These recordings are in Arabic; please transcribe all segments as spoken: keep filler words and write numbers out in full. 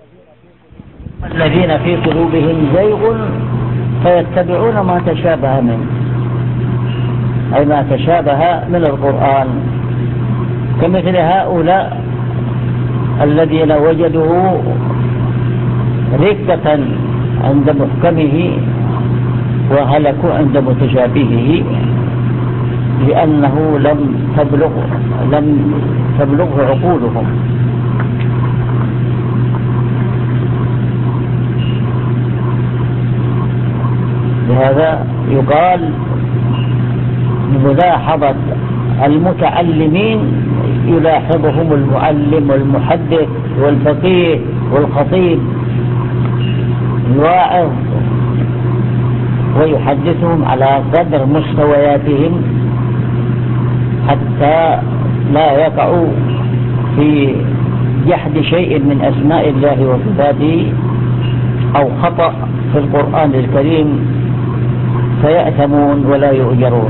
الذين في قلوبهم زيغ فيتبعون ما تشابه منه، أي ما تشابه من القرآن، كمثل هؤلاء الذين وجدوا ركة عند محكمه وهلكوا عند متشابهه، لأنه لم تبلغ لم تبلغ عقولهم. لهذا يقال ملاحظة المتعلمين يلاحظهم المعلم والمحدث والفقيه والخطيب، يواعظ ويحدثهم على قدر مستوياتهم حتى لا يقعوا في جحد شيء من أسماء الله وصفاته أو خطأ في القرآن الكريم فيأثمون ولا يؤجرون.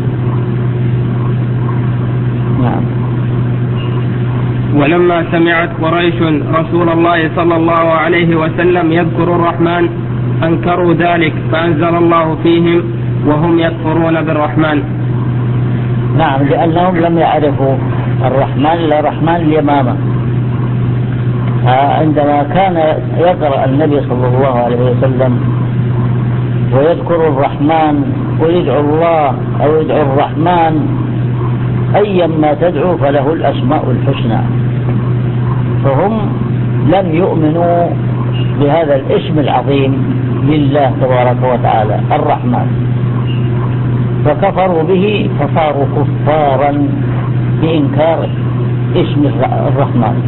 نعم. ولما سمعت قريش رسول الله صلى الله عليه وسلم يذكر الرحمن أنكروا ذلك، فأنزل الله فيهم وهم يكفرون بالرحمن. نعم، لأنهم لم يعرفوا الرحمن إلا رحمن اليمامة. عندما كان يقرأ النبي صلى الله عليه وسلم ويذكر الرحمن ويدعو الله أو يدعو الرحمن أيما تدعو فله الأسماء الحسنى، فهم لم يؤمنوا بهذا الاسم العظيم لله تبارك وتعالى الرحمن، فكفروا به فصاروا كفارا بإنكار اسم الرحمن.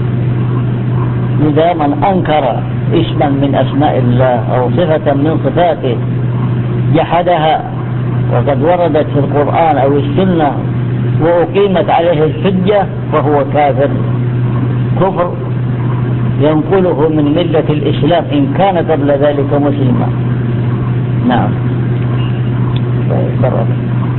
إذا من أنكر اسما من أسماء الله أو صفة من صفاته جحدها وقد وردت في القرآن أو السنة وأقيمت عليه الحجة فهو كافر، كفر ينقله من ملة الإسلام إن كان قبل ذلك مسلما. نعم. برد.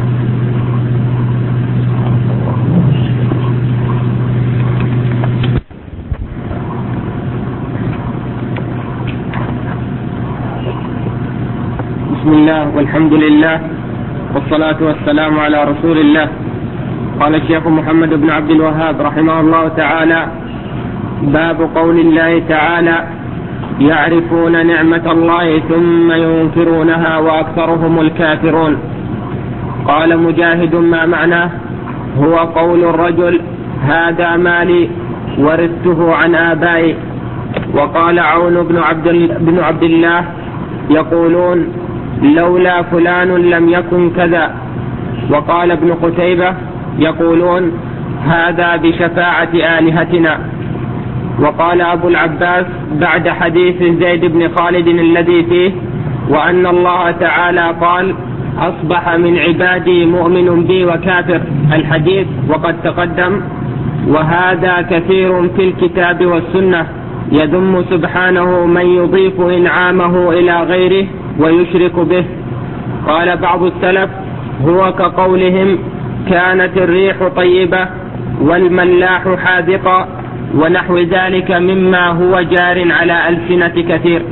بسم الله والحمد لله والصلاة والسلام على رسول الله. قال الشيخ محمد بن عبد الوهاب رحمه الله تعالى: باب قول الله تعالى: يعرفون نعمة الله ثم ينكرونها وأكثرهم الكافرون. قال مجاهد: ما معناه؟ هو قول الرجل: هذا مالي ورثته عن آبائي. وقال عون بن عبد, بن عبد الله: يقولون لولا فلان لم يكن كذا. وقال ابن قتيبة: يقولون هذا بشفاعة آلهتنا. وقال أبو العباس بعد حديث زيد بن خالد الذي فيه: وأن الله تعالى قال: أصبح من عبادي مؤمن بي وكافر، الحديث وقد تقدم. وهذا كثير في الكتاب والسنة، يذم سبحانه من يضيف إنعامه إلى غيره ويشرك به. قال بعض السلف: هو كقولهم كانت الريح طيبة والملاح حاذقا، ونحو ذلك مما هو جار على ألسنة كثير.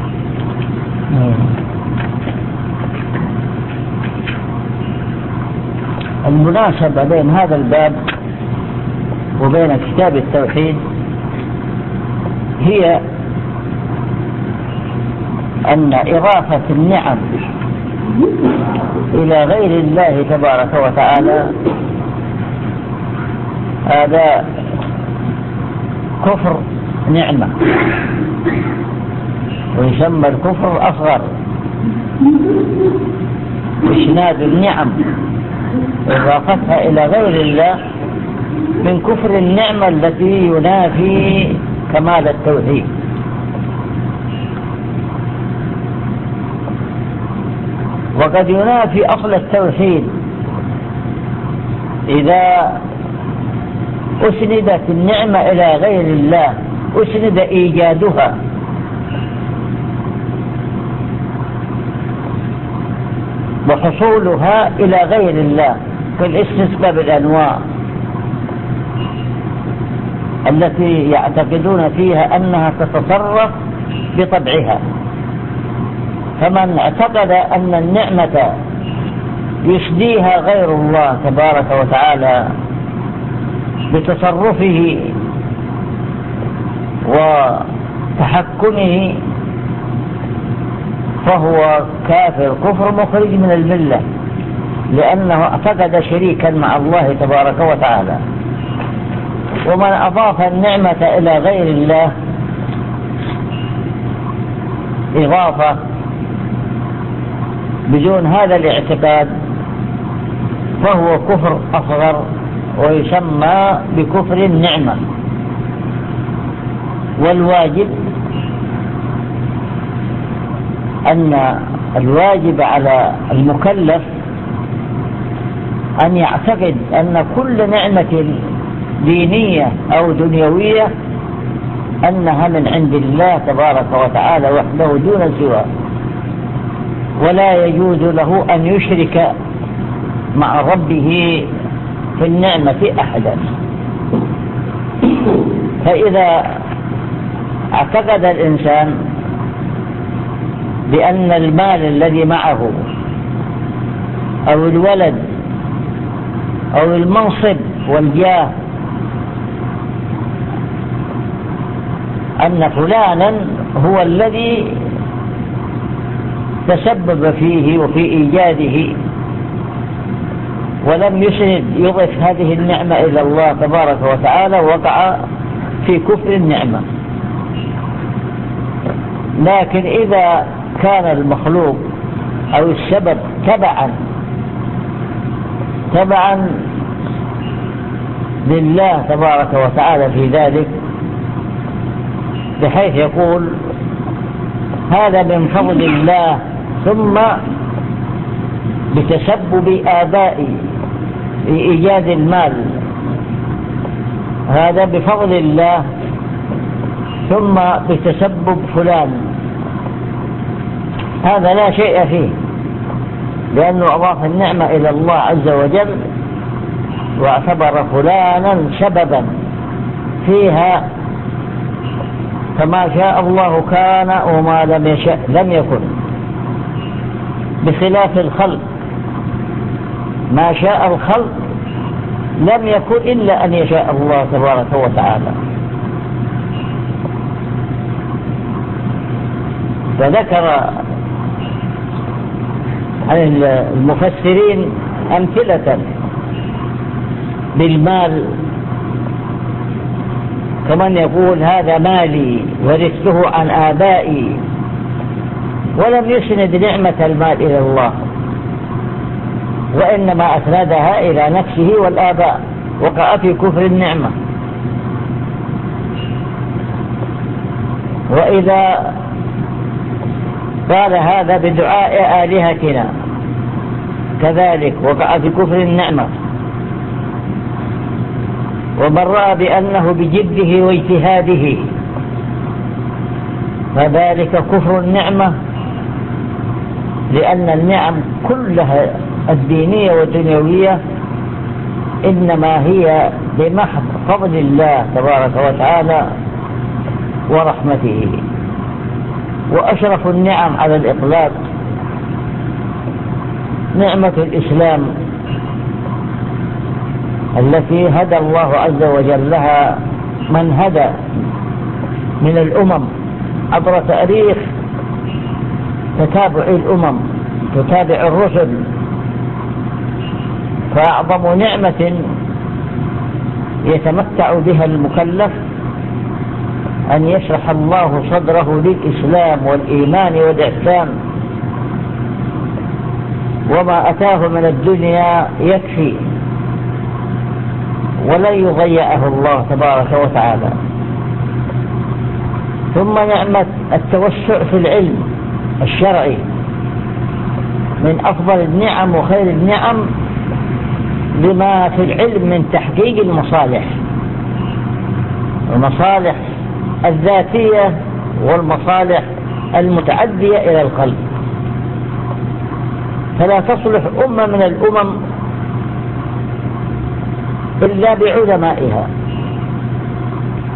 المناسبة بين هذا الباب وبين كتاب التوحيد هي أن إضافة النعم إلى غير الله تبارك وتعالى هذا كفر نعمة، ويسمى الكفر أصغر. إسناد النعم إضافتها إلى غير الله من كفر النعمة التي ينافي كمال التوحيد. وقد ينافي أصل التوحيد إذا أسندت النعمة إلى غير الله، أسند إيجادها، وحصولها إلى غير الله كالاستسقاء بالأنواع التي يعتقدون فيها أنها تتصرف بطبعها. فمن اعتقد أن النعمة يسديها غير الله تبارك وتعالى بتصرفه وتحكمه فهو كافر كفر مخرج من الملة، لأنه اعتقد شريكا مع الله تبارك وتعالى. ومن أضاف النعمة إلى غير الله إضافة بدون هذا الاعتقاد فهو كفر أصغر ويسمى بكفر النعمة. والواجب أن الواجب على المكلف أن يعتقد أن كل نعمة دينية أو دنيوية أنها من عند الله تبارك وتعالى وحده دون سواه، ولا يجوز له أن يشرك مع ربه في النعمة أحدا. فإذا اعتقد الإنسان بأن المال الذي معه أو الولد أو المنصب والجاه أن فلانا هو الذي تسبب فيه وفي إيجاده، ولم يسند يضف هذه النعمة إلى الله تبارك وتعالى، وقع في كفر النعمة. لكن إذا كان المخلوق أو السبب تبعا تبعا لله تبارك وتعالى في ذلك، بحيث يقول هذا من فضل الله ثم بتسبب آبائي في إيجاد المال، هذا بفضل الله ثم بتسبب فلان، هذا لا شيء فيه، لأنه أضاف النعمة إلى الله عز وجل واعتبر فلانا سببا فيها، فما شاء الله كان وما لم يشاء لم يكن، بخلاف الخلق ما شاء الخلق لم يكن إلا أن يشاء الله تبارك وتعالى. فذكر عن المفسرين أمثلة بالمال، كمن يقول هذا مالي ورثته عن آبائي، ولم يسند نعمة المال إلى الله، وإنما أسندها إلى نفسه والآباء، وقع في كفر النعمة. وإذا قال هذا بدعاء آلهتنا كذلك وقع في كفر النعمة. ومن رأى بأنه بجده واجتهاده فذلك كفر النعمة، لأن النعم كلها الدينية والدنيوية إنما هي بمحض فضل الله تبارك وتعالى ورحمته. وأشرف النعم على الإطلاق نعمة الإسلام التي هدى الله عز وجل لها من هدى من الأمم عبر تاريخ تتابع الأمم، تتابع الرسل. فأعظم نعمة يتمتع بها المكلف أن يشرح الله صدره للإسلام والإيمان والإحسان، وما أتاه من الدنيا يكفي ولن يضيعه الله تبارك وتعالى. ثم نعمة التوسع في العلم الشرعي من أفضل النعم وخير النعم لما في العلم من تحقيق المصالح، المصالح الذاتية والمصالح المتعدية إلى القلب. فلا تصلح أمة من الأمم إلا بعلمائها،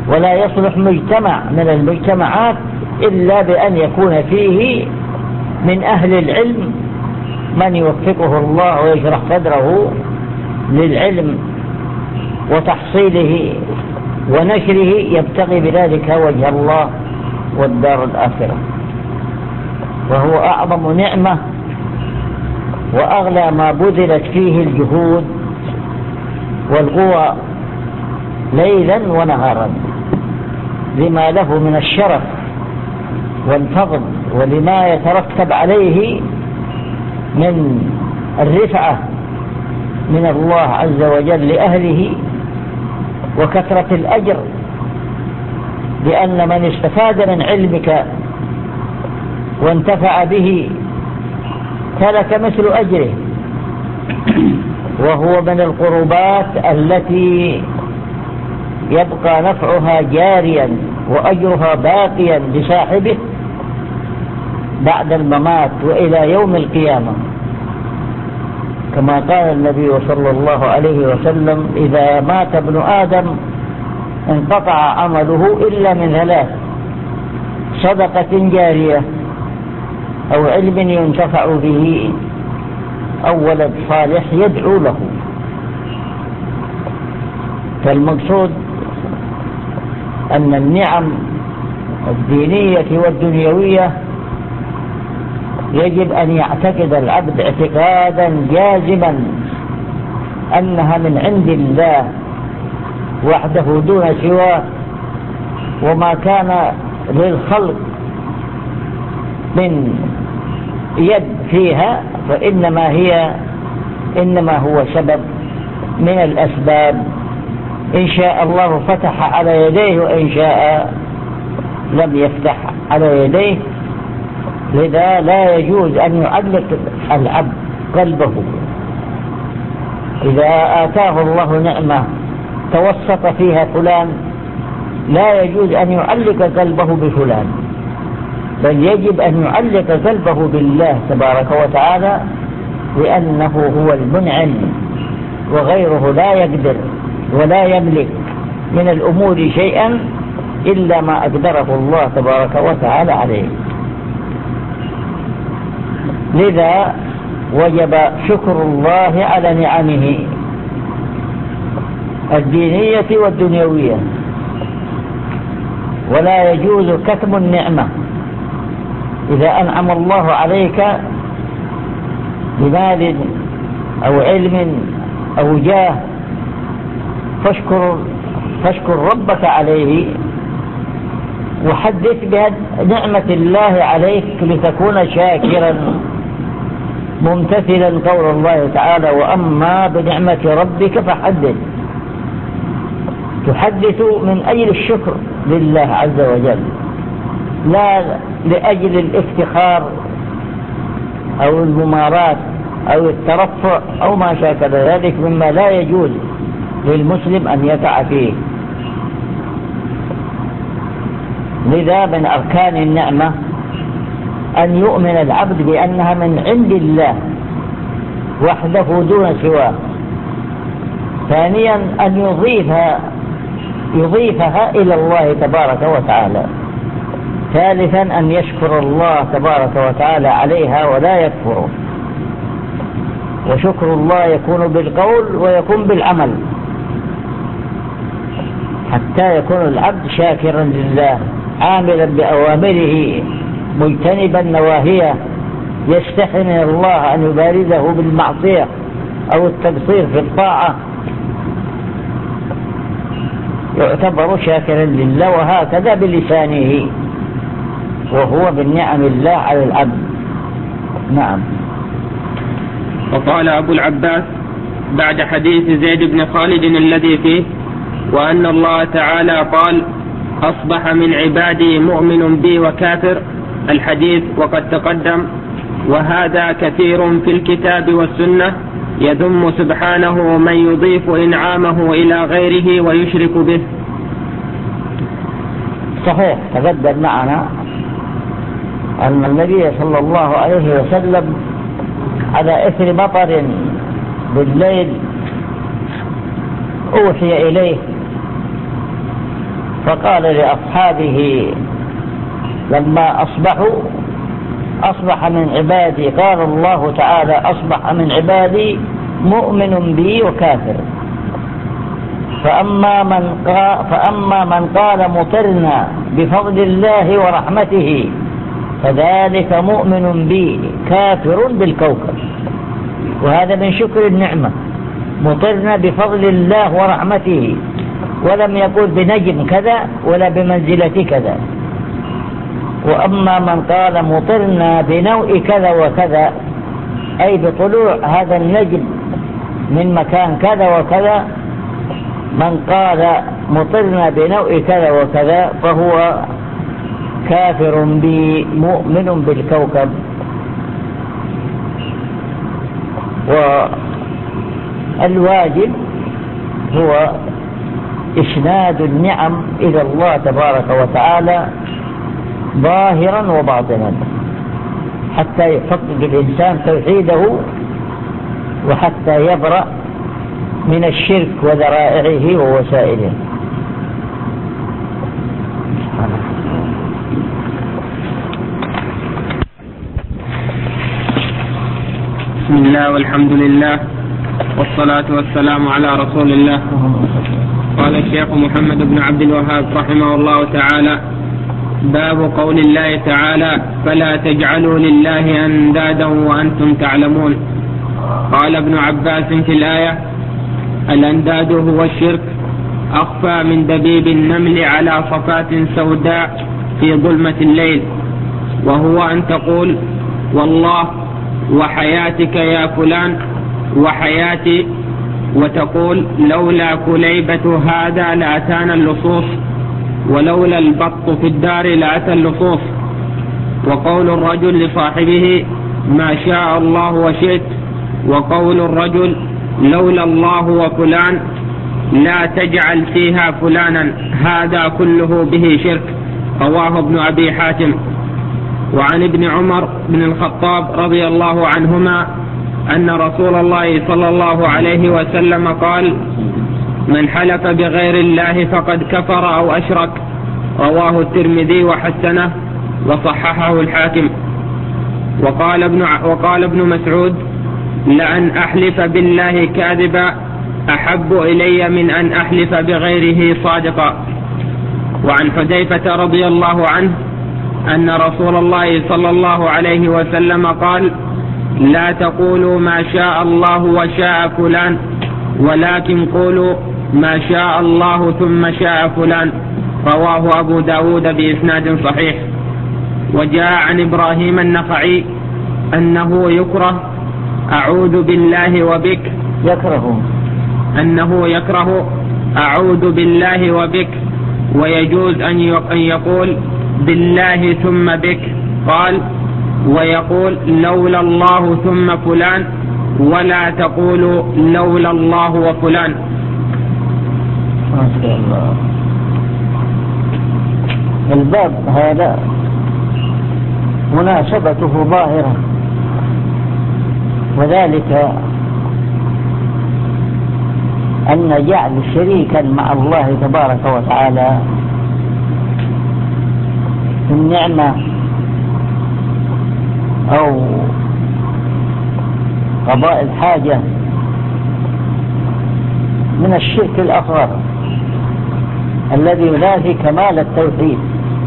ولا يصلح مجتمع من المجتمعات إلا بأن يكون فيه من أهل العلم من يوفقه الله ويشرح صدره للعلم وتحصيله ونشره، يبتغي بذلك وجه الله والدار الآخرة. وهو أعظم نعمة وأغلى ما بذلت فيه الجهود والقوى ليلا ونهارا، لما له من الشرف والفضل ولما يترتب عليه من الرفعة من الله عز وجل لأهله، وكثرة الأجر، لأن من استفاد من علمك وانتفع به فلك مثل أجره، وهو من القربات التي يبقى نفعها جاريا وأجرها باقيا لصاحبه بعد الممات وإلى يوم القيامة، كما قال النبي صلى الله عليه وسلم: إذا مات ابن آدم انقطع عمله إلا من ثلاث: صدقة جارية، أو علم ينتفع به، أو ولد صالح يدعو له. فالمقصود أن النعم الدينية والدنيوية يجب أن يعتقد العبد اعتقادا جازما أنها من عند الله وحده دون سواه، وما كان للخلق من يد فيها فإنما هي إنما هو سبب من الأسباب، إن شاء الله فتح على يديه وإن شاء لم يفتح على يديه. لذا لا يجوز أن يعلق العبد قلبه إذا آتاه الله نعمة توسط فيها فلان، لا يجوز أن يعلق قلبه بفلان، بل يجب أن يعلق قلبه بالله تبارك وتعالى، لأنه هو المنعم وغيره لا يقدر ولا يملك من الأمور شيئا إلا ما أقدره الله تبارك وتعالى عليه. لذا وجب شكر الله على نعمه الدينية والدنيوية، ولا يجوز كتم النعمة. إذا أنعم الله عليك بمال أو علم أو جاه فاشكر, فاشكر ربك عليه، وحدث بنعمة الله عليك لتكون شاكرا ممتثلا قول الله تعالى: وأما بنعمة ربك فحدث. تحدث من أجل الشكر لله عز وجل، لا لأجل الافتخار أو الممارات أو الترفع أو ما شاكل ذلك مما لا يجوز للمسلم أن يقع فيه. لذا من أركان النعمة أن يؤمن العبد بأنها من عند الله وحده دون سواه. ثانيا أن يضيفها يضيفها إلى الله تبارك وتعالى. ثالثا أن يشكر الله تبارك وتعالى عليها ولا يكفره. وشكر الله يكون بالقول ويكون بالعمل، حتى يكون العبد شاكرا لله عاملا بأوامره مجتنبا نواهيه، يستحي من الله أن يبارزه بالمعصية أو التقصير في الطاعة، يعتبر شاكرا لله، وهكذا بلسانه، وهو بالنعم الله على العبد. نعم. وقال أبو العباس بعد حديث زيد بن خالد الذي فيه: وأن الله تعالى قال: أصبح من عبادي مؤمن بي وكافر، الحديث وقد تقدم. وهذا كثير في الكتاب والسنة، يذم سبحانه من يضيف إنعامه إلى غيره ويشرك به. صحيح، تقدم معنا أن النبي صلى الله عليه وسلم على إثر مطر بالليل أوحي إليه فقال لأصحابه لما أصبحوا: أصبح من عبادي، قال الله تعالى: أصبح من عبادي مؤمن بي وكافر. فأما من قال, فأما من قال مطرنا بفضل الله ورحمته فذلك مؤمن بي كافر بالكوكب. وهذا من شكر النعمة، مطرنا بفضل الله ورحمته، ولم يقول بنجم كذا ولا بمنزلة كذا. وأما من قال مطرنا بنوء كذا وكذا، أي بطلوع هذا النجم من مكان كذا وكذا، من قال مطرنا بنوء كذا وكذا فهو كافر بي مؤمن بالكوكب. والواجب هو إسناد النعم إلى الله تبارك وتعالى ظاهرا وباطنا، حتى يحقق الإنسان توحيده وحتى يبرأ من الشرك وذرائعه ووسائله. بسم الله والحمد لله والصلاة والسلام على رسول الله. قال الشيخ محمد بن عبد الوهاب رحمه الله تعالى: باب قول الله تعالى: فلا تجعلوا لله أندادا وأنتم تعلمون. قال ابن عباس في الآية: الأنداد هو الشرك أخفى من دبيب النمل على صفات سوداء في ظلمة الليل، وهو أن تقول: والله وحياتك يا فلان وحياتي، وتقول: لولا كليبة هذا لأتانا اللصوص، ولولا البط في الدار لأتى اللصوص. وقول الرجل لصاحبه: ما شاء الله وشئت، وقول الرجل: لولا الله وفلان لا تجعل فيها فلانا، هذا كله به شرك. رواه ابن أبي حاتم. وعن ابن عمر بن الخطاب رضي الله عنهما أن رسول الله صلى الله عليه وسلم قال: من حلف بغير الله فقد كفر أو أشرك. رواه الترمذي وحسنه وصححه الحاكم. وقال ابن, وقال ابن مسعود: لأن أحلف بالله كاذبا أحب إلي من أن أحلف بغيره صادقا. وعن حذيفة رضي الله عنه أن رسول الله صلى الله عليه وسلم قال: لا تقولوا ما شاء الله وشاء فلان، ولكن قولوا ما شاء الله ثم شاء فلان. رواه أبو داود بإسناد صحيح. وجاء عن إبراهيم النخعي أنه يكره أعوذ بالله وبك يكره أنه يكره أعوذ بالله وبك، ويجوز أن يقول بالله ثم بك. قال: ويقول لولا الله ثم فلان، ولا تقول لولا الله وفلان. ما شاء الله. الباب هذا مناسبته ظاهرة، وذلك أن جعل شريكا مع الله تبارك وتعالى في النعمة أو قضاء الحاجة من الشرك الأصغر الذي ينافي كمال التوحيد.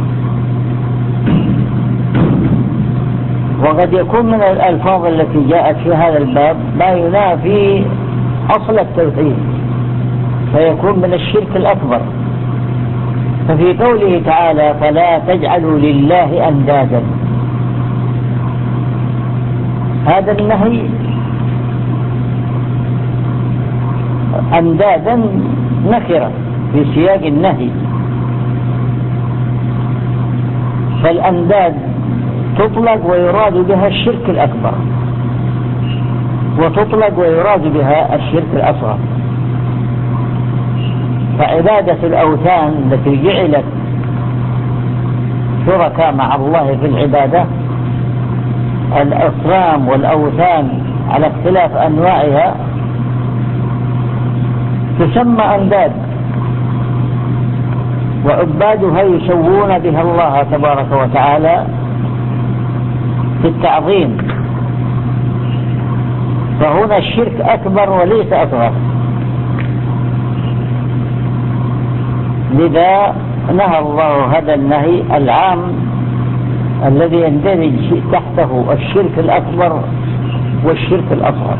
وقد يكون من الألفاظ التي جاءت في هذا الباب ما ينافي أصل التوحيد فيكون من الشرك الأكبر. ففي قوله تعالى: فلا تجعلوا لله أندادا، هذا النهي أندادا نكرة في سياق النهي، فالأنداد تطلق ويراد بها الشرك الأكبر، وتطلق ويراد بها الشرك الأصغر. فعبادة الأوثان التي جعلت شركاء مع الله في العبادة، الأصنام والأوثان على اختلاف أنواعها تسمى أنداد، وعبادها يسوون بها الله تبارك وتعالى في التعظيم، فهنا الشرك أكبر وليس أصغر. لذا نهى الله هذا النهي العام الذي يندرج تحته الشرك الأكبر والشرك الأصغر.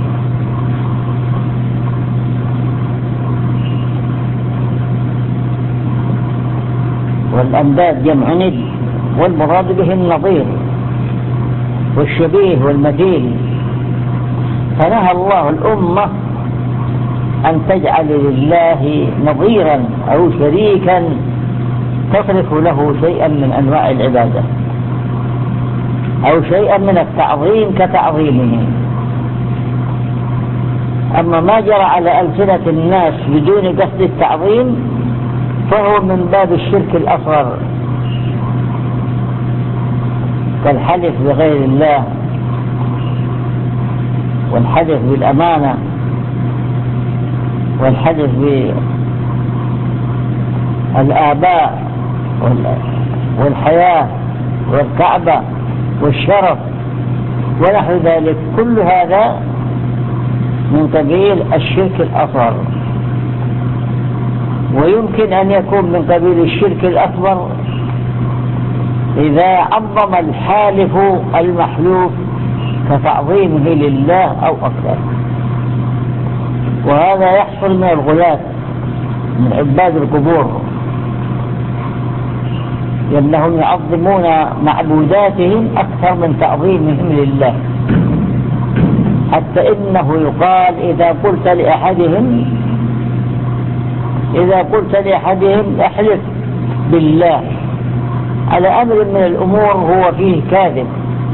والأنداد جمع ند، والمراد به النظير والشبيه والمثيل. فنهى الله الأمة أن تجعل لله نظيرا أو شريكا تصرف له شيئا من أنواع العبادة أو شيئا من التعظيم كتعظيمه. أما ما جرى على ألسنة الناس بدون قصد التعظيم فهو من باب الشرك الأصغر، كالحلف بغير الله، والحلف بالأمانة، والحلف بالآباء والحياة والكعبة والشرف ونحو ذلك. كل هذا من قبيل الشرك الأصغر، ويمكن أن يكون من قبيل الشرك الأكبر إذا عظم الحالف المحلوف كتعظيمه لله أو أكثر. وهذا يحصل من الغلاة من عباد القبور، لأنهم يعظمون معبوداتهم أكثر من تعظيمهم لله، حتى إنه يقال إذا قلت لأحدهم إذا قلت لأحدهم احلف بالله على أمر من الأمور هو فيه كاذب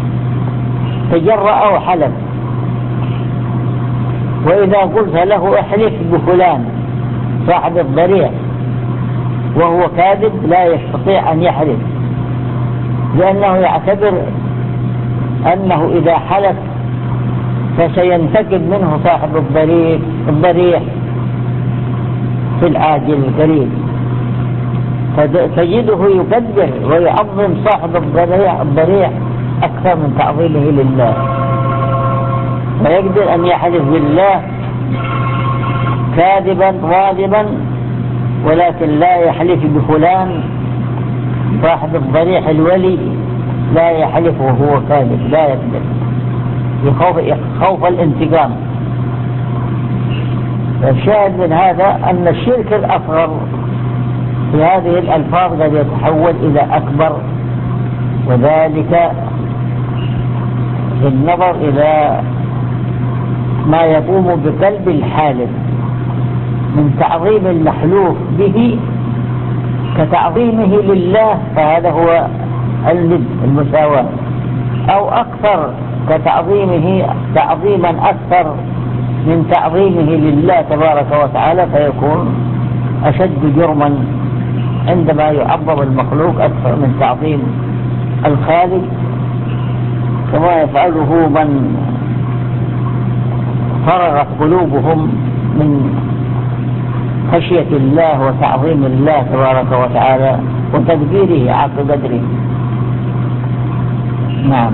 تجرأ وحلف، وإذا قلت له احلف بفلان صاحب الضريع وهو كاذب لا يستطيع أن يحلف، لأنه يعتبر أنه إذا حلف فسينتقم منه صاحب الضريع الضريع في العاجل القريب، فتجده يقدر ويعظم صاحب الضريع الضريع أكثر من تعظيمه لله، ويقدر أن يحلف بالله كاذبا غاضبا، ولكن لا يحلف بفلان صاحب الضريح الولي، لا يحلف وهو كاذب، لا يقدر يخوف, يخوف الانتقام. الشاهد من هذا أن الشرك الأصغر في هذه الألفاظ قد يتحول إلى أكبر، وذلك بالنظر إلى ما يقوم بقلب الحالف من تعظيم المحلوف به كتعظيمه لله، فهذا هو الند المساواة، أو أكثر كتعظيمه تعظيما أكثر من تعظيمه لله تبارك وتعالى، فيكون أشد جرما عندما يعظم المخلوق أكثر من تعظيم الخالق، كما يفعله من فرغت قلوبهم من خشية الله وتعظيم الله تبارك وتعالى وتدبيره حق قدره. نعم.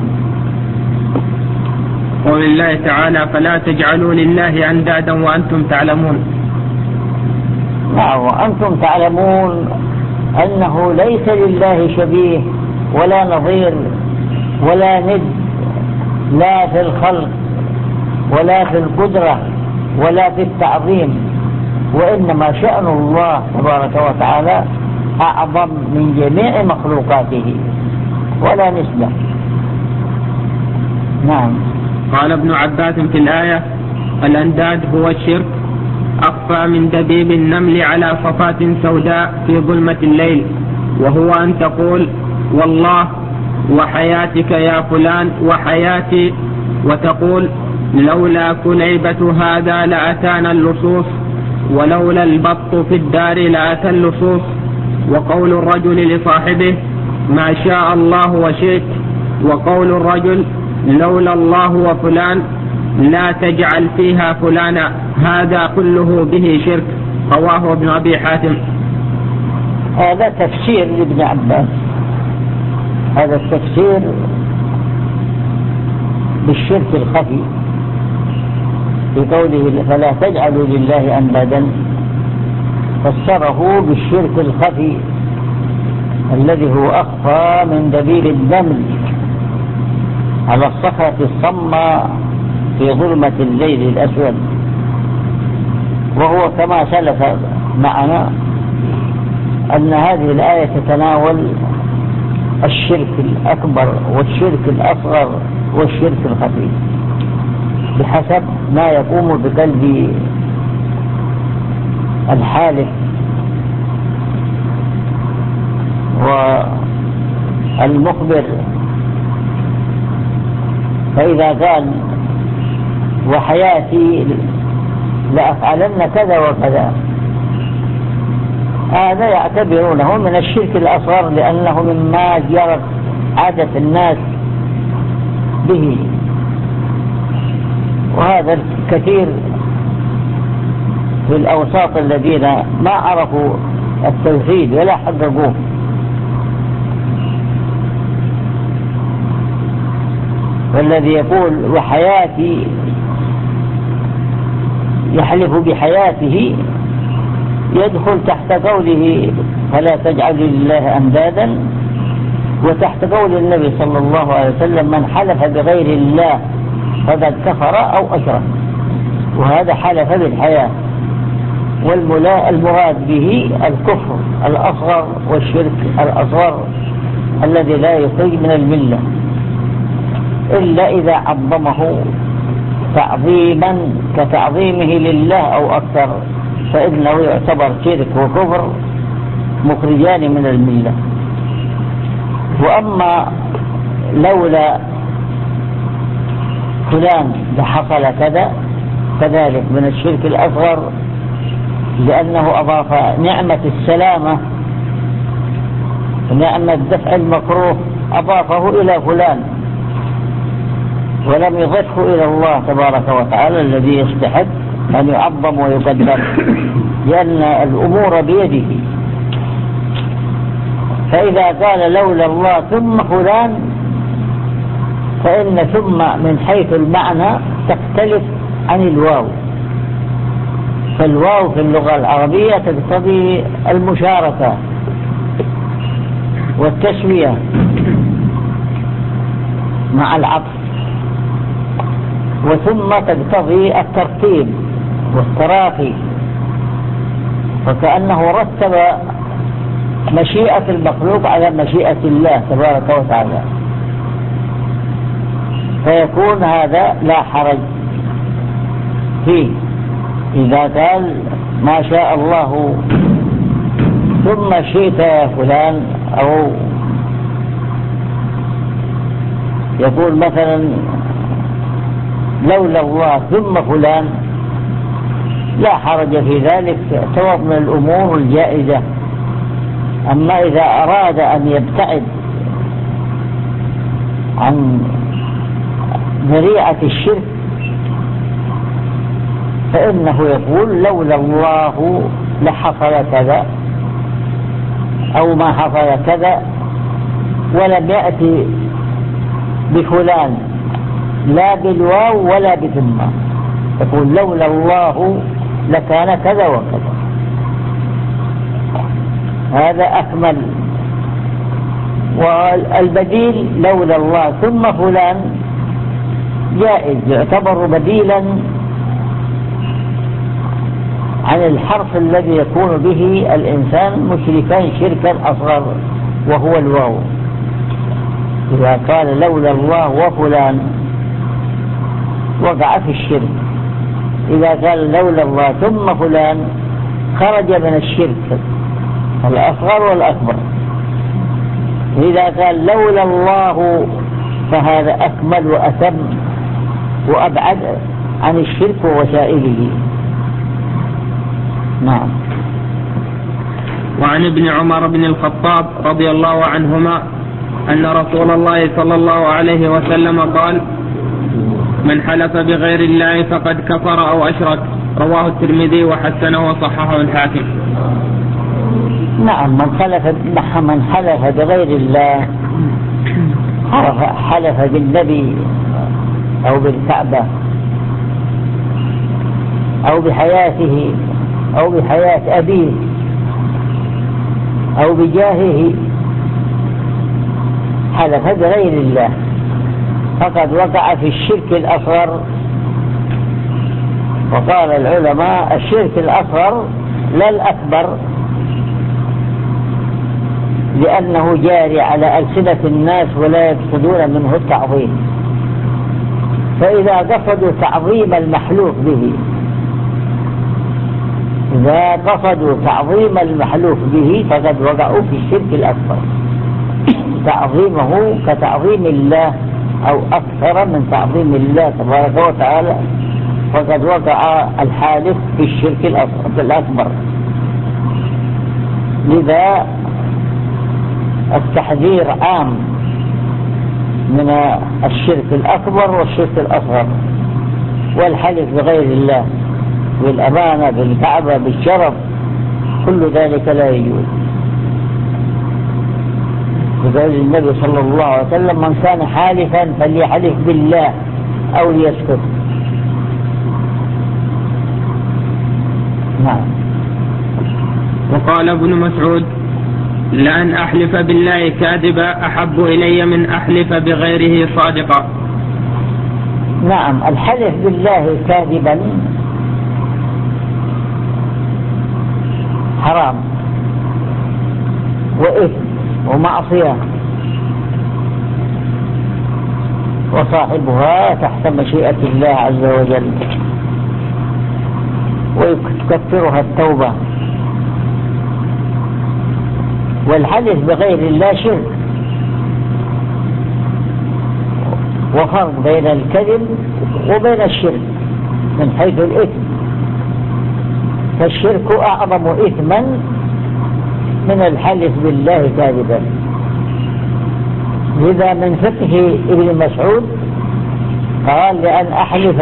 قول الله تعالى فلا تجعلوا لله أندادا وأنتم تعلمون. نعم، وأنتم تعلمون أنه ليس لله شبيه ولا نظير ولا ند، لا في الخلق ولا في القدرة ولا في التعظيم، وإنما شأن الله تبارك وتعالى أعظم من جميع مخلوقاته ولا نسبة. نعم. قال ابن عباس في الآية الأنداد هو الشرك أخفى من دبيب النمل على صفات سوداء في ظلمة الليل، وهو أن تقول والله وحياتك يا فلان وحياتي، وتقول لولا كليبة هذا لأتانا اللصوص، ولولا البط في الدار لأتى اللصوص. وقول الرجل لصاحبه ما شاء الله وشئت، وقول الرجل لولا الله وفلان لا تجعل فيها فلانا، هذا كله به شرك. رواه ابن أبي حاتم. هذا تفسير لابن عباس، هذا التفسير بالشرك الخفي في قوله فلا تجعلوا لله أندادا، فسره بالشرك الخفي الذي هو أخفى من دبيب النمل على الصخرة الصماء في ظلمة الليل الأسود. وهو كما سلف معنا أن هذه الآية تتناول الشرك الأكبر والشرك الأصغر والشرك الخفي بحسب ما يقوم بقلب الحالف والمخبر. فإذا قال وحياتي لأفعلن كذا وكذا، هذا يعتبرونه من الشرك الأصغر لأنه مما جرت عادة الناس به، وهذا كثير في الأوساط الذين ما عرفوا التوحيد ولا حققوه. والذي يقول وحياتي يحلف بحياته يدخل تحت قوله فلا تجعل لله أندادا، وتحت قول النبي صلى الله عليه وسلم من حلف بغير الله فقد كفر أو أشرك، وهذا حلف بالحياة. والمراد به الكفر الأصغر والشرك الأصغر الذي لا يخرج من الملة إلا إذا عظمه تعظيما كتعظيمه لله أو أكثر، فإنه يعتبر شرك وكفر مخرجان من الملة. وأما لولا فلان لحصل كذا كذلك من الشرك الأصغر، لأنه أضاف نعمة السلامة نعمة دفع المكروه أضافه إلى فلان ولم يضفه إلى الله تبارك وتعالى الذي يستحق أن يعظم ويقدر، لأن الأمور بيده. فإذا قال لولا الله ثم فلان، فإن ثم من حيث المعنى تختلف عن الواو، فالواو في اللغة العربية تقتضي المشاركة والتسوية مع العطف، وثم تقتضي الترتيب والتراخي، فكأنه رتب مشيئة المخلوق على مشيئة الله تبارك وتعالى، فيكون هذا لا حرج فيه إذا قال ما شاء الله ثم شئت يا فلان، أو يقول مثلا لولا الله ثم فلان، لا حرج في ذلك، تعتبر من الأمور الجائزة. أما إذا أراد أن يبتعد عن ذريعة الشرك فإنه يقول لولا الله لحصل كذا أو ما حصل كذا، ولم يأتي بفلان لا بالواو ولا بثم، يقول لولا الله لكان كذا وكذا. هذا أكمل. والبديل لولا الله ثم فلان جائز، يعتبر بديلا عن الحرف الذي يكون به الإنسان مشركا شركا أصغر وهو الواو. إذا قال لولا الله وفلان وقع في الشرك، إذا قال لولا الله ثم فلان خرج من الشرك الأصغر والأكبر. إذا قال لولا الله فهذا أكمل وأتم وأبعد عن الشرك ووسائله. نعم. وعن ابن عمر بن الخطاب رضي الله عنهما أن رسول الله صلى الله عليه وسلم قال من حلف بغير الله فقد كفر أو أشرك، رواه الترمذي وحسنه وصححه الحاكم. نعم، من خلف من حلف بغير الله، حلف بالنبي أو بالكعبة أو بحياته أو بحياة أبيه أو بجاهه، حلف بغير الله فقد وقع في الشرك الأصغر. وقال العلماء الشرك الأصغر لا الأكبر، لأنه جاري على ألسنة الناس ولا يقصدون منه التعظيم. فإذا قصدوا تعظيم المحلوف به إذا قصدوا تعظيم المحلوف به فقد وقعوا في الشرك الأكبر، تعظيمه كتعظيم الله أو أكثر من تعظيم الله تبارك وتعالى، فقد وقع الحالف في الشرك الأكبر. لذا التحذير عام من الشرك الأكبر والشرك الأصغر، والحلف بغير الله بالأمانة بالكعبة بالشرف، كل ذلك لا يجوز. وقال النبي صلى الله عليه وسلم: من كان حالفا فليحلف بالله أو ليسكت. نعم. وقال ابن مسعود: لأن أحلف بالله كاذبا أحب إلي من أحلف بغيره صادقا. نعم، الحلف بالله كاذبا حرام وإثم ومعصية، وصاحبها تحت مشيئة الله عز وجل، ويكفرها التوبة. والحلف بغير الله شرك، وفرق بين الكذب وبين الشرك من حيث الإثم. فالشرك أعظم إثما من الحلف بالله كاذبا. لذا من فقه ابن مسعود قال: لأن أحلف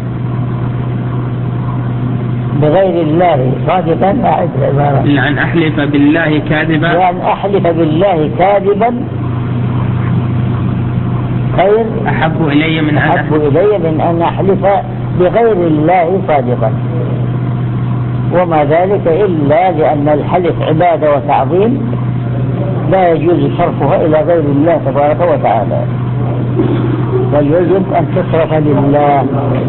بغير الله صادقا، لأن أحلف بالله كاذبا لأن أحلف بالله كاذبا خير أحب إلي من أن أحب إلي من أن أحلف بغير الله صادقا. وما ذلك إلا لأن الحلف عبادة وتعظيم لا يجوز صرفها إلى غير الله تبارك وتعالى، بل يجب أن تصرف لله.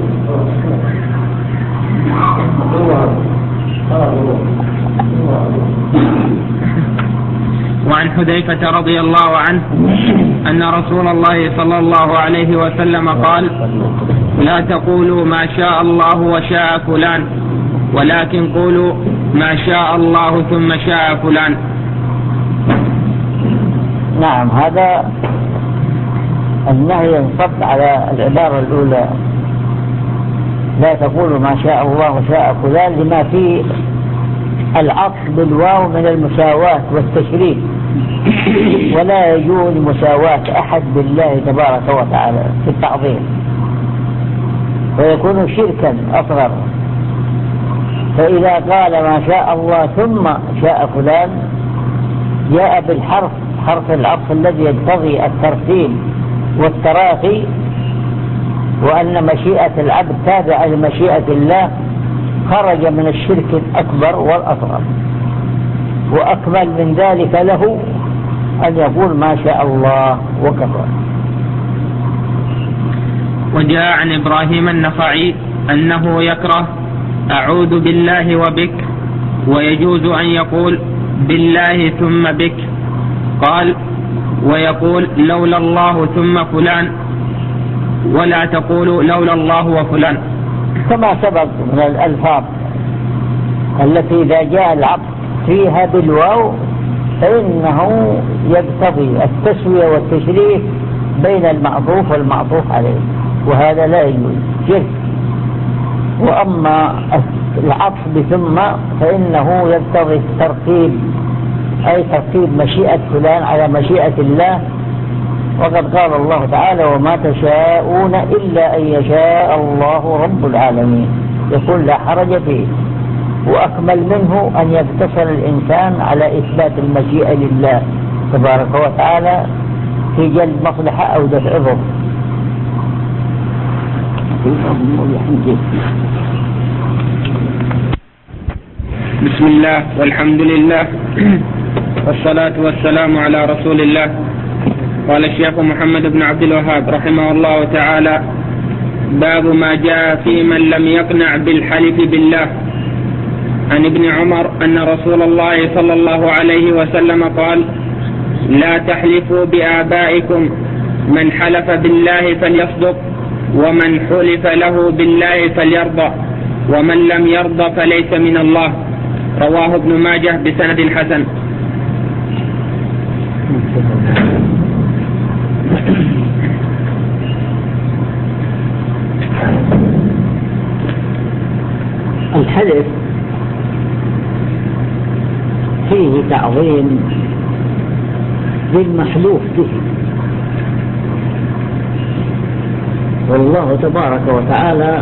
وعن حذيفة رضي الله عنه أن رسول الله صلى الله عليه وسلم قال: لا تقولوا ما شاء الله وشاء فلان، ولكن قولوا ما شاء الله ثم شاء فلان. نعم، هذا النهي ينصب على العبارة الأولى: لا تقولوا ما شاء الله وشاء فلان، لما فيه العطف بالواو من المساواة والتشريف، ولا يجوز مساواة أحد بالله تبارك وتعالى في التعظيم، ويكون شركا أصغر. فإذا قال ما شاء الله ثم شاء فلان جاء بالحرف، حرف العطف الذي يقتضي الترتيب والتراخي، وأن مشيئة العبد تابعة لمشيئة الله، خرج من الشرك الأكبر والأصغر. وأكمل من ذلك له أن يقول ما شاء الله وكفى. وجاء عن إبراهيم النخعي أنه يكره أعوذ بالله وبك، ويجوز أن يقول بالله ثم بك. قال: ويقول لولا الله ثم فلان، ولا تقول لولا الله وفلان. كما سبق من الألفاظ التي إذا جاء العطف فيها بالواو فإنه يقتضي التسوية والتشريف بين المعطوف والمعطوف عليه، وهذا لا يجوز شرك. وأما العطف بثم فإنه يقتضي الترتيب، أي ترتيب مشيئة فلان على مشيئة الله. وقد قال الله تعالى: وما تشاءون إلا أن يشاء الله رب العالمين، يقول لا حرج فيه. وأكمل منه أن يقتصر الإنسان على إثبات المشيئة لله تبارك وتعالى في جلب مصلحة أو دفع ضر. بسم الله والحمد لله والصلاة والسلام على رسول الله. قال الشيخ محمد بن عبد الوهاب رحمه الله تعالى: باب ما جاء في من لم يقنع بالحلف بالله. عن ابن عمر أن رسول الله صلى الله عليه وسلم قال: لا تحلفوا بآبائكم، من حلف بالله فليصدق، ومن حلف له بالله فليرضى، ومن لم يرضى فليس من الله. رواه ابن ماجه بسند حسن. الحلف فيه تعظيم للمحلوف به، والله تبارك وتعالى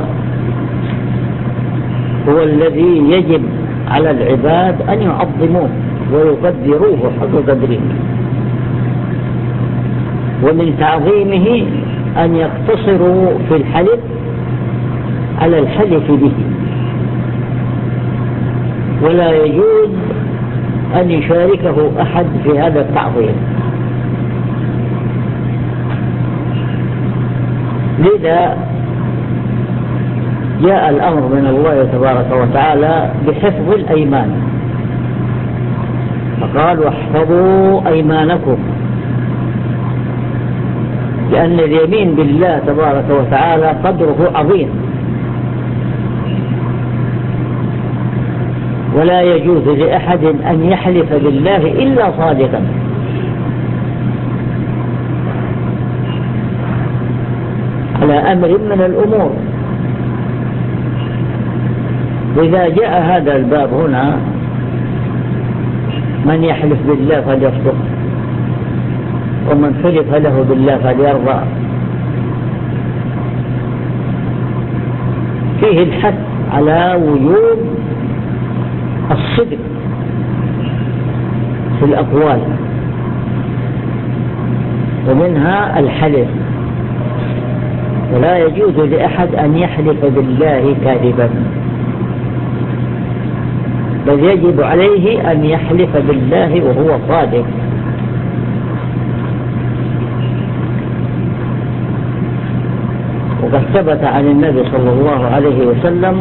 هو الذي يجب على العباد أن يعظموه ويقدروه حق قدره، ومن تعظيمه أن يقتصروا في الحلف على الحلف به، ولا يجوز أن يشاركه أحد في هذا التعظيم. لذا جاء الأمر من الله تبارك وتعالى بحفظ الأيمان، فقال: واحفظوا أيمانكم، لأن اليمين بالله تبارك وتعالى قدره عظيم، ولا يجوز لأحد أن يحلف بالله إلا صادقا. على أمر من الأمور. وإذا جاء هذا الباب هنا: من يحلف بالله فليصدق، ومن حلف له بالله فليرضى، فيه الحث على وجوب الصدق في الأقوال، ومنها الحلف، ولا يجوز لأحد أن يحلف بالله كاذبا، بل يجب عليه أن يحلف بالله وهو صادق. وقد ثبت عن النبي صلى الله عليه وسلم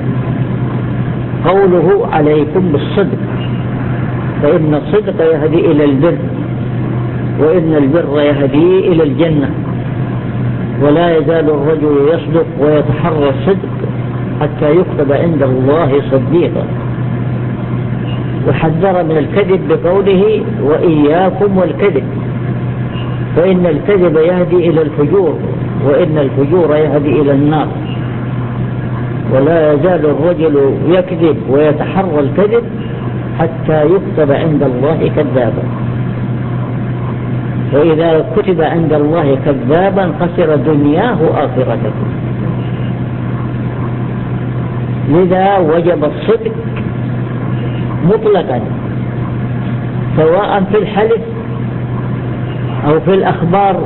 قوله: عليكم بالصدق، فإن الصدق يهدي إلى البر، وإن البر يهدي إلى الجنة، ولا يزال الرجل يصدق ويتحرى الصدق حتى يكتب عند الله صديقا. وحذر من الكذب بقوله: وإياكم والكذب، فإن الكذب يهدي إلى الفجور، وإن الفجور يهدي إلى النار. ولا يزال الرجل يكذب ويتحرى الكذب حتى يكتب عند الله كذابا، وإذا كتب عند الله كذابا خسر دنياه وآخرته. لذا وجب الصدق مطلقا، سواء في الحلف أو في الأخبار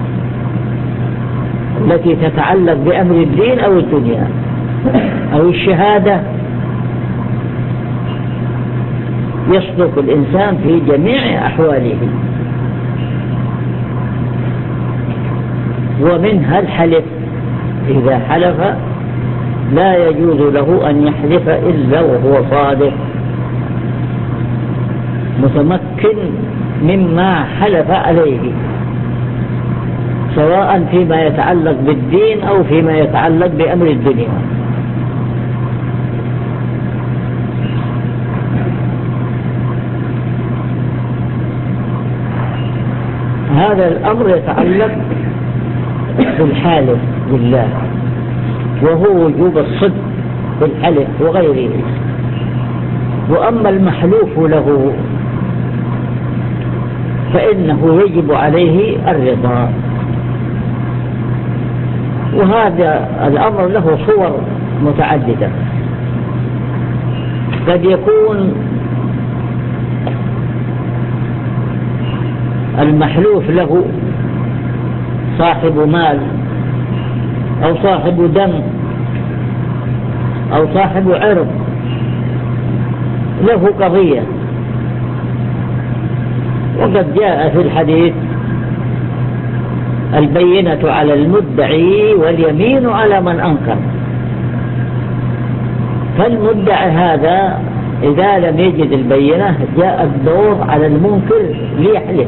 التي تتعلق بأمر الدين أو الدنيا أو الشهادة. يصدق الإنسان في جميع أحواله، ومنها الحلف. إذا حلف لا يجوز له أن يحلف إلا وهو صادق متمكن مما حلف عليه، سواء فيما يتعلق بالدين أو فيما يتعلق بأمر الدنيا. هذا الأمر يتعلق بالحالف بالله، وهو وجوب الصدق في الحلف وغيره. وأما المحلوف له فإنه يجب عليه الرضا، وهذا الأمر له صور متعددة. قد يكون المحلوف له صاحب مال أو صاحب دم أو صاحب عرض، له قضية. وقد جاء في الحديث البينة على المدعي واليمين على من أنكر. فالمدعي هذا إذا لم يجد البينة جاء الدور على المنكر ليحلف،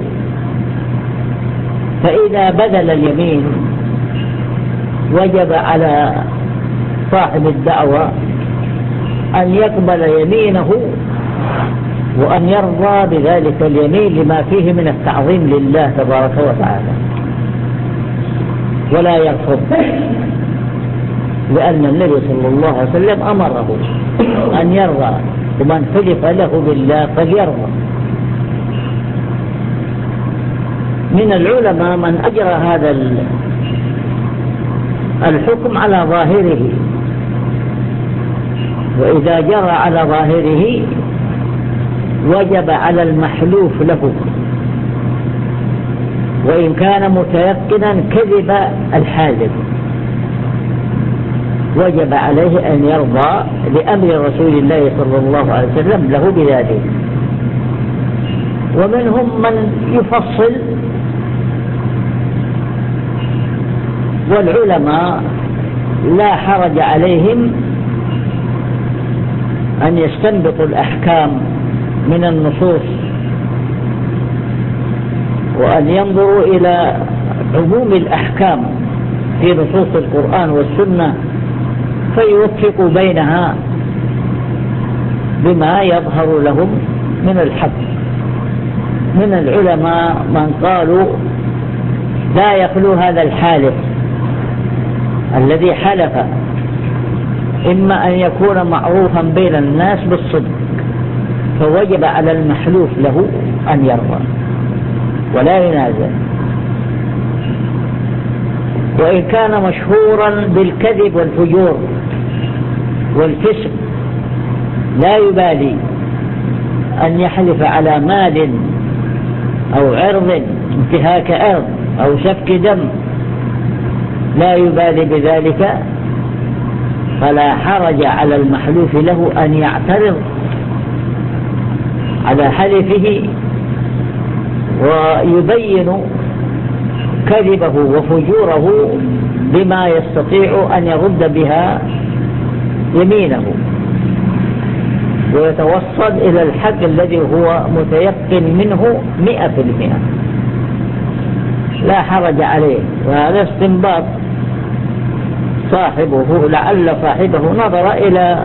فإذا بذل اليمين وجب على صاحب الدعوة أن يقبل يمينه وأن يرضى بذلك اليمين لما فيه من التعظيم لله تبارك وتعالى، ولا يرفض، لأن النبي صلى الله عليه وسلم أمره أن يرضى، ومن حلف له بالله فليرضى. من العلماء من أجرى هذا الحكم على ظاهره، وإذا جرى على ظاهره وجب على المحلوف له، وإن كان متيقنا كذب الحالف وجب عليه أن يرضى لأمر رسول الله صلى الله عليه وسلم له بذلك. ومنهم من يفصل، والعلماء لا حرج عليهم أن يستنبطوا الأحكام من النصوص وأن ينظروا إلى عموم الأحكام في نصوص القرآن والسنة فيوفقوا بينها بما يظهر لهم من الحق. من العلماء من قالوا لا يخلو هذا الحالف الذي حلف إما أن يكون معروفا بين الناس بالصدق، فوجب على المحلوف له أن يرضى ولا ينازل، وإن كان مشهورا بالكذب والفجور والفسق لا يبالي أن يحلف على مال أو عرض، انتهاك عرض أو سفك دم، لا يبالي بذلك، فلا حرج على المحلوف له أن يعترض على حلفه ويبين كذبه وفجوره بما يستطيع أن يرد بها يمينه ويتوصل إلى الحق الذي هو متيقن منه مئة في المئة، لا حرج عليه. وهذا استنباط صاحبه، لعل صاحبه نظر إلى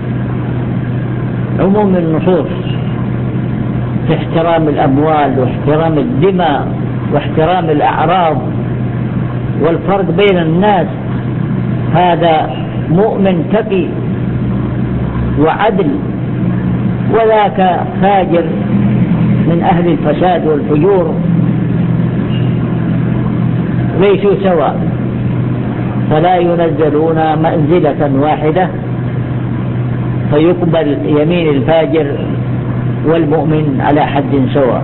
عموم النصوص في احترام الأموال واحترام الدماء واحترام الأعراض والفرق بين الناس، هذا مؤمن تقي وعدل، وذاك فاجر من أهل الفساد والفجور، ليسوا سواء، فلا ينزلون منزلة واحدة فيقبل يمين الفاجر والمؤمن على حد سواء.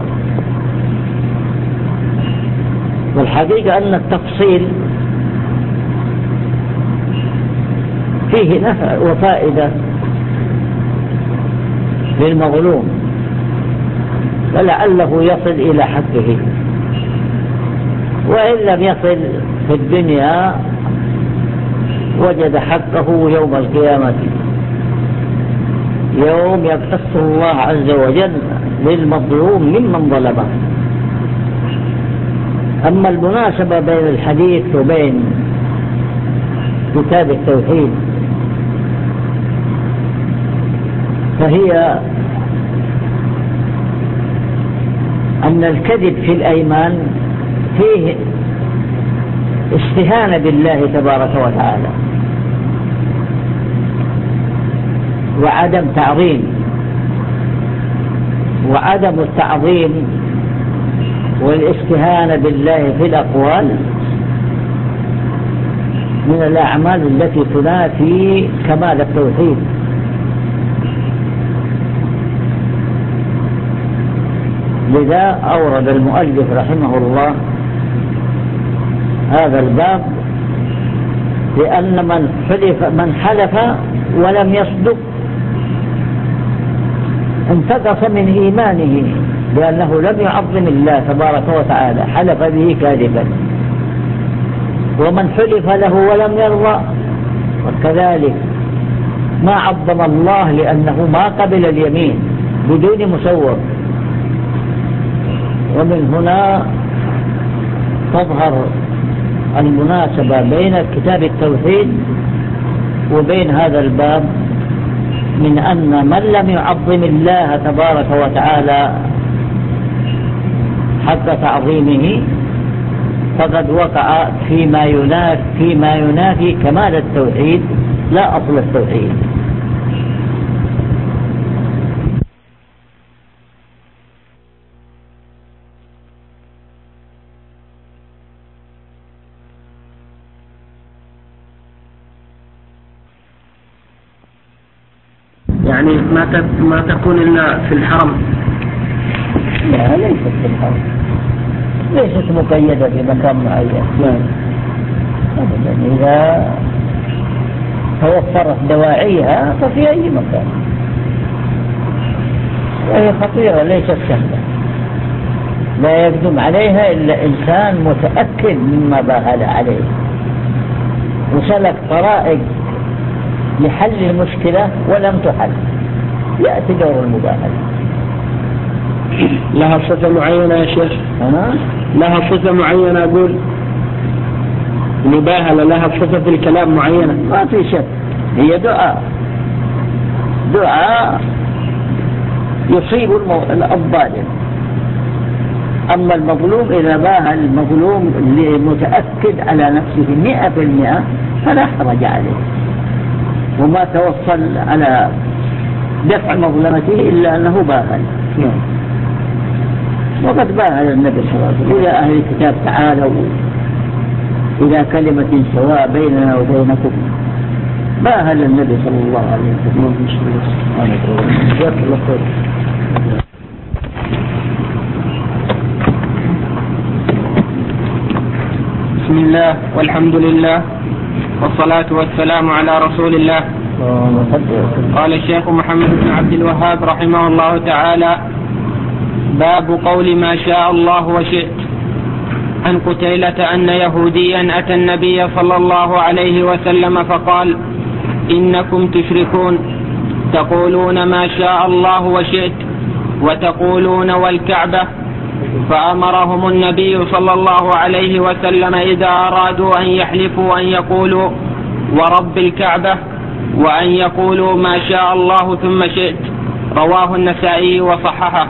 والحقيقة أن التفصيل فيه نفع وفائدة للمظلوم، فلعله يصل إلى حقه، وإن لم يصل في الدنيا وجد حقه يوم القيامة، يوم يقتص الله عز وجل للمظلوم ممن ظلمه. أما المناسبة بين الحديث وبين كتاب التوحيد فهي أن الكذب في الأيمان فيه استهانة بالله تبارك وتعالى وعدم تعظيم، وعدم التعظيم والاستهانة بالله في الأقوال من الأعمال التي تنافي كمال التوحيد. لذا أورد المؤلف رحمه الله هذا الباب، لأن من حلف من حلف ولم يصدق انتقص من إيمانه، لأنه لم يعظم الله تبارك وتعالى، حلف به كاذبا. ومن حلف له ولم يرضى وكذلك ما عظم الله، لأنه ما قبل اليمين بدون مسوغ. ومن هنا تظهر المناسبة بين كتاب التوحيد وبين هذا الباب، من أن من لم يعظم الله تبارك وتعالى حق تعظيمه فقد وقع فيما ينافي, فيما ينافي كمال التوحيد لا أصل التوحيد. يعني ما ما تكون إلا في الحرم؟ لا، ليست في الحرم، ليست مقيدة في مكان معين. لا أبدا، إذا توفرت دواعيها ففي أي مكان. وهي خطيرة ليست سهلة، لا يقدم عليها إلا إنسان متأكد مما باهل عليه وسلك طرائق لحل المشكلة ولم تحل، يأتي دور المباهلة. لها صفة معينة يا شيخ؟ أنا؟ لها صفة معينة أقول المباهلة لها صفة في الكلام معينة؟ ما في شك، هي دعاء دعاء يصيب الظالم. أما المظلوم إذا باهل المظلوم متأكد على نفسه مئة في المئة فلا حرج عليه، وما توصل على دفع مظلمته إلا أنه باهل. وقد باهل النبي صلى الله عليه وسلم: إلى أهل الكتاب تعالوا إلى كلمة سواء بيننا وبينكم. باهل النبي صلى الله عليه وسلم. بسم الله والحمد لله والصلاة والسلام على رسول الله. قال الشيخ محمد بن عبد الوهاب رحمه الله تعالى: باب قول ما شاء الله وشئت. عن قتيلة أن يهوديا أتى النبي صلى الله عليه وسلم فقال: إنكم تشركون، تقولون ما شاء الله وشئت وتقولون والكعبة. فأمرهم النبي صلى الله عليه وسلم إذا أرادوا أن يحلفوا أن يقولوا ورب الكعبة، وأن يقولوا ما شاء الله ثم شئت. رواه النسائي وصححه.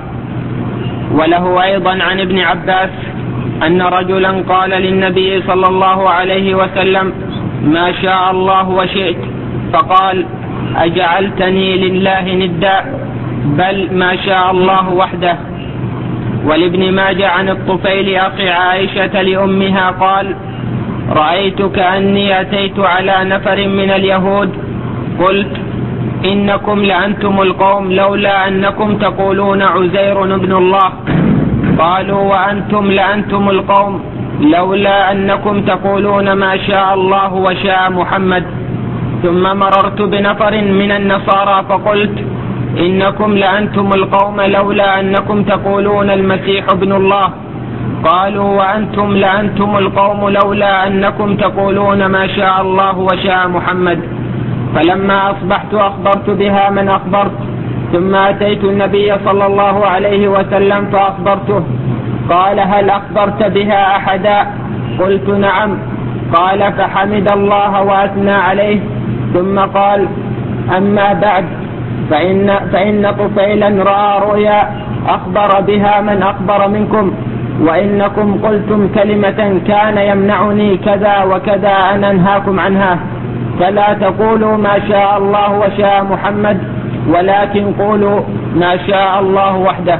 وله أيضا عن ابن عباس أن رجلا قال للنبي صلى الله عليه وسلم: ما شاء الله وشئت. فقال: أجعلتني لله ندا؟ بل ما شاء الله وحده. ولابن ماجه عن الطفيل أخي عائشة لأمها قال: رأيت كأني أتيت على نفر من اليهود قلت: إنكم لأنتم القوم لولا أنكم تقولون عزير ابن الله. قالوا: وأنتم لأنتم القوم لولا أنكم تقولون ما شاء الله وشاء محمد. ثم مررت بنفر من النصارى فقلت: إنكم لأنتم القوم لولا أنكم تقولون المسيح ابن الله. قالوا: وأنتم لأنتم القوم لولا أنكم تقولون ما شاء الله وشاء محمد. فلما أصبحت أخبرت بها من أخبرت، ثم أتيت النبي صلى الله عليه وسلم فأخبرته. قال: هل أخبرت بها أحدا؟ قلت: نعم. قال: فحمد الله وأثنى عليه، ثم قال: أما بعد، فإن, فإن طفيلا رأى رؤيا أخبر بها من أخبر منكم، وإنكم قلتم كلمة كان يمنعني كذا وكذا أن أنهاكم عنها، فلا تقولوا ما شاء الله وشاء محمد، ولكن قولوا ما شاء الله وحده.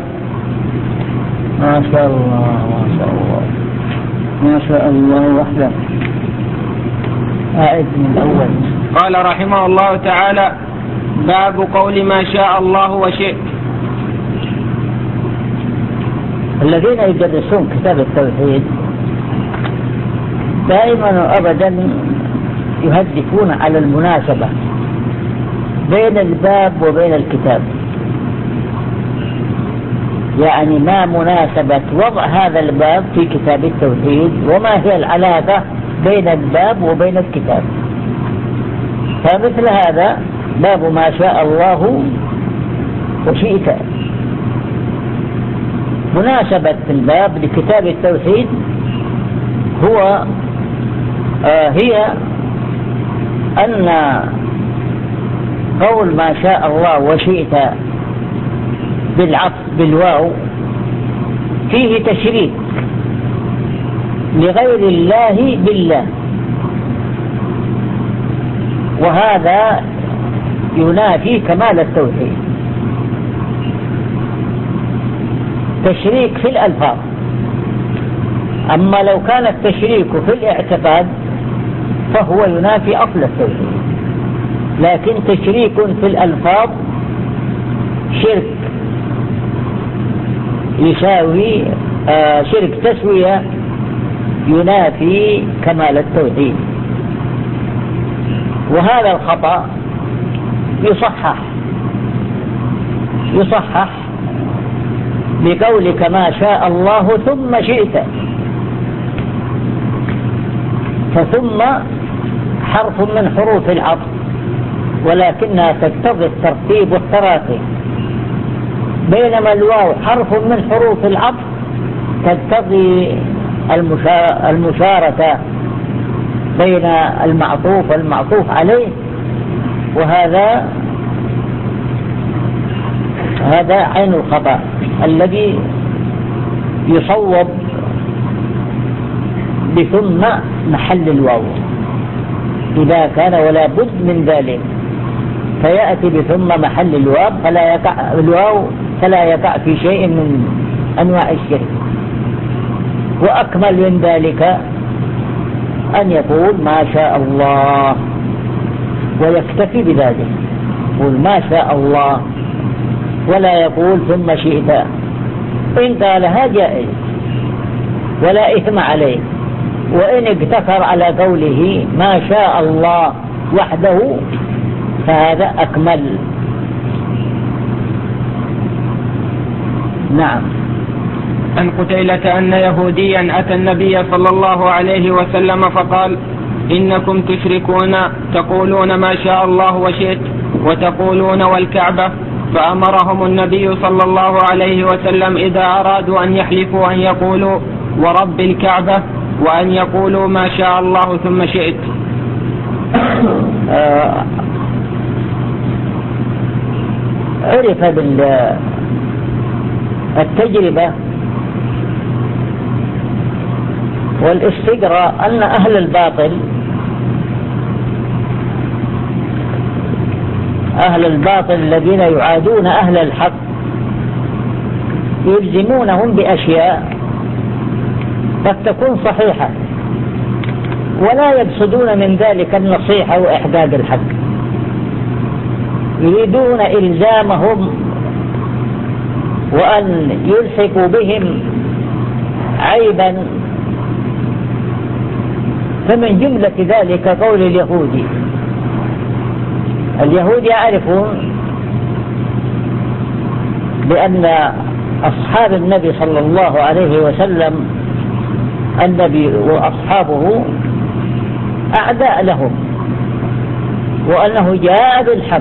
ما شاء الله ما شاء الله ما شاء الله وحده. أعد من الأول. قال رحمه الله تعالى: باب قول ما شاء الله وشئت. الذين يدرسون كتاب التوحيد دائما وأبدا يهدفون على المناسبة بين الباب وبين الكتاب، يعني ما مناسبة وضع هذا الباب في كتاب التوحيد وما هي العلاقة بين الباب وبين الكتاب. فمثل هذا باب ما شاء الله وشئت، مناسبة الباب لكتاب التوحيد هو آه هي أن قول ما شاء الله وشئت بالعطف بالواو فيه تشريك لغير الله بالله، وهذا ينافي كمال التوحيد. تشريك في الألفاظ، أما لو كان التشريك في الاعتقاد فهو ينافي أصل التوحيد، لكن تشريك في الألفاظ شرك يساوي آه شرك تسوية ينافي كمال التوحيد. وهذا الخطأ يصحح يصحح بقولك ما شاء الله ثم شئت، فثم حرف من حروف العطف ولكنها تقتضي الترتيب والتراخي، بينما الواو حرف من حروف العطف تقتضي المشاركة بين المعطوف والمعطوف عليه، وهذا هذا عين الخطأ الذي يصوب بثم محل الواو إذا كان ولا بد من ذلك، فيأتي بثم محل الواو فلا يقع الواو فلا يقع في شيء من أنواع الشرك. وأكمل من ذلك أن يقول ما شاء الله ويكتفي بذلك، يقول ما شاء الله ولا يقول ثم شئت. إن قالها جائز ولا إثم عليه، وإن اقتصر على قوله ما شاء الله وحده فهذا أكمل. نعم. عن قتيلة أن يهوديا أتى النبي صلى الله عليه وسلم فقال إنكم تشركون تقولون ما شاء الله وشئت وتقولون والكعبة، فأمرهم النبي صلى الله عليه وسلم إذا أرادوا أن يحلفوا أن يقولوا ورب الكعبة وأن يقولوا ما شاء الله ثم شئت. عرف بالتجربة والاستقراء أن أهل الباطل أهل الباطل الذين يعادون أهل الحق يلزمونهم بأشياء قد تكون صحيحة ولا يقصدون من ذلك النصيحة وإحقاق الحق، يريدون إلزامهم وأن يلحقوا بهم عيبا. فمن جملة ذلك قول اليهودي، اليهود يعرفون بأن أصحاب النبي صلى الله عليه وسلم النبي وأصحابه أعداء لهم، وأنه جاء بالحق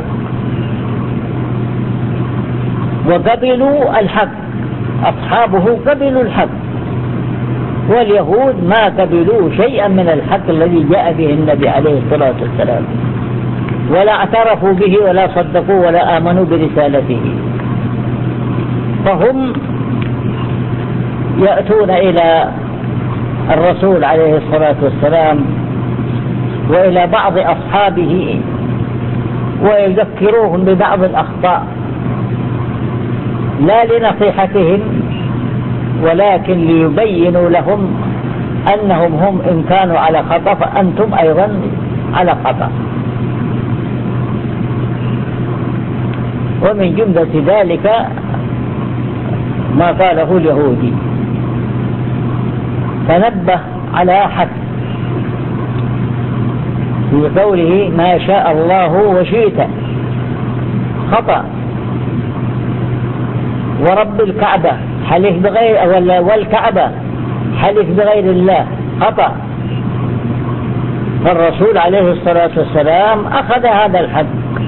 وقبلوا الحق، أصحابه قبلوا الحق، واليهود ما قبلوا شيئا من الحق الذي جاء به النبي عليه الصلاة والسلام، ولا اعترفوا به ولا صدقوا ولا آمنوا برسالته. فهم يأتون إلى الرسول عليه الصلاة والسلام وإلى بعض أصحابه ويذكروهم ببعض الأخطاء، لا لنصيحتهم ولكن ليبينوا لهم أنهم هم إن كانوا على خطأ فأنتم أيضا على خطأ. ومن جملة ذلك ما قاله اليهودي، فنبه على حد في قوله ما شاء الله وشئت، خطأ. ورب الكعبة حلف بغير ولا والكعبة حلف بغير الله، خطأ. فالرسول عليه الصلاة والسلام أخذ هذا الحق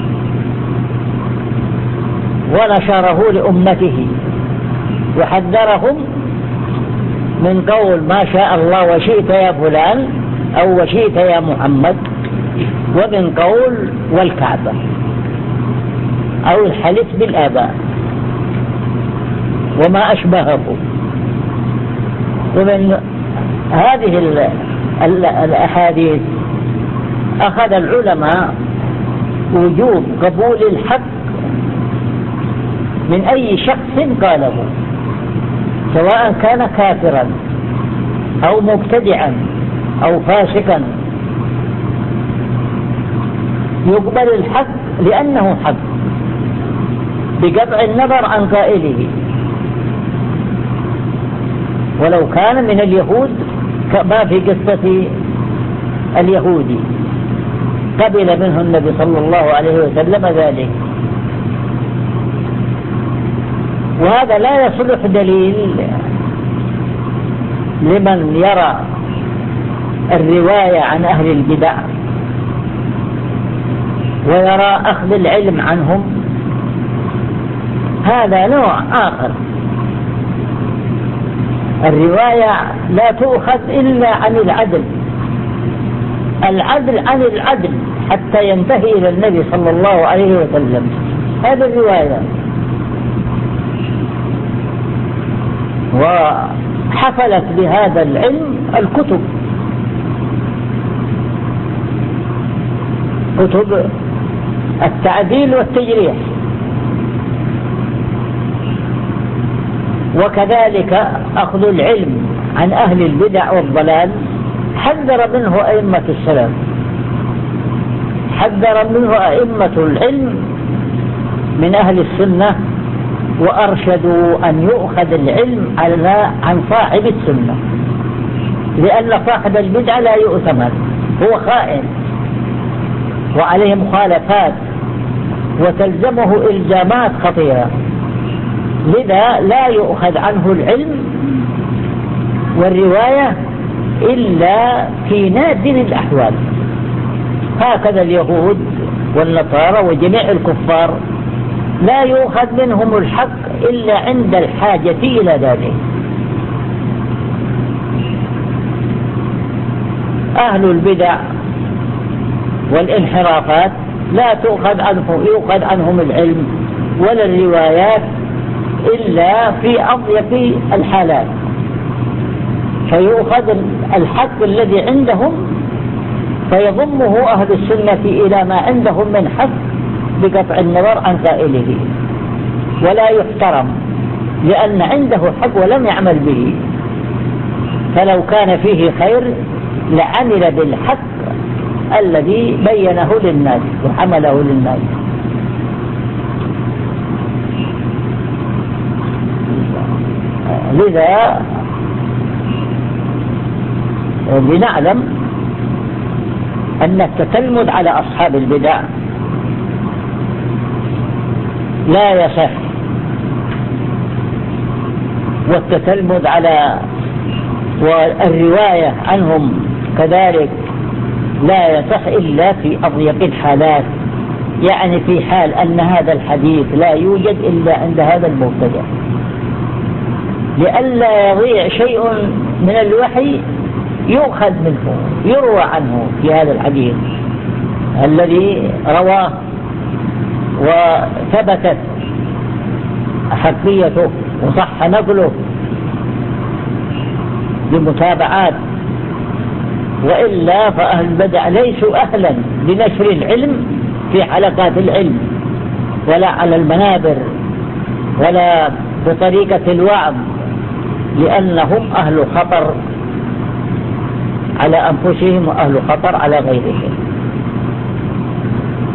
ونشره لأمته وحذرهم من قول ما شاء الله وشئت يا فلان أو وشئت يا محمد، ومن قول والكعبة أو الحلف بالآباء وما أشبهه. ومن هذه الأحاديث أخذ العلماء وجوب قبول الحق من أي شخص قاله، سواء كان كافرا أو مبتدعا أو فاسقا، يقبل الحق لأنه حق بقطع النظر عن قائله. ولو كان من اليهود كما في قصة اليهودي قبل منه النبي صلى الله عليه وسلم ذلك. وهذا لا يصلح دليل لمن يرى الرواية عن أهل البدع ويرى أخذ العلم عنهم، هذا نوع آخر. الرواية لا تؤخذ إلا عن العدل، العدل عن العدل حتى ينتهي إلى النبي صلى الله عليه وسلم، هذه الرواية. وحفلت بهذا العلم الكتب، كتب التعديل والتجريح، وكذلك أخذ العلم عن أهل البدع والضلال حذر منه أئمة السلف، حذر منه أئمة العلم من أهل السنة، وأرشدوا أن يؤخذ العلم على عن صاحب السنة، لأن صاحب البدع لا يؤتمن، هو خائن وعليه مخالفات وتلزمه إلزامات خطيرة، لذا لا يؤخذ عنه العلم والرواية إلا في نادر الأحوال. هكذا اليهود والنصارى وجميع الكفار لا يؤخذ منهم الحق إلا عند الحاجة إلى ذلك. أهل البدع والانحرافات لا تؤخذ عنهم يؤخذ عنهم العلم ولا الروايات إلا في أضيق الحالات، فيؤخذ الحق الذي عندهم فيضمه أهل السنة إلى ما عندهم من حق بقطع النظر عن قائله، ولا يحترم لأن عنده حق ولم يعمل به، فلو كان فيه خير لعمل بالحق الذي بينه للناس وحمله للناس. لذا لنعلم أن التتلمذ على أصحاب البدع لا يصح، والتتلمذ على والرواية عنهم كذلك لا يصح إلا في أضيق الحالات، يعني في حال أن هذا الحديث لا يوجد إلا عند هذا المبتدع، لئلا يضيع شيء من الوحي يؤخذ منه يروى عنه في هذا الحديث الذي رواه وثبتت حقيته وصح نقله بمتابعات، وإلا فأهل البدع ليسوا أهلا لنشر العلم في حلقات العلم ولا على المنابر ولا بطريقة الوعظ، لأنهم أهل خطر على أنفسهم وأهل خطر على غيرهم،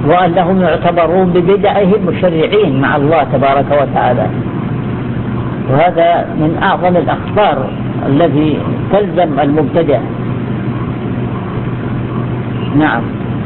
وأنهم يعتبرون ببدعهم مشرعين مع الله تبارك وتعالى، وهذا من أعظم الأخطار الذي تلزم المبتدع. نعم.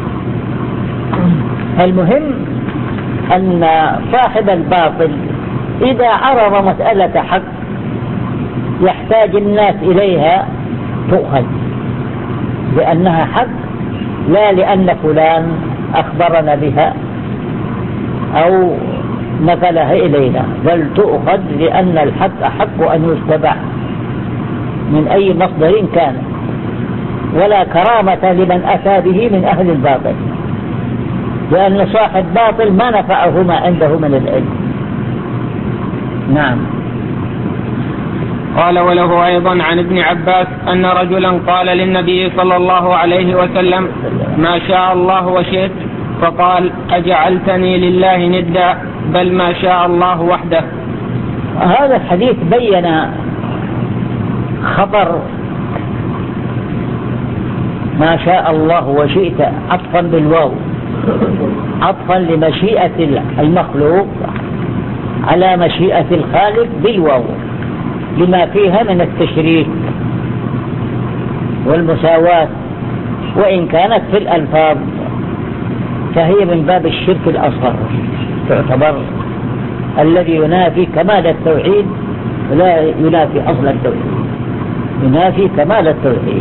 المهم أن صاحب الباطل إذا عرض مسألة حق يحتاج الناس إليها تؤخذ لأنها حق، لا لأن فلان أخبرنا بها أو نقلها إلينا، بل تؤخذ لأن الحق أحق أن يتبع من أي مصدر كان، ولا كرامة لمن أتى به من أهل الباطل، لأن صاحب باطل ما نفعه ما عنده من العلم. نعم. قال وله أيضا عن ابن عباس أن رجلا قال للنبي صلى الله عليه وسلم ما شاء الله وشئت، فقال أجعلتني لله ندا بل ما شاء الله وحده. هذا الحديث بين خطر ما شاء الله وشئت عطفا بالواو، عطفا لمشيئة المخلوق على مشيئة الخالق بالواو، لما فيها من التشريك والمساواة، وإن كانت في الألفاظ فهي من باب الشرك الأصغر، تعتبر الذي ينافي كمال التوحيد لا ينافي أصل التوحيد، ينافي كمال التوحيد.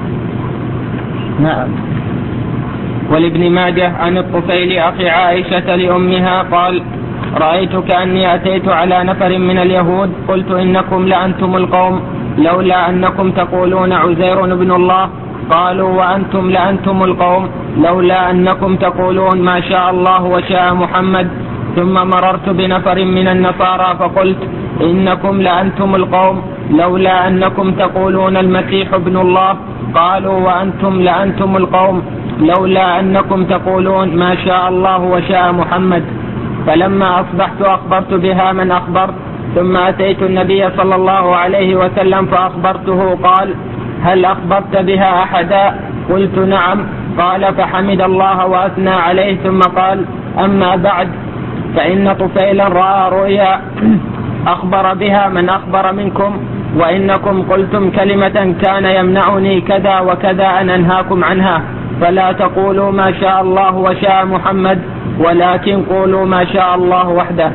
نعم. ولابن ماجه عن الطفيل أخي عائشة لأمها قال رأيت كأني أتيت على نفر من اليهود قلت إنكم لأنتم القوم لولا أنكم تقولون عزير ابن الله، قالوا وأنتم لأنتم القوم لولا أنكم تقولون ما شاء الله وشاء محمد. ثم مررت بنفر من النصارى فقلت إنكم لأنتم القوم لولا أنكم تقولون المسيح ابن الله، قالوا وأنتم لأنتم القوم لولا أنكم تقولون ما شاء الله وشاء محمد. فلما أصبحت أخبرت بها من أخبرت، ثم أتيت النبي صلى الله عليه وسلم فأخبرته، قال هل أخبرت بها أحدا؟ قلت نعم. قال فحمد الله وأثنى عليه ثم قال أما بعد فإن طفيلا رأى رؤيا أخبر بها من أخبر منكم، وإنكم قلتم كلمة كان يمنعني كذا وكذا أن أنهاكم عنها، فلا تقولوا ما شاء الله وشاء محمد ولكن قولوا ما شاء الله وحده.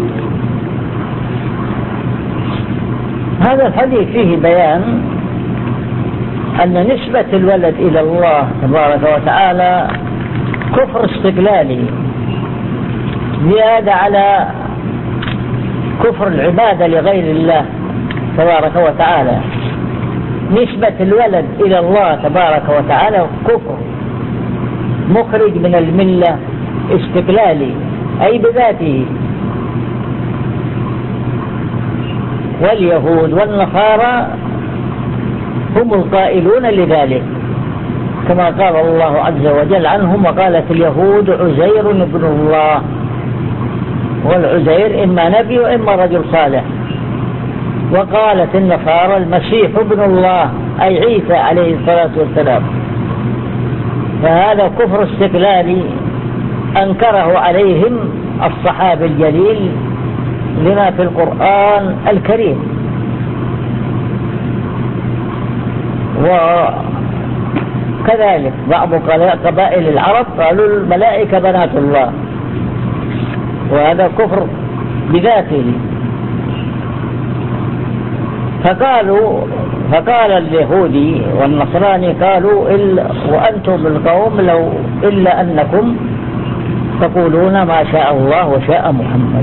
هذا الحديث فيه بيان أن نسبة الولد إلى الله تبارك وتعالى كفر استقلالي زيادة على كفر العبادة لغير الله تبارك وتعالى. نسبة الولد إلى الله تبارك وتعالى كفر مخرج من الملة استقلالي أي بذاته. واليهود والنصارى هم القائلون لذلك، كما قال الله عز وجل عنهم وقالت اليهود عزير ابن الله، والعزير إما نبي وإما رجل صالح. وقالت النصارى المسيح ابن الله أي عيسى عليه الصلاة والسلام. فهذا كفر استقلالي أنكره عليهم الصحابي الجليل لما في القرآن الكريم. وكذلك بعض قبائل العرب قالوا الملائكة بنات الله، وهذا كفر بذاته. فقالوا فقال اليهودي والنصراني قالوا إلا وأنتم القوم لو إلا أنكم تقولون ما شاء الله وشاء محمد.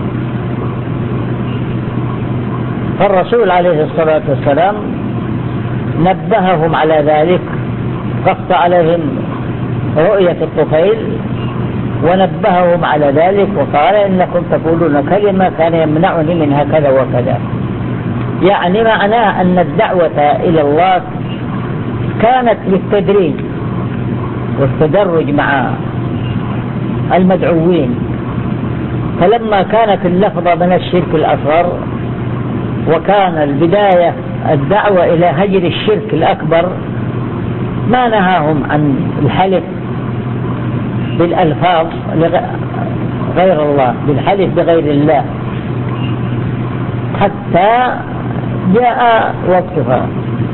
فالرسول عليه الصلاة والسلام نبههم على ذلك، قص عليهم رؤية الطفيل ونبههم على ذلك وقال إنكم تقولون كلمة كان يمنعني منها كذا وكذا. يعني معناه أن الدعوة إلى الله كانت بالتدريج والتدرج مع المدعوين. فلما كانت اللفظة من الشرك الأصغر وكان البداية الدعوة إلى هجر الشرك الأكبر ما نهاهم عن الحلف بالألفاظ غير الله، بالحلف بغير الله، حتى جاء وقتها،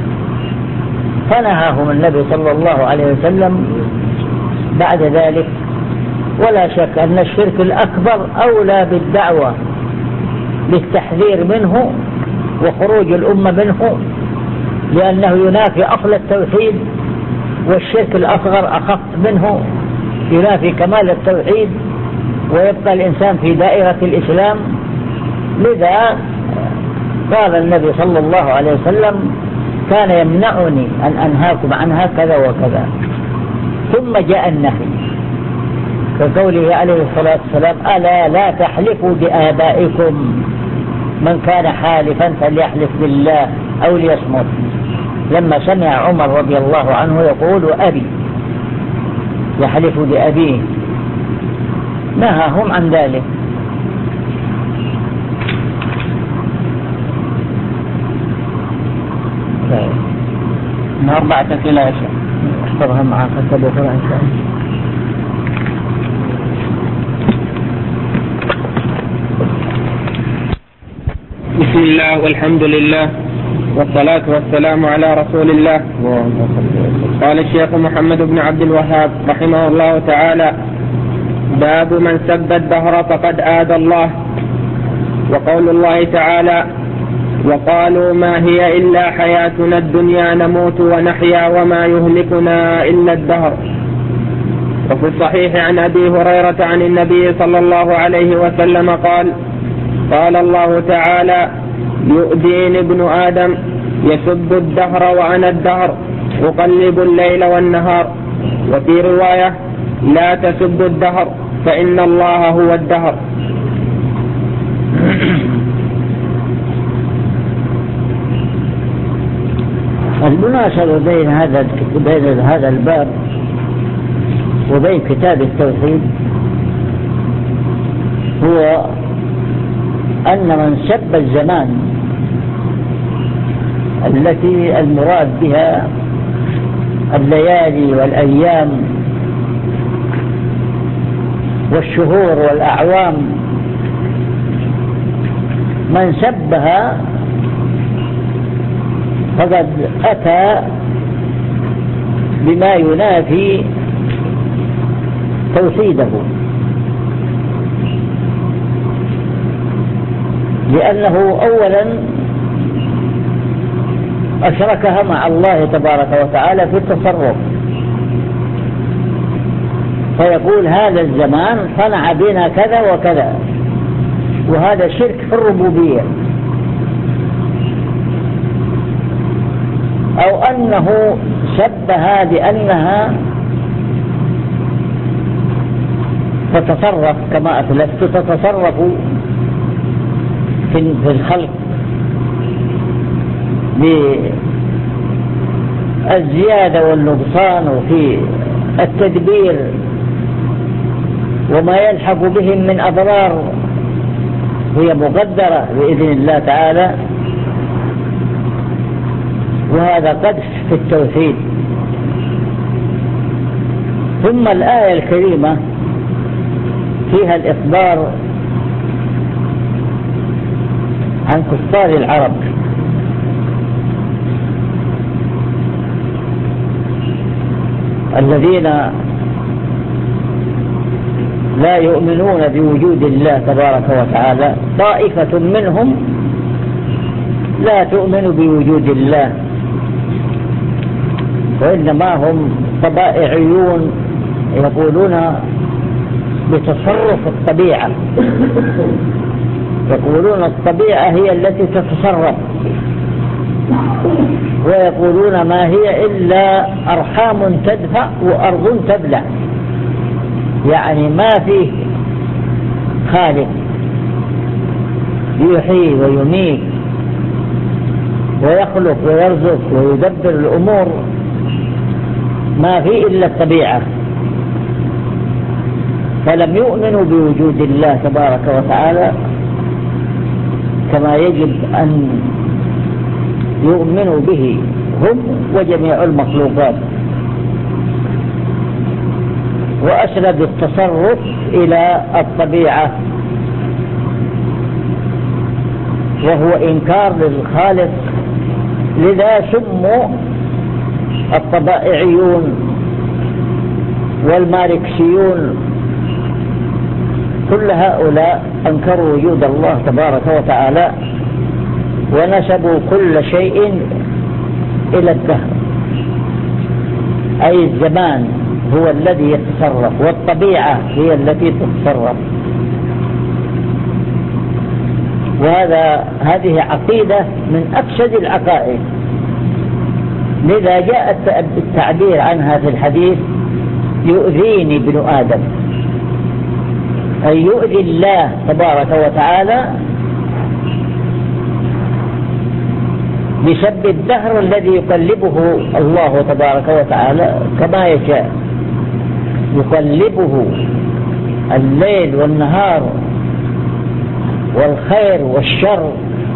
فنهاهم النبي صلى الله عليه وسلم بعد ذلك. ولا شك أن الشرك الأكبر أولى بالدعوة للتحذير منه وخروج الأمة منه، لأنه ينافي أصل التوحيد، والشرك الأصغر أخف منه، ينافي كمال التوحيد ويبقى الإنسان في دائرة الإسلام. لذا قال النبي صلى الله عليه وسلم: كان يمنعني أن أنهاكم عنها كذا وكذا. ثم جاء النهي كقوله عليه الصلاة والسلام: ألا لا تحلفوا بآبائكم، من كان حالفا فليحلف بالله أو ليصمت. لما سمع عمر رضي الله عنه يقول أبي، يحلف بأبيه، نهاهم عن ذلك. من أربعة أسئلة يا شيخ احفظها معك كتبوا فرع إن شاء الله. بسم الله والحمد لله والصلاة والسلام على رسول الله. قال الشيخ محمد بن عبد الوهاب رحمه الله تعالى: باب من سب الدهر فقد آذى الله. وقول الله تعالى: وقالوا ما هي إلا حياتنا الدنيا نموت ونحيا وما يهلكنا إلا الدهر. وفي الصحيح عن أبي هريرة عن النبي صلى الله عليه وسلم قال: قال الله تعالى: يؤذيني ابن آدم يسب الدهر وأنا الدهر أقلب الليل والنهار. وفي رواية: لا تسب الدهر فإن الله هو الدهر. المناسبة بين هذا بين هذا الباب وبين كتاب التوحيد هو أن من سب الزمان التي المراد بها الليالي والأيام والشهور والأعوام، من سبها فقد أتى بما ينافي توحيده، لأنه أولا أشركها مع الله تبارك وتعالى في التصرف، فيقول هذا الزمان صنع بنا كذا وكذا، وهذا شرك في الربوبية. أو أنه شبه بأنها تتصرف كما أتلفت، تتصرف في الخلق بالزيادة والنقصان وفي التدبير وما يلحق بهم من أضرار هي مقدرة بإذن الله تعالى، وهذا قدح في التوحيد. ثم الآية الكريمة فيها الإخبار عن كفار العرب الذين لا يؤمنون بوجود الله تبارك وتعالى. طائفة منهم لا تؤمن بوجود الله، وإنما هم طبائعيون يقولون بتصرف الطبيعة، يقولون الطبيعة هي التي تتصرف، ويقولون ما هي إلا أرحام تدفع وأرض تبلع، يعني ما فيه خالق يحيي ويميت ويخلق ويرزق ويدبر الأمور، ما فيه إلا الطبيعة. فلم يؤمنوا بوجود الله تبارك وتعالى كما يجب أن يؤمنوا به هم وجميع المخلوقات، وأسند التصرف إلى الطبيعة. وهو إنكار للخالق. لذا سموا الطبائعيون والماركسيون، كل هؤلاء أنكروا وجود الله تبارك وتعالى ونسبوا كل شيء إلى الدهر، أي الزمان هو الذي يتصرف والطبيعة هي التي تتصرف. وهذا هذه عقيدة من أفسد العقائد. لذا جاء التعبير عنها في الحديث: يؤذيني ابن آدم، أي يؤذي الله تبارك وتعالى بسبب الدهر الذي يقلبه الله تبارك وتعالى كما يشاء، يقلبه الليل والنهار والخير والشر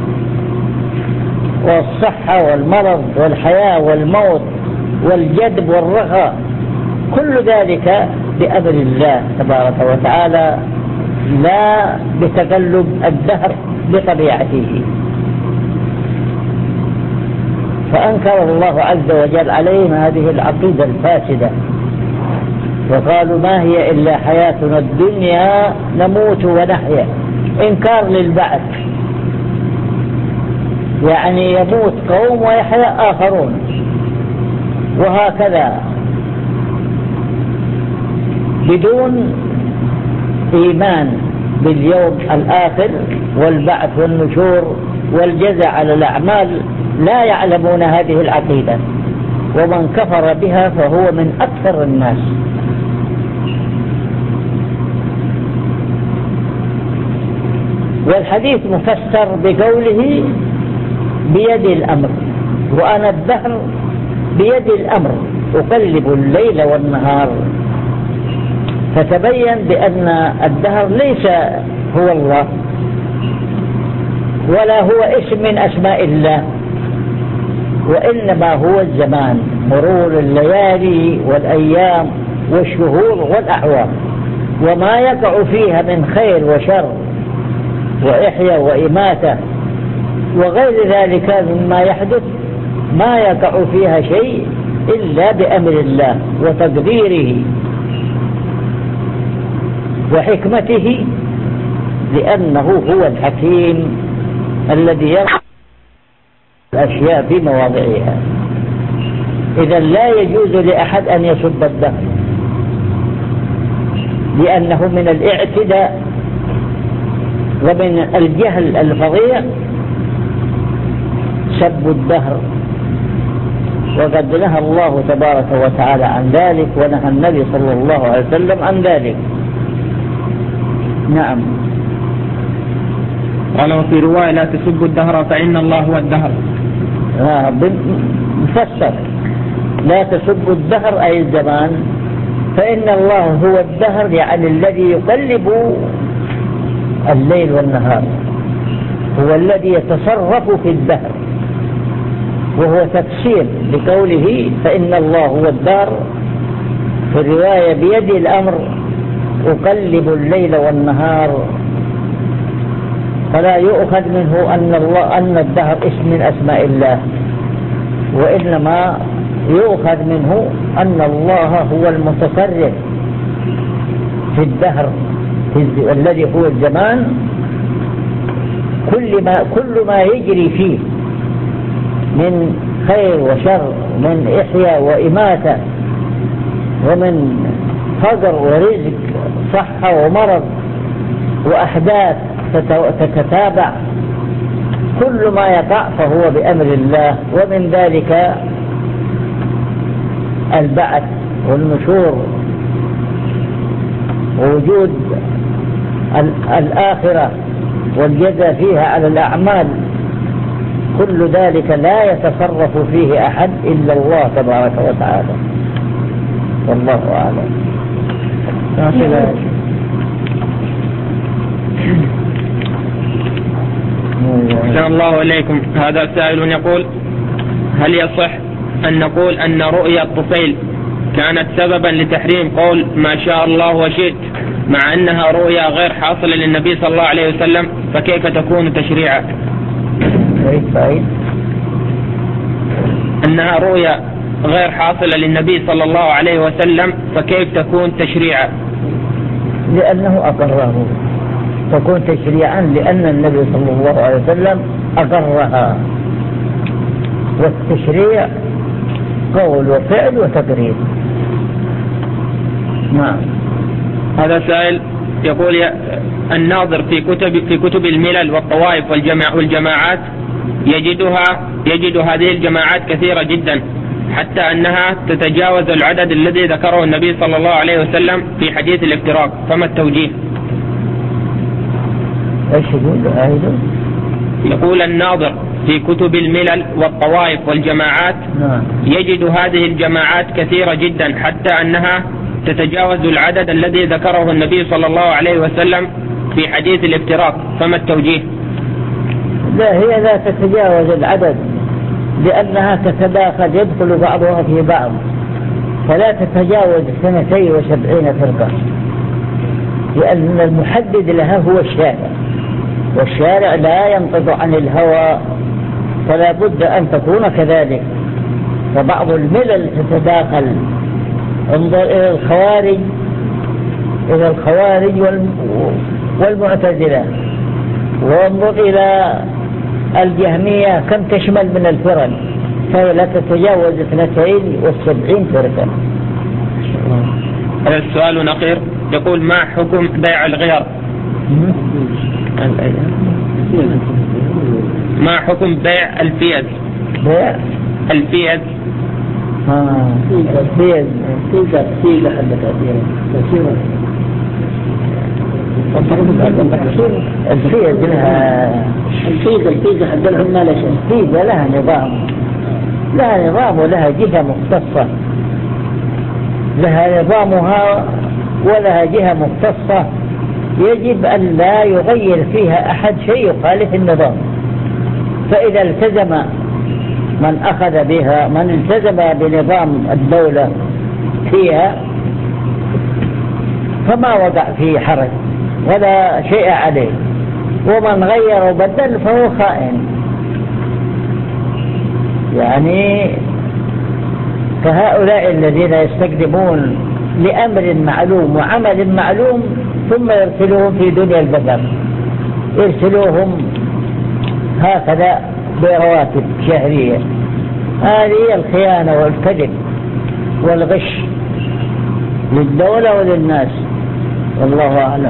والصحة والمرض والحياة والموت والجدب والرخاء، كل ذلك بأمر الله تبارك وتعالى، لا بتقلب الدهر بطبيعته. فأنكر الله عز وجل عليهم هذه العقيدة الفاسدة، وقالوا ما هي إلا حياتنا الدنيا نموت ونحيا. إنكار للبعث، يعني يموت قوم ويحيا آخرون، وهكذا بدون إيمان باليوم الآخر والبعث والنشور والجزاء على الأعمال لا يعلمون هذه العقيدة، ومن كفر بها فهو من أكثر الناس. والحديث مفسر بقوله بيد الأمر، وأنا الدهر بيد الأمر أقلب الليل والنهار، فتبين بأن الدهر ليس هو الله ولا هو اسم من أسماء الله، وإنما هو الزمان، مرور الليالي والأيام والشهور والأعوام، وما يقع فيها من خير وشر وإحياء وإماتة وغير ذلك مما يحدث، ما يقع فيها شيء إلا بأمر الله وتقديره وحكمته، لأنه هو الحكيم الذي يرى الأشياء في مواضعها. إذا لا يجوز لأحد أن يسب الدهر، لأنه من الاعتداء ومن الجهل الفظيع سب الدهر، وقد نهى الله تبارك وتعالى عن ذلك، ونهى النبي صلى الله عليه وسلم عن ذلك. نعم. قال وفي رواية لا تسبوا الدهر فإن الله هو الدهر. آه مفسر لا تسبوا الدهر أي الزمان، فإن الله هو الدهر يعني الذي يقلب الليل والنهار، هو الذي يتصرف في الدهر، وهو تفسير لقوله فإن الله هو الدهر. في الرواية بيد الأمر أقلب الليل والنهار، فلا يؤخذ منه أن الله أن الدهر اسم من أسماء الله، وإنما يؤخذ منه أن الله هو المتصرف في الدهر الذي هو الزمان، كل ما كل ما يجري فيه من خير وشر، من إحياء وإماتة، ومن فقر ورزق، صحة ومرض وأحداث تتتابع، كل ما يقع فهو بأمر الله، ومن ذلك البعث والنشور ووجود الآخرة والجزاء فيها على الأعمال، كل ذلك لا يتصرف فيه أحد إلا الله تبارك وتعالى، والله أعلم. أحسن الله إليكم. هذا سائل يقول: هل يصح أن نقول أن رؤيا الطفيل كانت سببا لتحريم قول ما شاء الله وشئت، مع أنها رؤيا غير حاصلة للنبي صلى الله عليه وسلم، فكيف تكون تشريعا؟ أنها رؤيا غير حاصلة للنبي صلى الله عليه وسلم، فكيف تكون تشريعا؟ لأنه أقره، تكون تشريعا لأن النبي صلى الله عليه وسلم أقرها، والتشريع قول وفعل وتقرير. نعم. هذا سائل يقول الناظر في كتب في كتب الملل والطوائف والجماع والجماعات يجدها يجد هذه الجماعات كثيرة جدا حتى أنها تتجاوز العدد الذي ذكره النبي صلى الله عليه وسلم في حديث الافتراق، فما التوجيه؟ ايش يقول أيضا؟ يقول الناظر في كتب الملل والطوائف والجماعات يجد هذه الجماعات كثيرة جدا حتى أنها تتجاوز العدد الذي ذكره النبي صلى الله عليه وسلم في حديث الافتراق، فما التوجيه؟ لا، هي لا تتجاوز العدد لأنها تتداخل، يدخل بعضها في بعض، فلا تتجاوز اثنتين وسبعين فرقة، لأن المحدد لها هو الشارع، والشارع لا ينطق عن الهوى، فلا بد أن تكون كذلك. فبعض الملل تتداخل، انظر إلى الخوارج إلى الخوارج والمعتزلة، وانظر إلى الجهمية كم تشمل من الفرق، فهي لا تتجاوز اثنتين وسبعين فرقة. هذا السؤال الأخير يقول ما حكم بيع الغير؟ ما حكم بيع الفيز؟ بيع الفيز اه الفيز تلك تيجي حدك كثيرة الفيز لها الفيز الفيز حد لهم ما لها الفيز لها نظام لها نظام ولها جهة مختصة، لها نظامها ولها جهة مختصة، يجب أن لا يغير فيها أحد شيء يخالف النظام. فإذا التزم من أخذ بها، من التزم بنظام الدولة فيها، فما وقع فيه حرج ولا شيء عليه، ومن غير وبدل فهو خائن. يعني فهؤلاء الذين يستخدمون لأمر معلوم وعمل معلوم ثم يرسلوهم في دنيا البشر، يرسلوهم هكذا برواتب شهرية، هذه الخيانة والكذب والغش للدولة وللناس، والله أعلم.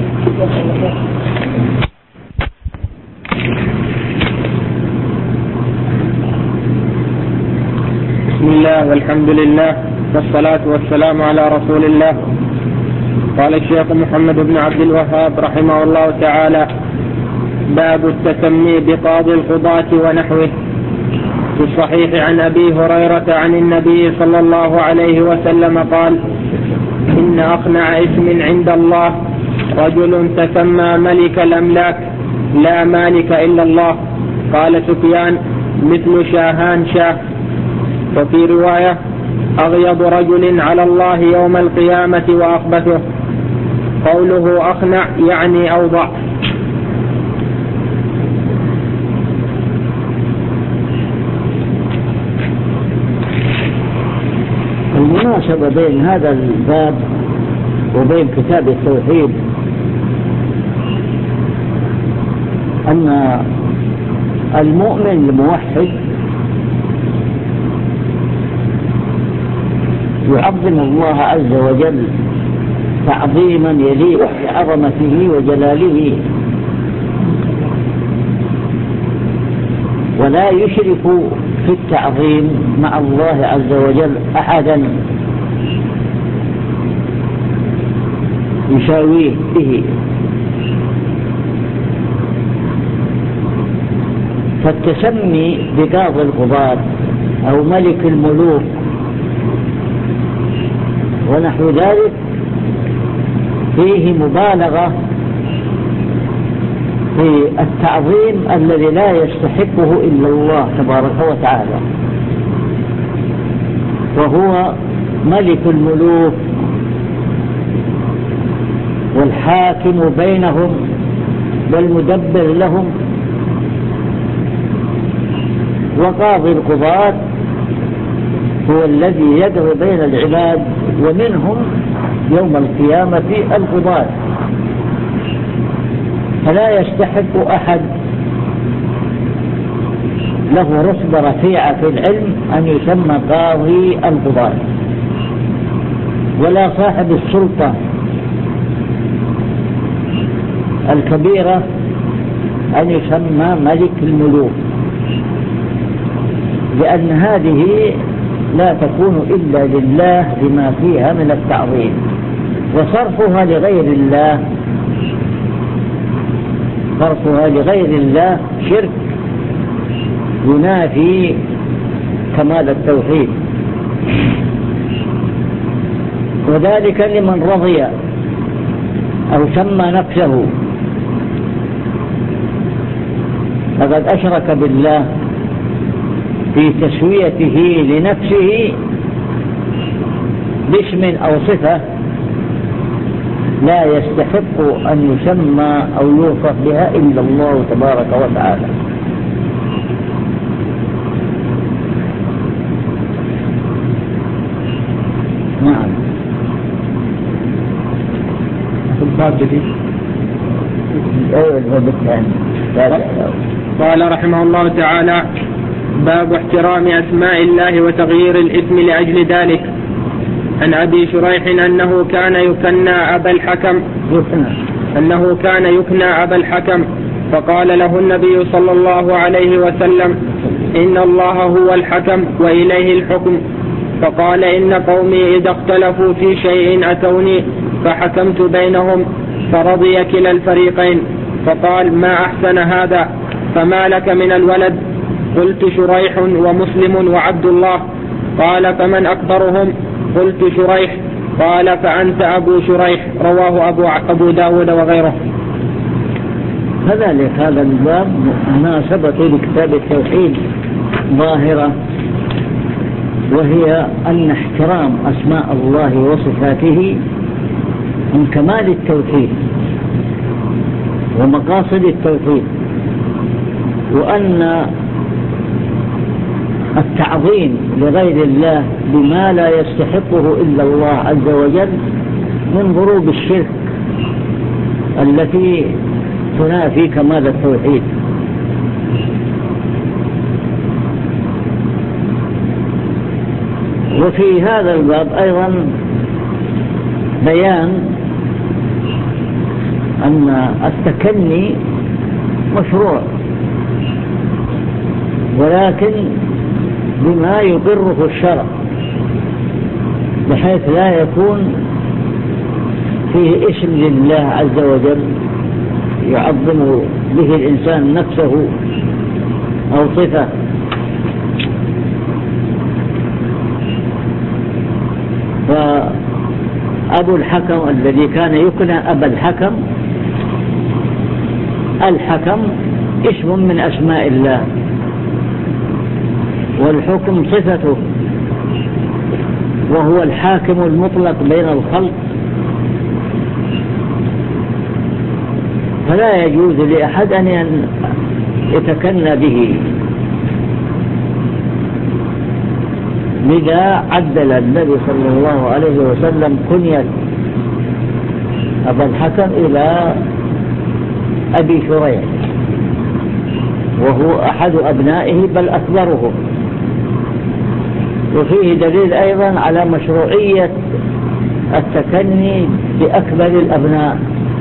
بسم الله والحمد لله والصلاة والسلام على رسول الله. قال الشيخ محمد بن عبد الوهاب رحمه الله تعالى: باب التسمي بقاضي القضاة ونحوه. في الصحيح عن أبي هريرة عن النبي صلى الله عليه وسلم قال: إن أقنع اسم عند الله رجل تسمى ملك الأملاك لا مالك إلا الله. قال سفيان: مثل شاهان شاه. وفي رواية: أغيض رجل على الله يوم القيامة وأخبثه. قوله أقنع يعني أوضع. المناسبة بين هذا الباب وبين كتاب التوحيد أن المؤمن الموحد يعظم الله عز وجل تعظيما يليق بعظمته وجلاله، ولا يشرك في التعظيم مع الله عز وجل أحدا يساويه به. فالتسمي بقاضي القضاة أو ملك الملوك ونحو ذلك فيه مبالغة في التعظيم الذي لا يستحقه إلا الله تبارك وتعالى، وهو ملك الملوك والحاكم بينهم والمدبر لهم، وقاضي القضاة هو الذي يقضي بين العباد، ومنهم يوم القيامة القضاة. فلا يستحق أحد له رتبة رفيعة في العلم أن يسمى قاضي القضاة، ولا صاحب السلطة الكبيرة أن يسمى ملك الملوك، لأن هذه لا تكون إلا لله لما فيها من التعظيم، وصرفها لغير الله صرفها لغير الله شرك ينافي كمال التوحيد. وذلك لمن رضي أو سمى نفسه فقد أشرك بالله في تسويته لنفسه باسم أو صفة لا يستحق أن يسمى أو يوصف بها إلا الله تبارك وتعالى. نعم. الباب جديد. أيوة الباب الثاني. قال رحمه الله تعالى: باب احترام أسماء الله وتغيير الاسم لأجل ذلك. عن أبي شريح أنه كان يكنى أبا الحكم أنه كان يكنى أبا الحكم فقال له النبي صلى الله عليه وسلم: إن الله هو الحكم وإليه الحكم. فقال: إن قومي إذا اختلفوا في شيء أتوني فحكمت بينهم فرضي كلا الفريقين. فقال: ما أحسن هذا، فما لك من الولد؟ قلت: شريح ومسلم وعبد الله. قال: فمن أكبرهم؟ قلت: شريح. قال: فأنت أبو شريح. رواه أبو, أبو داود وغيره. كذلك هذا الباب مناسبة لكتاب التوحيد ظاهرة، وهي أن احترام أسماء الله وصفاته من كمال التوحيد ومقاصد التوحيد، وأن التعظيم لغير الله بما لا يستحقه إلا الله عز وجل من ضروب الشرك التي تنافي كمال التوحيد. وفي هذا الباب أيضا بيان أن التكني مشروع، ولكن بما يقره الشرع، بحيث لا يكون فيه اسم لله عز وجل يعظم به الإنسان نفسه أو صفة. فأبو الحكم الذي كان يكنى أبا الحكم، الحكم اسم من أسماء الله، والحكم صفته، وهو الحاكم المطلق بين الخلق. فلا يجوز لأحد أن يتكنى به، لذا عدل النبي صلى الله عليه وسلم كنية أبا الحكم إلى أبي شريح، وهو أحد أبنائه بل أكبره. وفيه دليل أيضا على مشروعية التكني بأكبر الأبناء،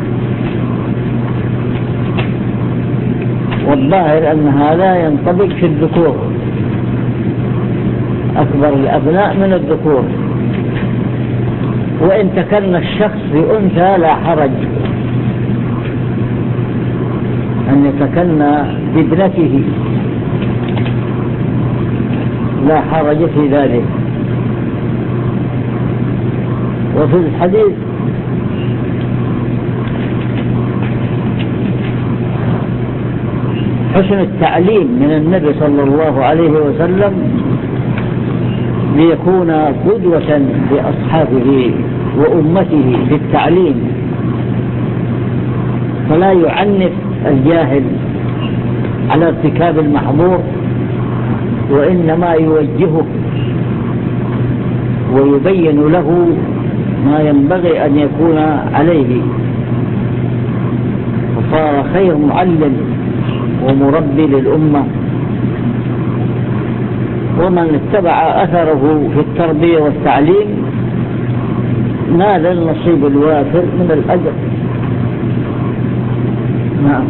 والظاهر أن هذا ينطبق في الذكور، أكبر الأبناء من الذكور. وإن تكن الشخص بأنثى لا حرج أن يتكنى بابنته، لا حرج في ذلك. وفي الحديث حسن التعليم من النبي صلى الله عليه وسلم ليكون قدوة لأصحابه وأمته في التعليم، فلا يعنف الجاهل على ارتكاب المحظور، وإنما يوجهه ويبين له ما ينبغي أن يكون عليه، وصار خير معلم ومربي للأمة. ومن اتبع أثره في التربية والتعليم نال النصيب الوافر من الأجر. نعم.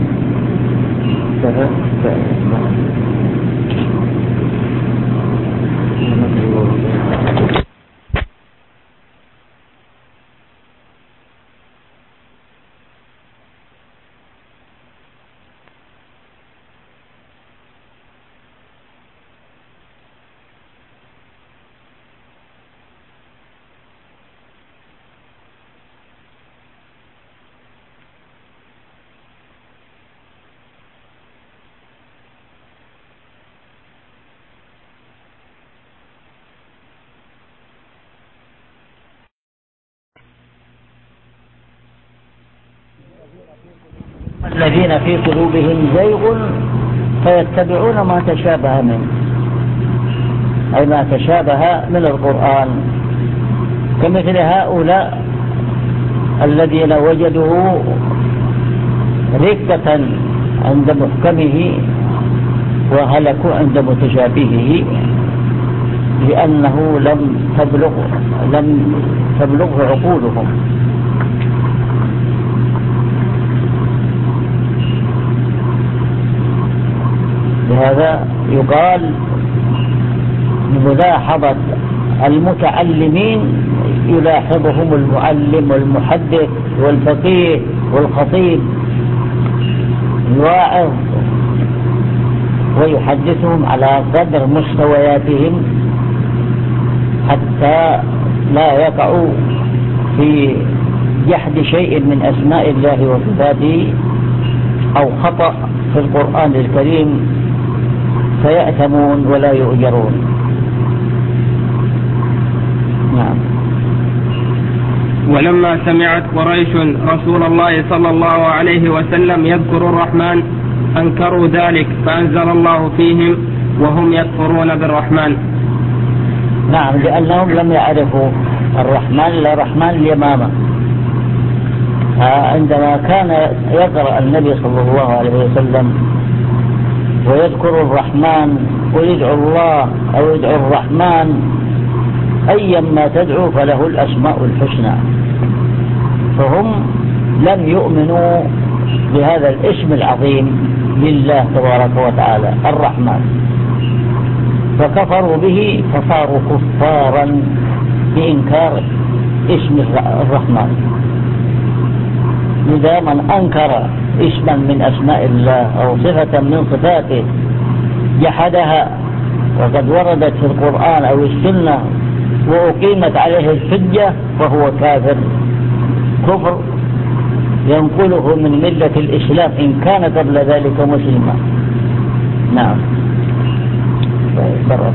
الذين في قلوبهم زيغ فيتبعون ما تشابه منه، أي ما تشابه من القرآن، كمثل هؤلاء الذين وجدوا ركة عند محكمه وهلكوا عند متشابهه، لأنه لم تبلغ لم تبلغ عقولهم. لهذا يقال ملاحظة المتعلمين يلاحظهم المعلم والمحدث والفقيه والخطيب، الواعظ، ويحدثهم على قدر مستوياتهم حتى لا يقعوا في جحد شيء من أسماء الله وصفاته أو خطأ في القرآن الكريم فيأثمون ولا يؤجرون. نعم. ولما سمعت قريش رسول الله صلى الله عليه وسلم يذكر الرحمن أنكروا ذلك، فأنزل الله فيهم وهم يكفرون بالرحمن. نعم، لأنهم لم يعرفوا الرحمن إلا رحمن اليمامة. عندما كان يقرأ النبي صلى الله عليه وسلم ويذكر الرحمن ويدعو الله أو يدعو الرحمن أيما تدعو فله الأسماء الحسنى، فهم لم يؤمنوا بهذا الاسم العظيم لله تبارك وتعالى الرحمن، فكفروا به فصاروا كفارا بإنكار اسم الرحمن. إذا من أنكر اسما من أسماء الله أو صفة من صفاته جحدها وقد وردت في القرآن أو السنة وأقيمت عليه الحجة فهو كافر، كفر ينقله من ملة الإسلام إن كان قبل ذلك مسلما. نعم. برد.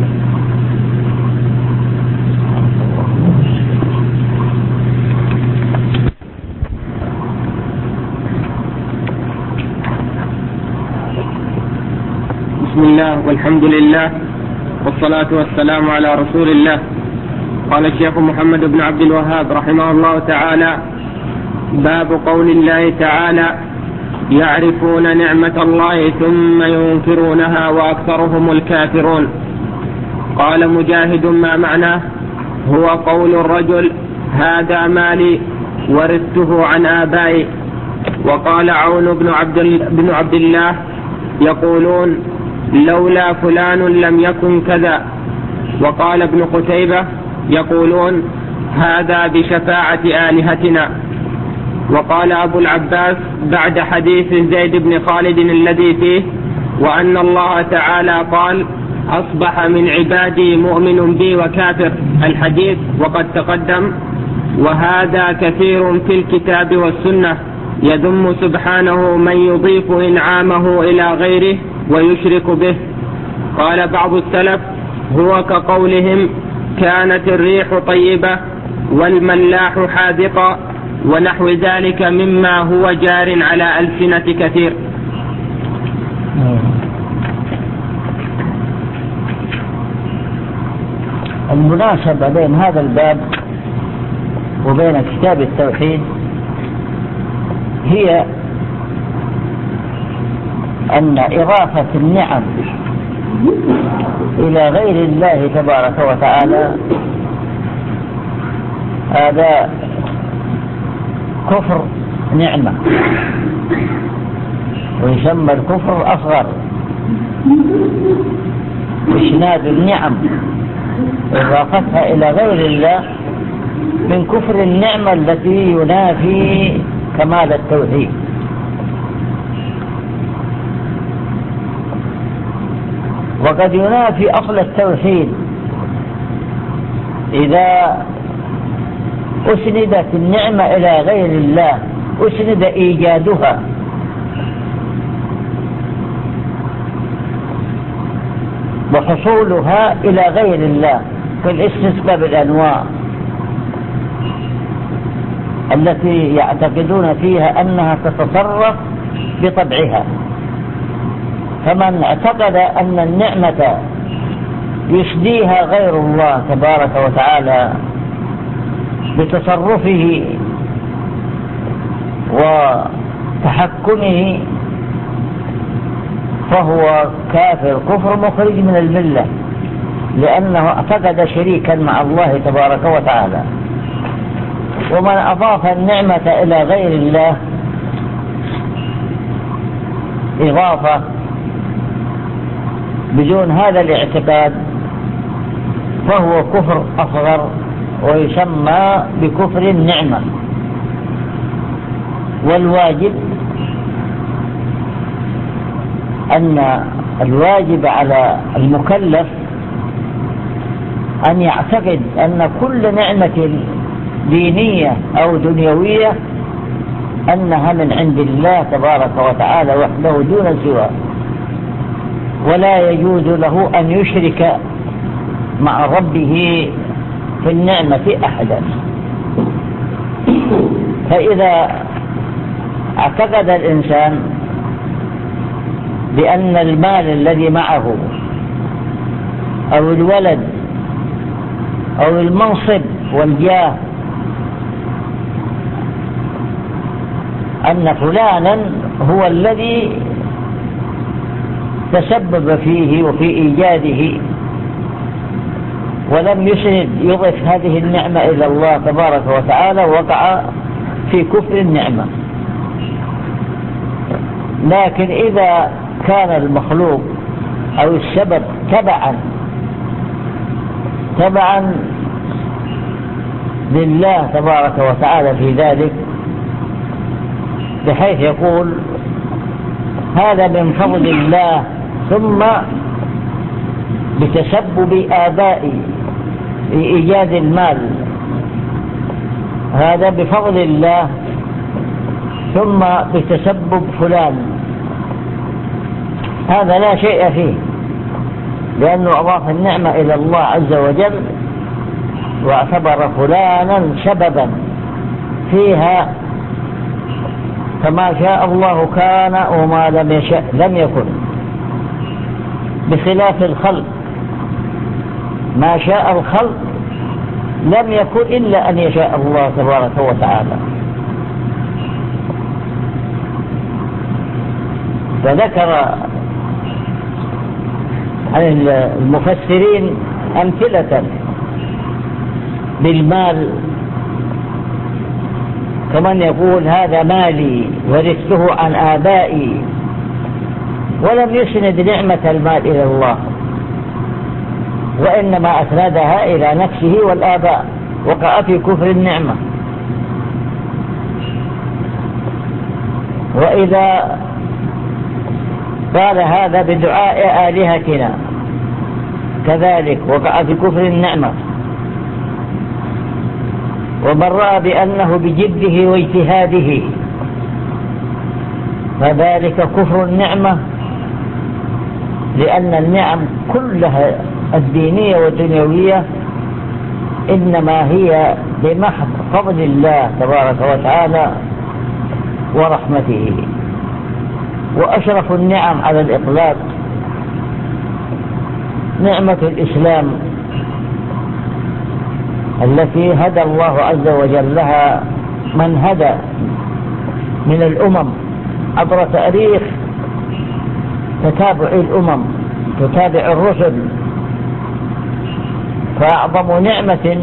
بسم الله والحمد لله والصلاة والسلام على رسول الله. قال الشيخ محمد بن عبد الوهاب رحمه الله تعالى: باب قول الله تعالى: يعرفون نعمة الله ثم ينكرونها وأكثرهم الكافرون. قال مجاهد: ما معناه؟ هو قول الرجل: هذا مالي ورثته عن آبائي. وقال عون بن عبد, بن عبد الله: يقولون لولا فلان لم يكن كذا. وقال ابن قتيبة: يقولون هذا بشفاعة آلهتنا. وقال أبو العباس بعد حديث زيد بن خالد الذي فيه: وأن الله تعالى قال: أصبح من عبادي مؤمن بي وكافر، الحديث وقد تقدم. وهذا كثير في الكتاب والسنة، يذم سبحانه من يضيف إنعامه إلى غيره ويشرك به. قال بعض السلف: هو كقولهم: كانت الريح طيبة والملاح حاذقا، ونحو ذلك مما هو جار على ألسنة كثير. المناسبة بين هذا الباب وبين كتاب التوحيد هي أن إضافة النعم إلى غير الله تبارك وتعالى هذا كفر نعمة، ويسمى الكفر أصغر. إسناد النعم إضافتها إلى غير الله من كفر النعمة التي ينافي كمال التوحيد. وقد ينافي أصل التوحيد إذا أسندت النعمة إلى غير الله، أسند إيجادها، وحصولها إلى غير الله كالاستسباب الأنواع التي يعتقدون فيها أنها تتصرف بطبعها. فمن اعتقد أن النعمة يسديها غير الله تبارك وتعالى بتصرفه وتحكمه فهو كافر كفر مخرج من الملة، لأنه اعتقد شريكا مع الله تبارك وتعالى. ومن أضاف النعمة إلى غير الله إضافة بدون هذا الاعتقاد فهو كفر أصغر، ويسمى بكفر النعمة. والواجب أن الواجب على المكلف أن يعتقد أن كل نعمة دينية أو دنيوية أنها من عند الله تبارك وتعالى وحده دون سواه، ولا يجوز له أن يشرك مع ربه في النعمة أحدا. فإذا اعتقد الإنسان بأن المال الذي معه أو الولد أو المنصب والجاه أن فلانا هو الذي تسبب فيه وفي إيجاده، ولم يسند يضف هذه النعمة إلى الله تبارك وتعالى، وقع في كفر النعمة. لكن إذا كان المخلوق أو السبب تبعا تبعا لله تبارك وتعالى في ذلك، بحيث يقول هذا من فضل الله ثم بتسبب آبائي في إيجاد المال، هذا بفضل الله ثم بتسبب فلان، هذا لا شيء فيه، لأنه أضاف النعمة إلى الله عز وجل واعتبر فلانا سببا فيها، فما شاء الله كان وما لم يشاء لم يكن، بخلاف الخلق ما شاء الخلق لم يكن إلا أن يشاء الله تبارك وتعالى. فذكر عن المفسرين أمثلة بالمال، كمن يقول هذا مالي ورثته عن آبائي، ولم يسند نعمة المال إلى الله، وإنما أسندها إلى نفسه والآباء، وقع في كفر النعمة. وإذا قال هذا بدعاء آلهتنا كذلك وقع في كفر النعمة. ومن رأى بأنه بجده واجتهاده فذلك كفر النعمة، لأن النعم كلها الدينية والدنيوية إنما هي بمحض فضل الله تبارك وتعالى ورحمته. وأشرف النعم على الإطلاق نعمة الإسلام التي هدى الله عز وجل لها من هدى من الأمم عبر تاريخ تتابع الأمم، تتابع الرسل. فأعظم نعمة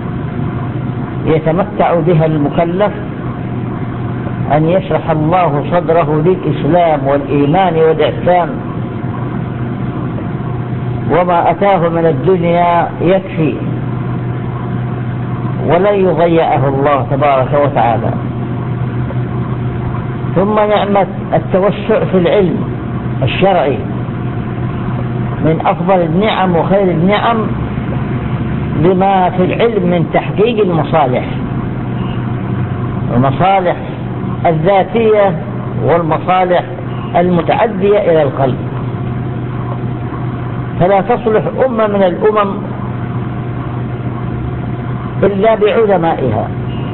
يتمتع بها المكلف أن يشرح الله صدره للإسلام والإيمان والإحسان، وما أتاه من الدنيا يكفي ولن يضيعه الله تبارك وتعالى. ثم نعمة التوسع في العلم الشرعي من أفضل النعم وخير النعم لما في العلم من تحقيق المصالح، المصالح الذاتية والمصالح المتعدية إلى القلب. فلا تصلح أمة من الأمم إلا بعلمائها،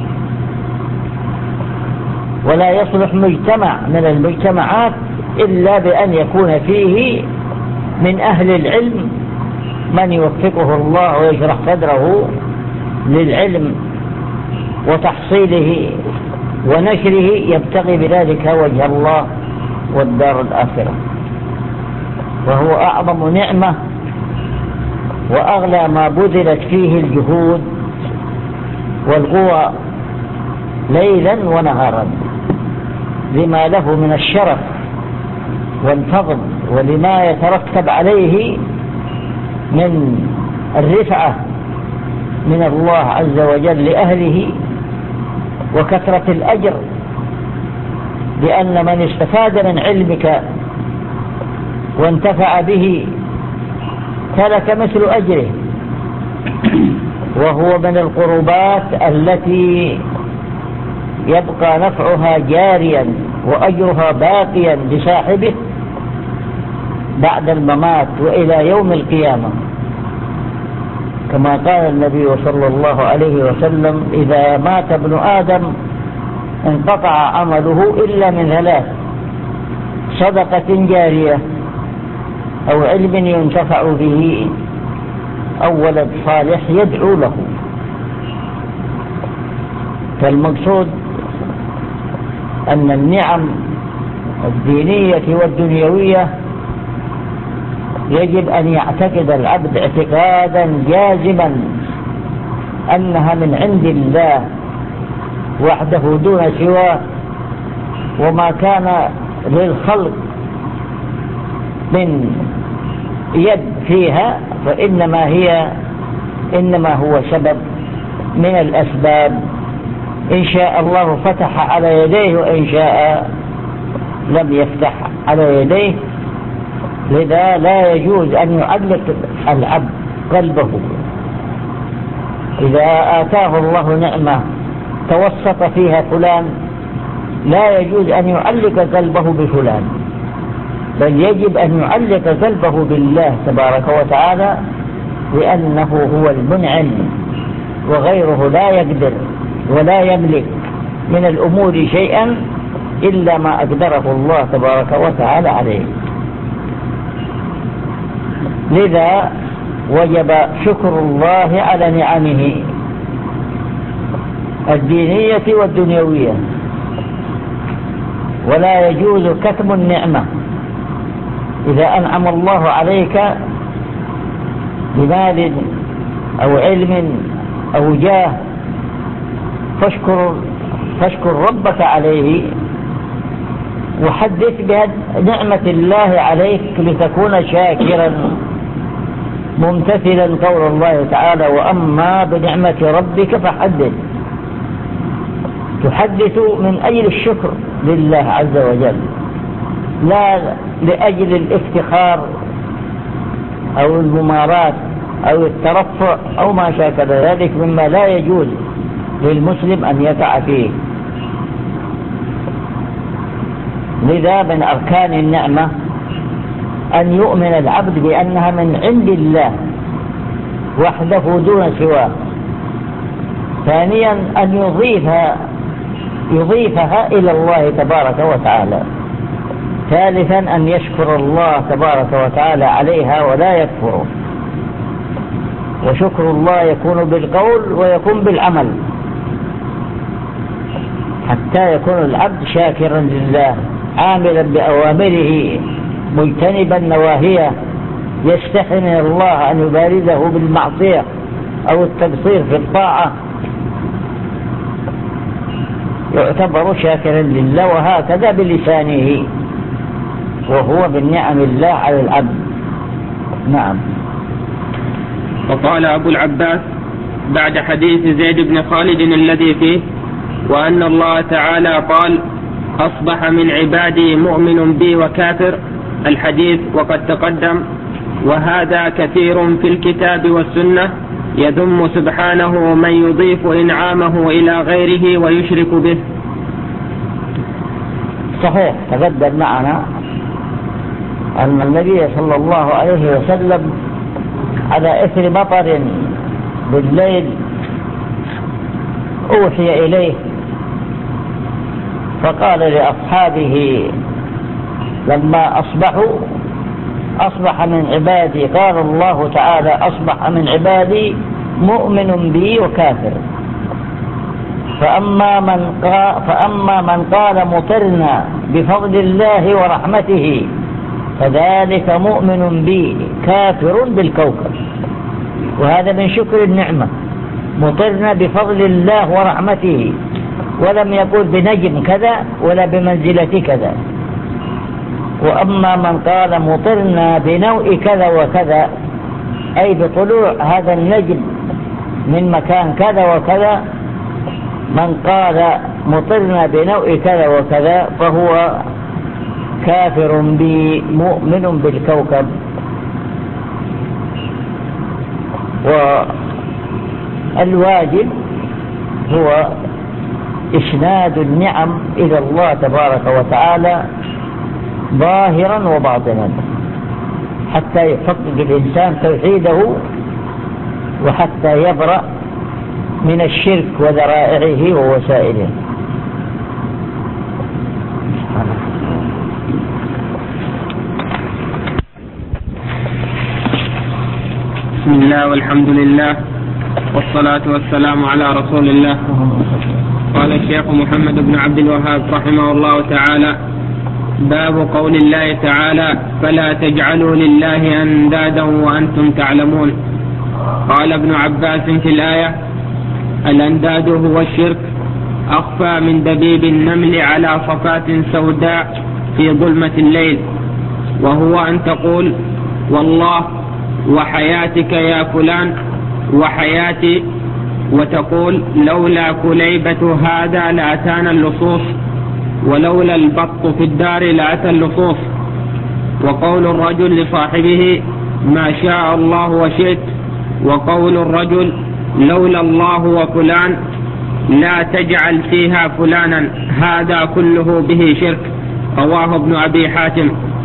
ولا يصلح مجتمع من المجتمعات إلا بأن يكون فيه من أهل العلم من يوفقه الله ويشرح صدره للعلم وتحصيله ونشره، يبتغي بذلك وجه الله والدار الآخرة. وهو أعظم نعمة وأغلى ما بذلت فيه الجهود والقوى ليلا ونهارا، لما له من الشرف والفضل ولما يترتب عليه من الرفعة من الله عز وجل لأهله وكثرة الأجر، لأن من استفاد من علمك وانتفع به فلك مثل أجره، وهو من القربات التي يبقى نفعها جاريا وأجرها باقيا لصاحبه بعد الممات وإلى يوم القيامة، كما قال النبي صلى الله عليه وسلم: إذا مات ابن آدم انقطع عمله إلا من ثلاث: صدقة جارية أو علم ينتفع به أو ولد صالح يدعو له. فالمقصود أن النعم الدينية والدنيوية يجب أن يعتقد العبد اعتقادا جازما أنها من عند الله وحده دون سواه، وما كان للخلق من يد فيها فإنما هي إنما هو سبب من الأسباب، إن شاء الله فتح على يديه وإن شاء لم يفتح على يديه. لذا لا يجوز أن يعلق العبد قلبه إذا آتاه الله نعمة توسط فيها فلان، لا يجوز أن يعلق قلبه بفلان، بل يجب أن يعلق قلبه بالله تبارك وتعالى، لأنه هو المنعم وغيره لا يقدر ولا يملك من الأمور شيئا إلا ما أقدره الله تبارك وتعالى عليه. لذا وجب شكر الله على نعمه الدينية والدنيوية، ولا يجوز كتم النعمة. إذا أنعم الله عليك بمال أو علم أو جاه فاشكر, فاشكر ربك عليه، وحدث بنعمة الله عليك لتكون شاكرا ممتثلا قول الله تعالى: وأما بنعمة ربك فحدث. تحدث من أجل الشكر لله عز وجل، لا لأجل الافتخار أو الممارات أو الترفع أو ما شاكل ذلك مما لا يجوز للمسلم أن يقع فيه. لذا من أركان النعمة أن يؤمن العبد بأنها من عند الله وحده دون سواه. ثانيا أن يضيفها يضيفها إلى الله تبارك وتعالى. ثالثا أن يشكر الله تبارك وتعالى عليها ولا يكفره. وشكر الله يكون بالقول ويكون بالعمل، حتى يكون العبد شاكرا لله عاملا بأوامره مجتنبا نواهيه، يستحي من الله أن يبارزه بالمعصية أو التقصير في الطاعة، يعتبر شاكرا لله، وهكذا بلسانه، وهو من نعم الله على العبد. نعم. وقال أبو العباس بعد حديث زيد بن خالد الذي فيه وأن الله تعالى قال أصبح من عبادي مؤمن بي وكافر، الحديث وقد تقدم، وهذا كثير في الكتاب والسنة، يذم سبحانه من يضيف إنعامه إلى غيره ويشرك به. صحيح، تقدم معنا أن النبي صلى الله عليه وسلم على إثر مطر بالليل أوحي إليه فقال لأصحابه لما أصبحوا أصبح من عبادي، قال الله تعالى أصبح من عبادي مؤمن بي وكافر، فأما من قال, فأما من قال مطرنا بفضل الله ورحمته فذلك مؤمن بي كافر بالكوكب. وهذا من شكر النعمة، مطرنا بفضل الله ورحمته، ولم يقول بنجم كذا ولا بمنزلة كذا. وأما من قال مطرنا بنوء كذا وكذا، أي بطلوع هذا النجم من مكان كذا وكذا، من قال مطرنا بنوء كذا وكذا فهو كافر بي مؤمن بالكوكب. والواجب هو إسناد النعم إلى الله تبارك وتعالى ظاهرا وباطنا، حتى يحقق الإنسان توحيده وحتى يبرأ من الشرك وذرائعه ووسائله. بسم الله والحمد لله والصلاة والسلام على رسول الله. قال الشيخ محمد بن عبد الوهاب رحمه الله تعالى: باب قول الله تعالى: فلا تجعلوا لله أندادا وأنتم تعلمون. قال ابن عباس في الآية: الأنداد هو الشرك أخفى من دبيب النمل على صفات سوداء في ظلمة الليل، وهو أن تقول والله وحياتك يا فلان وحياتي، وتقول لولا كليبة هذا لأتانا اللصوص، ولولا البط في الدار لأتى اللصوص. وقول الرجل لصاحبه ما شاء الله وشئت، وقول الرجل لولا الله وفلان لا تجعل فيها فلانا، هذا كله به شرك. رواه ابن أبي حاتم.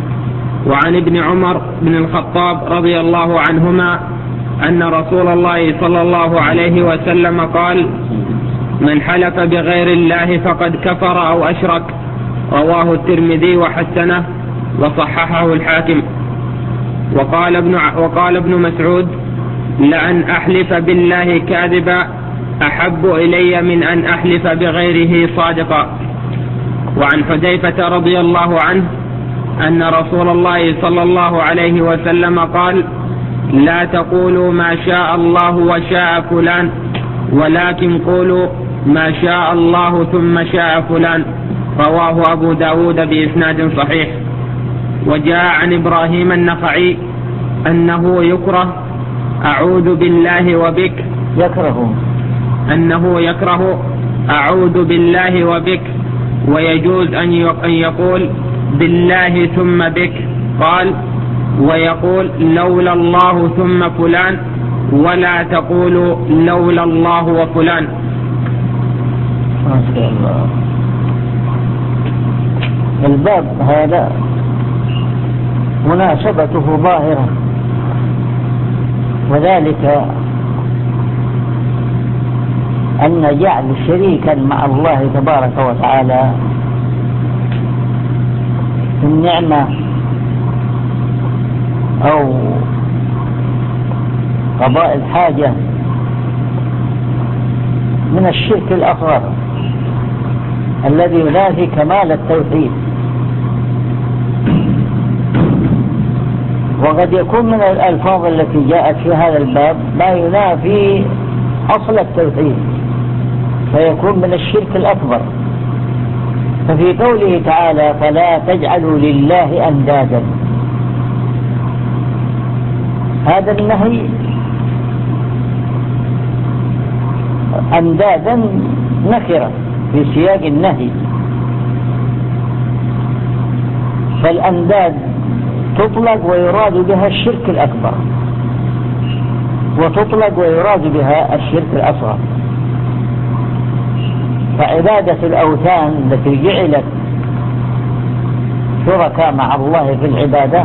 وعن ابن عمر بن الخطاب رضي الله عنهما أن رسول الله صلى الله عليه وسلم قال: من حلف بغير الله فقد كفر أو أشرك. رواه الترمذي وحسنه وصححه الحاكم. وقال ابن, وقال ابن مسعود: لأن أحلف بالله كاذبا أحب إلي من أن أحلف بغيره صادقا. وعن حذيفة رضي الله عنه أن رسول الله صلى الله عليه وسلم قال: لا تقولوا ما شاء الله وشاء فلان، ولكن قولوا ما شاء الله ثم شاء فلان. رواه أبو داود بإسناد صحيح. وجاء عن إبراهيم النخعي أنه يكره أعوذ بالله وبك يكره أنه يكره أعوذ بالله وبك، ويجوز أن يقول بالله ثم بك. قال: ويقول لولا الله ثم فلان، ولا تقول لولا الله وفلان. ما شاء الله. الباب هذا مناسبته ظاهرة، وذلك أن جعل شريكا مع الله تبارك وتعالى في النعمة أو قضاء الحاجة من الشرك الأصغر الذي ينافي كمال التوحيد. وقد يكون من الألفاظ التي جاءت في هذا الباب ما ينافي أصل التوحيد فيكون من الشرك الأكبر. ففي قوله تعالى فلا تجعلوا لله أندادا، هذا النهي أندادا نكرة في سياق النهي، فالأنداد تطلق ويراد بها الشرك الأكبر، وتطلق ويراد بها الشرك الأصغر. فعبادة الأوثان التي جعلت شركاء مع الله في العبادة،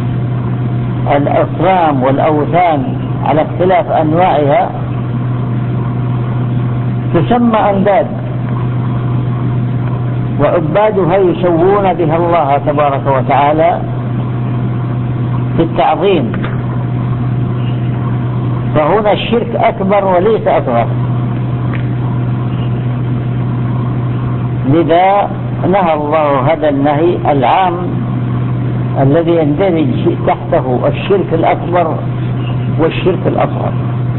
الأصنام والأوثان على اختلاف أنواعها تسمى أنداد، وعبادها يسوون بها الله تبارك وتعالى في التعظيم. فهنا الشرك أكبر وليس أصغر، لذا نهى الله هذا النهي العام الذي يندرج تحته الشرك الأكبر والشرك الأصغر.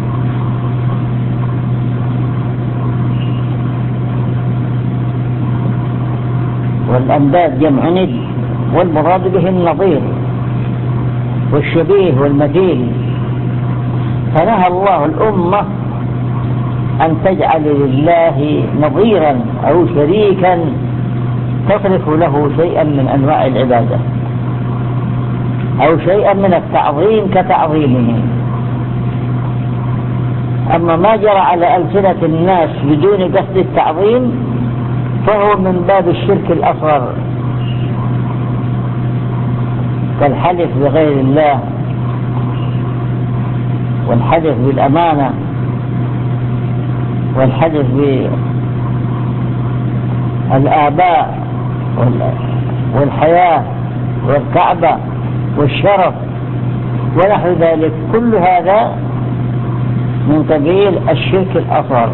والأنداد جمع ند، والمراد به النظير والشبيه والمثيل. فنهى الله الأمة أن تجعل لله نظيرا أو شريكا تصرف له شيئا من أنواع العبادة أو شيئا من التعظيم كتعظيمه. أما ما جرى على ألسنة الناس بدون قصد التعظيم فهو من باب الشرك الأصغر، كالحلف بغير الله والحلف بالأمانة والحلف بالآباء والحياة والكعبة والشرف ونحو ذلك. كل هذا من قبيل الشرك الأصغر،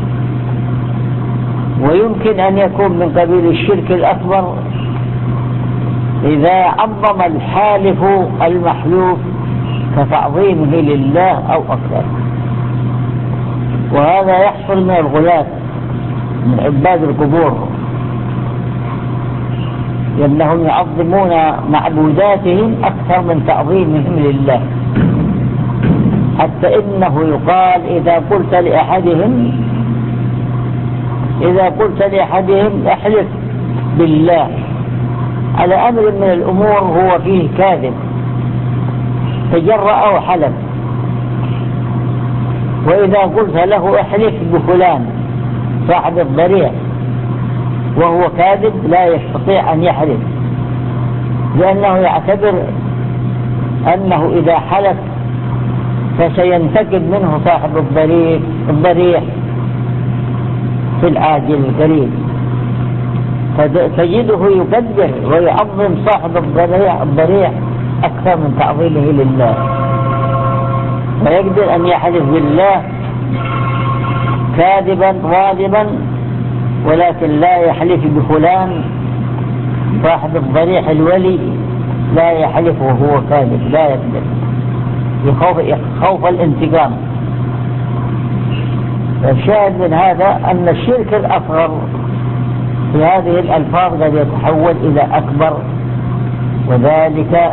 ويمكن أن يكون من قبيل الشرك الأكبر إذا عظم الحالف المحلوف كتعظيمه لله أو أكثر. وهذا يحصل من الغلاة من عباد القبور، لأنهم يعظمون معبوداتهم أكثر من تعظيمهم لله، حتى إنه يقال إذا قلت لأحدهم إذا قلت لأحدهم احلف بالله على أمر من الأمور هو فيه كاذب تجرأ وحلف، وإذا قلت له احلف بفلان صاحب الضريع وهو كاذب لا يستطيع أن يحلف، لأنه يعتبر أنه إذا حلف فسينتقم منه صاحب الضريع الضريع في العاجل القريب. فتجده يقدر ويعظم صاحب الضريع الضريع أكثر من تعظيمه لله، ويقدر أن يحلف بالله كاذبا ظالما، ولكن لا يحلف بفلان صاحب الضريح الولي، لا يحلف وهو كاذب، لا يقدر يخوف, يخوف الانتقام. الشاهد من هذا أن الشرك الأصغر في هذه الألفاظ قد يتحول إلى أكبر، وذلك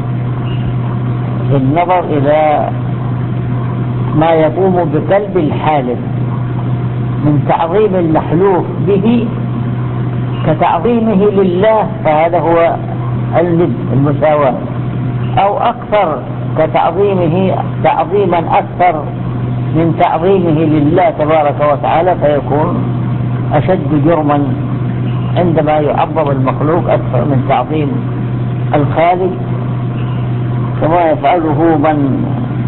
بالنظر إلى ما يقوم بقلب الحالف من تعظيم المحلوف به كتعظيمه لله، فهذا هو الند المساواة، أو أكثر كتعظيمه تعظيما أكثر من تعظيمه لله تبارك وتعالى، فيكون أشد جرما عندما يعظم المخلوق أكثر من تعظيم الخالق، كما يفعله من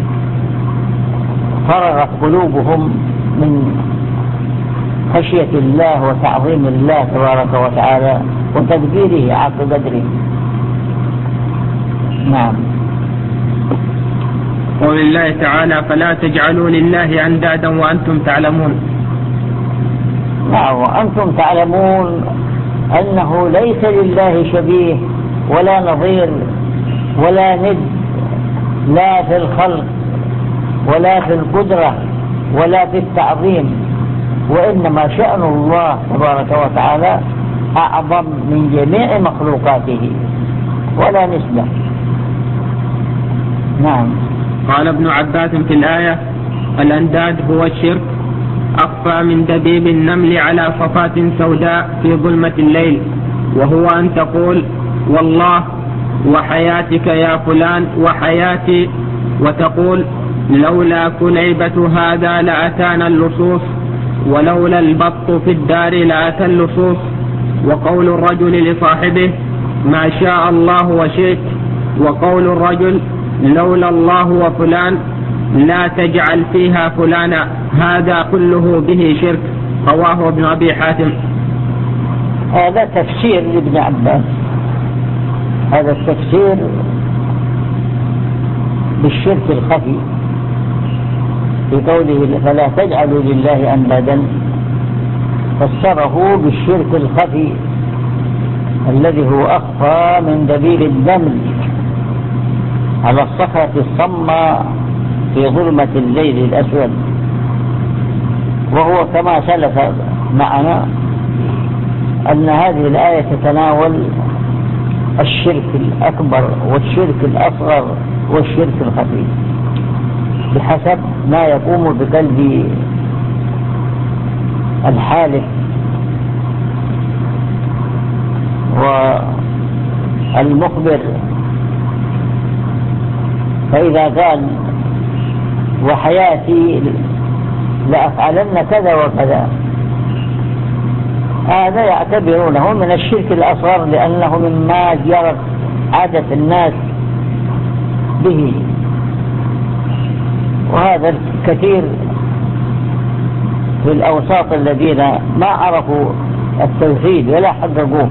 فرغت قلوبهم من خشية الله وتعظيم الله تبارك وتعالى وتدبيره عقب قدره. نعم. قول الله تعالى فلا تجعلوا لله أندادا وأنتم تعلمون. نعم، وأنتم تعلمون أنه ليس لله شبيه ولا نظير ولا ند، لا في الخلق ولا في القدرة ولا في التعظيم، وإنما شأن الله تبارك وتعالى أعظم من جميع مخلوقاته ولا نسبة. نعم. قال ابن عباس في الآية الأنداد هو الشرك أخفى من دبيب النمل على صفات سوداء في ظلمة الليل، وهو أن تقول والله وحياتك يا فلان وحياتي، وتقول لولا كليبة هذا لأتانا اللصوص، ولولا البط في الدار لأتى اللصوص. وقول الرجل لصاحبه ما شاء الله وشئت، وقول الرجل لولا الله وفلان لا تجعل فيها فلانا، هذا كله به شرك. رواه ابن أبي حاتم. هذا تفسير لابن عباس، هذا التفسير بالشرك الخفي في قوله فلا تجعلوا لله أندادا، فسره بالشرك الخفي الذي هو أخفى من دبيب النمل على الصخرة الصماء في ظلمة الليل الأسود. وهو كما سلف معنا أن هذه الآية تتناول الشرك الأكبر والشرك الأصغر والشرك الخفي بحسب ما يقوم بقلب الحالف والمخبر. فإذا قال وحياتي لأفعلن كذا وكذا، هذا يعتبرونه من الشرك الأصغر لأنه مما جرت عادة الناس به، وهذا الكثير في الأوساط الذين ما عرفوا التوحيد ولا حققوه.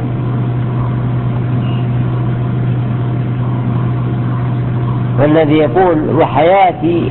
والذي يقول وحياتي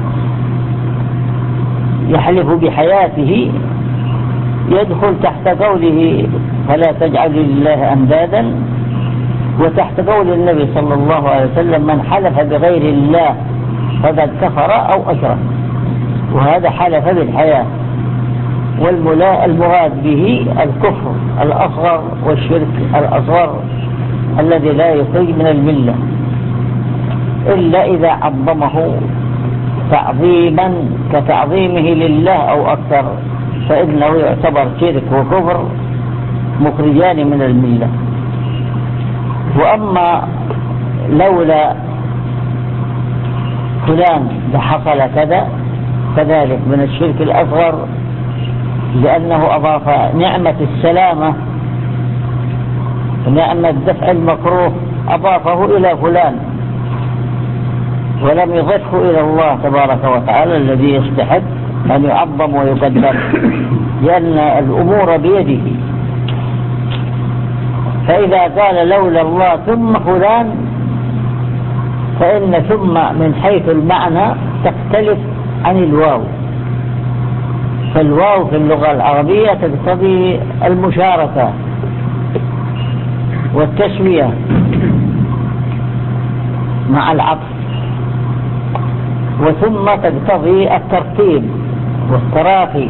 يحلف بحياته يدخل تحت قوله فلا تجعلوا لله أندادا، وتحت قول النبي صلى الله عليه وسلم من حلف بغير الله فقد كفر أو أشرك، وهذا حلف بالحياة. والمراد به الكفر الأصغر والشرك الأصغر الذي لا يخرج من الملة إلا إذا عظمه تعظيما كتعظيمه لله أو أكثر، فإنه يعتبر شرك وكفر مخرجان من الملة. وأما لولا فلان لحصل كذا كذلك من الشرك الأصغر، لأنه أضاف نعمة السلامة نعمة دفع المكروه أضافه إلى فلان ولم يضفه إلى الله تبارك وتعالى الذي يستحق أن يعظم ويقدر، لأن الأمور بيده. فإذا قال لولا الله ثم فلان، فإن ثم من حيث المعنى تختلف عن الواو، فالواو في اللغة العربية تقتضي المشاركة والتسوية مع العطف، وثم تقتضي الترتيب والتراخي،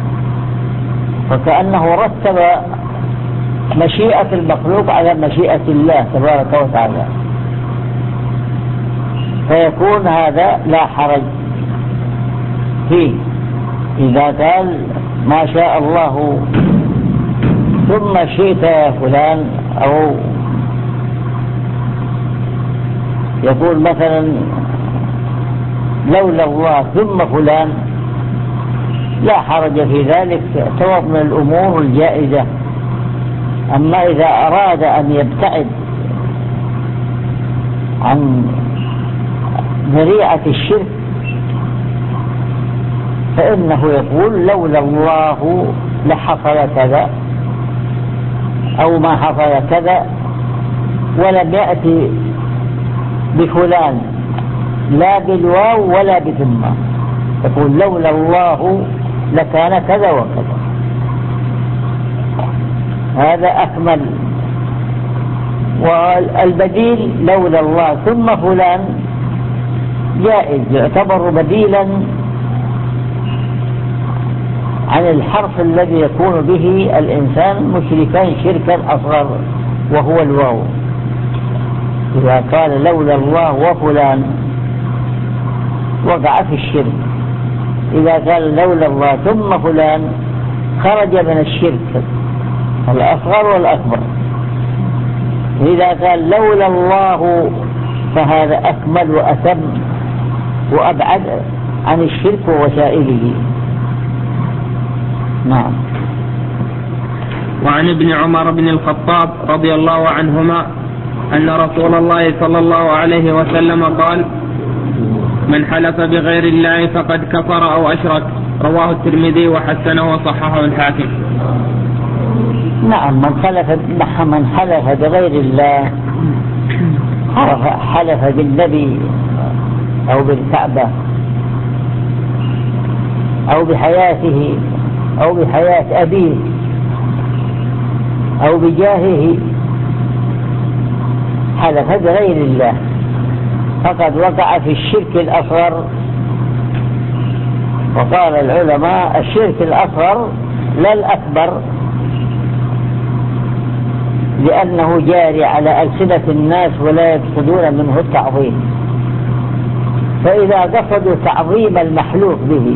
فكأنه رتب مشيئة المخلوق على مشيئة الله تبارك وتعالى، فيكون هذا لا حرج فيه إذا قال ما شاء الله ثم شئت يا فلان، أو يقول مثلا لولا الله ثم فلان، لا حرج في ذلك، تعتبر من الأمور الجائزة. أما إذا أراد أن يبتعد عن ذريعة الشرك فإنه يقول لولا الله لحصل كذا أو ما حصل كذا، ولم يأتي بفلان لا بالواو ولا بثم، تقول لولا الله لكان كذا وكذا، هذا أكمل. والبديل لولا الله ثم فلان جائز، يعتبر بديلا عن الحرف الذي يكون به الإنسان مشركا شركا أصغر وهو الواو. إذا قال لولا الله وفلان وقع في الشرك، إذا قال لولا الله ثم فلان خرج من الشرك الأصغر والأكبر. إذا قال لولا الله فهذا أكمل وأتم وأبعد عن الشرك ووسائله. نعم. وعن ابن عمر بن الخطاب رضي الله عنهما أن رسول الله صلى الله عليه وسلم قال: من حلف بغير الله فقد كفر أو أشرك. رواه الترمذي وحسنه وصححه الحاكم. نعم، من حلف من حلف بغير الله، حلف بالنبي أو بالكعبة أو بحياته أو بحياة أبيه أو بجاهه، حلف بغير الله فقد وقع في الشرك الأصغر. وقال العلماء الشرك الأصغر لا الأكبر، لأنه جاري على ألسنة الناس ولا يقصدون منه التعظيم. فإذا قصدوا تعظيم المحلوف به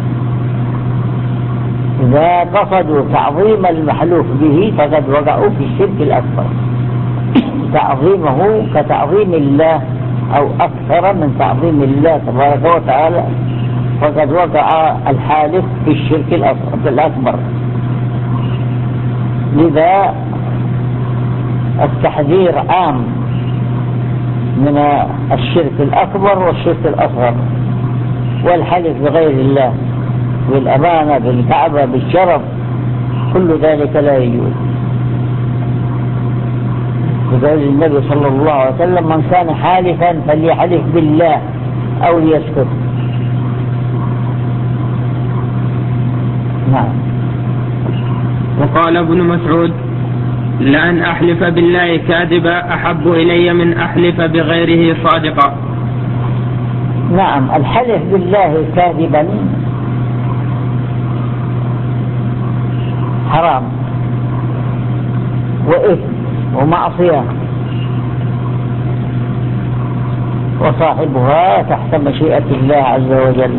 إذا قصدوا تعظيم المحلوف به فقد وقعوا في الشرك الأكبر، تعظيمه كتعظيم الله أو أكثر من تعظيم الله تبارك وتعالى، فقد وقع الحالف في الشرك الأكبر. لذا التحذير عام من الشرك الأكبر والشرك الأصغر، والحلف بغير الله بالأمانة بالكعبة بالشرف، كل ذلك لا يجوز. وقال النبي صلى الله عليه وسلم: من كان حالفا فليحلف بالله أو ليسكت. نعم. وقال ابن مسعود: لأن أحلف بالله كاذبا أحب إلي من أحلف بغيره صادقا. نعم، الحلف بالله كاذبا حرام وإثم ومعصية، وصاحبها تحت مشيئة الله عز وجل،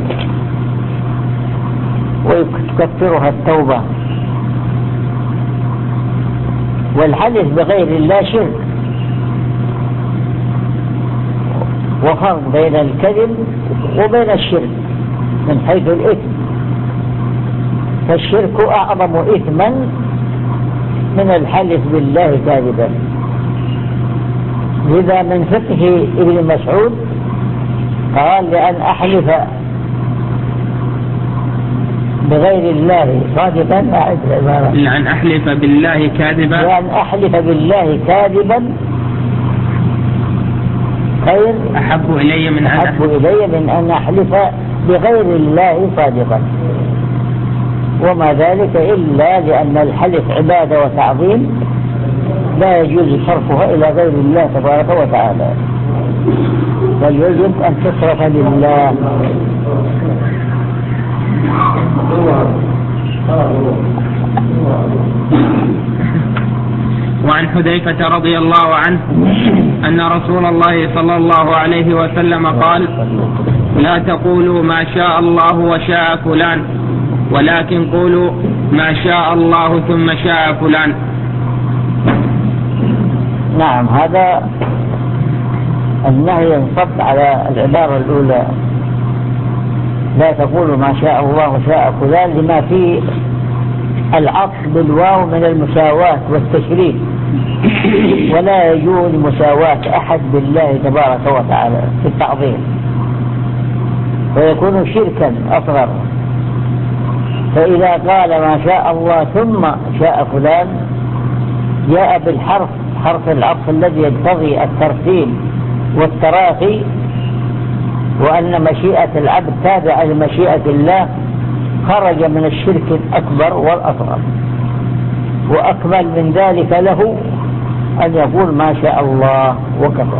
ويكفرها التوبة. والحلف بغير الله شرك، وفرق بين الكذب وبين الشرك من حيث الإثم، فالشرك أعظم إثما من الحلف بالله كاذبا. لذا من فقه ابن مسعود قال: لأن أحلف بغير الله صادقا، لأن أحلف بالله كاذبا لأن أحلف بالله كاذبا خير أحب إلي من أن أحب إلي من أن أحلف بغير الله صادقا. وما ذلك إلا لأن الحلف عبادة وتعظيم، لا يجوز صرفها إلى غير الله تبارك وتعالى، بل يجب أن تصرف لله. وعن حذيفة رضي الله عنه أن رسول الله صلى الله عليه وسلم قال: لا تقولوا ما شاء الله وشاء فلان، ولكن قولوا ما شاء الله ثم شاء فلان. نعم، هذا النهي ينصب على العبارة الأولى: لا تقولوا ما شاء الله وشاء فلان، لما فيه العطف بالواو من المساواة والتشريف، ولا يجوز مساواة أحد بالله تبارك وتعالى في التعظيم، ويكون شركا أصغر. فإذا قال ما شاء الله ثم شاء فلان جاء بالحرف، حرف العطف الذي يقتضي الترتيب والتراخي، وأن مشيئة العبد تابعة لمشيئة الله خرج من الشرك الأكبر والأصغر. وأكمل من ذلك له أن يقول ما شاء الله وكفى.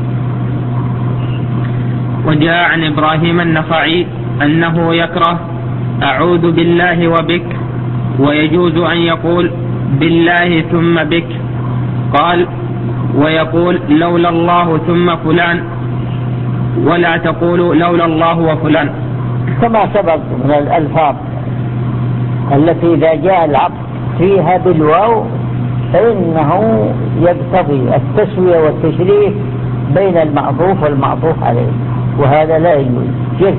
وجاء عن إبراهيم النخعي أنه يكره أعوذ بالله وبك، ويجوز أن يقول بالله ثم بك. قال ويقول لولا الله ثم فلان، ولا تقول لولا الله وفلان. كما سبق من الألفاظ التي إذا جاء العطف فيها بالواو فإنه يقتضي التسوية والتشريف بين المعطوف والمعطوف عليه، وهذا لا يجوز شرك.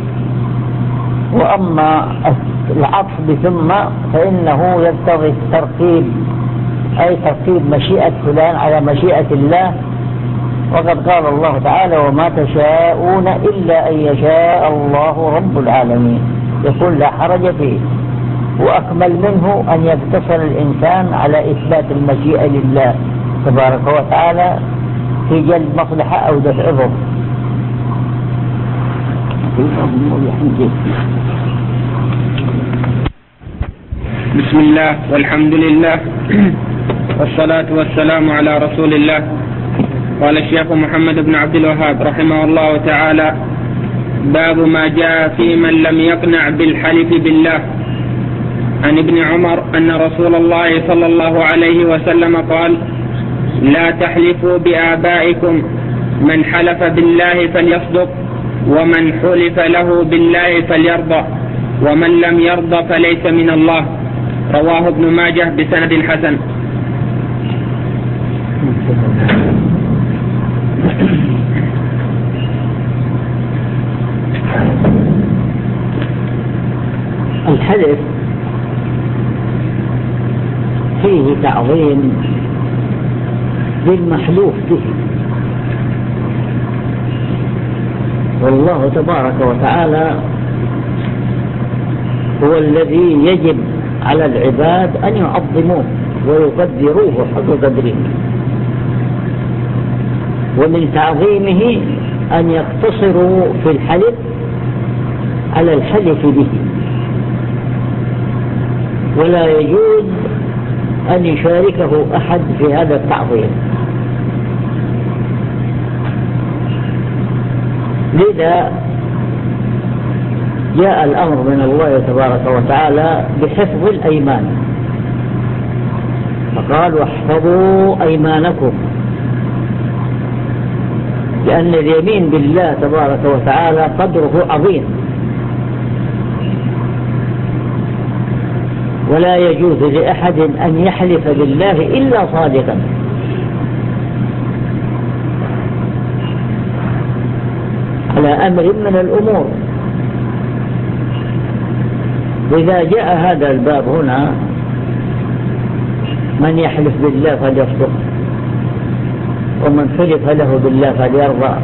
وأما العطف بثم فإنه يقتضي الترتيب، أي ترتيب مشيئة فلان على مشيئة الله. وقد قال الله تعالى وما تشاءون إلا أن يشاء الله رب العالمين، يقول لا حرج فيه. وأكمل منه أن يقتصر الإنسان على إثبات المشيئة لله تبارك وتعالى في جلب مصلحة أو دفع ضر. بسم الله والحمد لله والصلاة والسلام على رسول الله. قال الشيخ محمد بن عبد الوهاب رحمه الله تعالى: باب ما جاء في من لم يقنع بالحلف بالله. عن ابن عمر أن رسول الله صلى الله عليه وسلم قال: لا تحلفوا بآبائكم، من حلف بالله فليصدق، ومن حلف له بالله فليرضى، ومن لم يرضى فليس من الله. رواه ابن ماجه بسند حسن. الحلف فيه تعظيم للمحلوف به، والله تبارك وتعالى هو الذي يجب على العباد أن يعظموه ويقدروه حق قدره. ومن تعظيمه أن يقتصروا في الحلف على الحلف به، ولا يجوز أن يشاركه أحد في هذا التعظيم. لذا جاء الأمر من الله تبارك وتعالى بحفظ الأيمان، فقال واحفظوا أيمانكم، لأن اليمين بالله تبارك وتعالى قدره عظيم، ولا يجوز لأحد أن يحلف بالله إلا صادقا. على أمر من الأمور. وإذا جاء هذا الباب هنا من يحلف بالله فليصدق، ومن حلف له بالله فليرضى،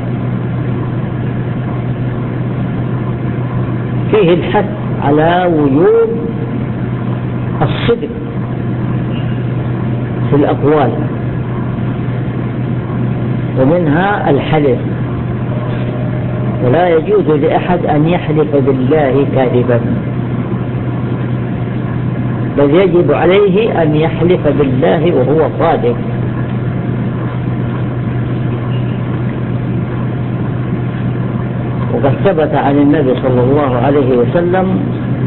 فيه الحث على وجوب الصدق في الأقوال، ومنها الحلف. ولا يجوز لأحد أن يحلف بالله كاذبا، بل يجب عليه أن يحلف بالله وهو صادق. وقد ثبت عن النبي صلى الله عليه وسلم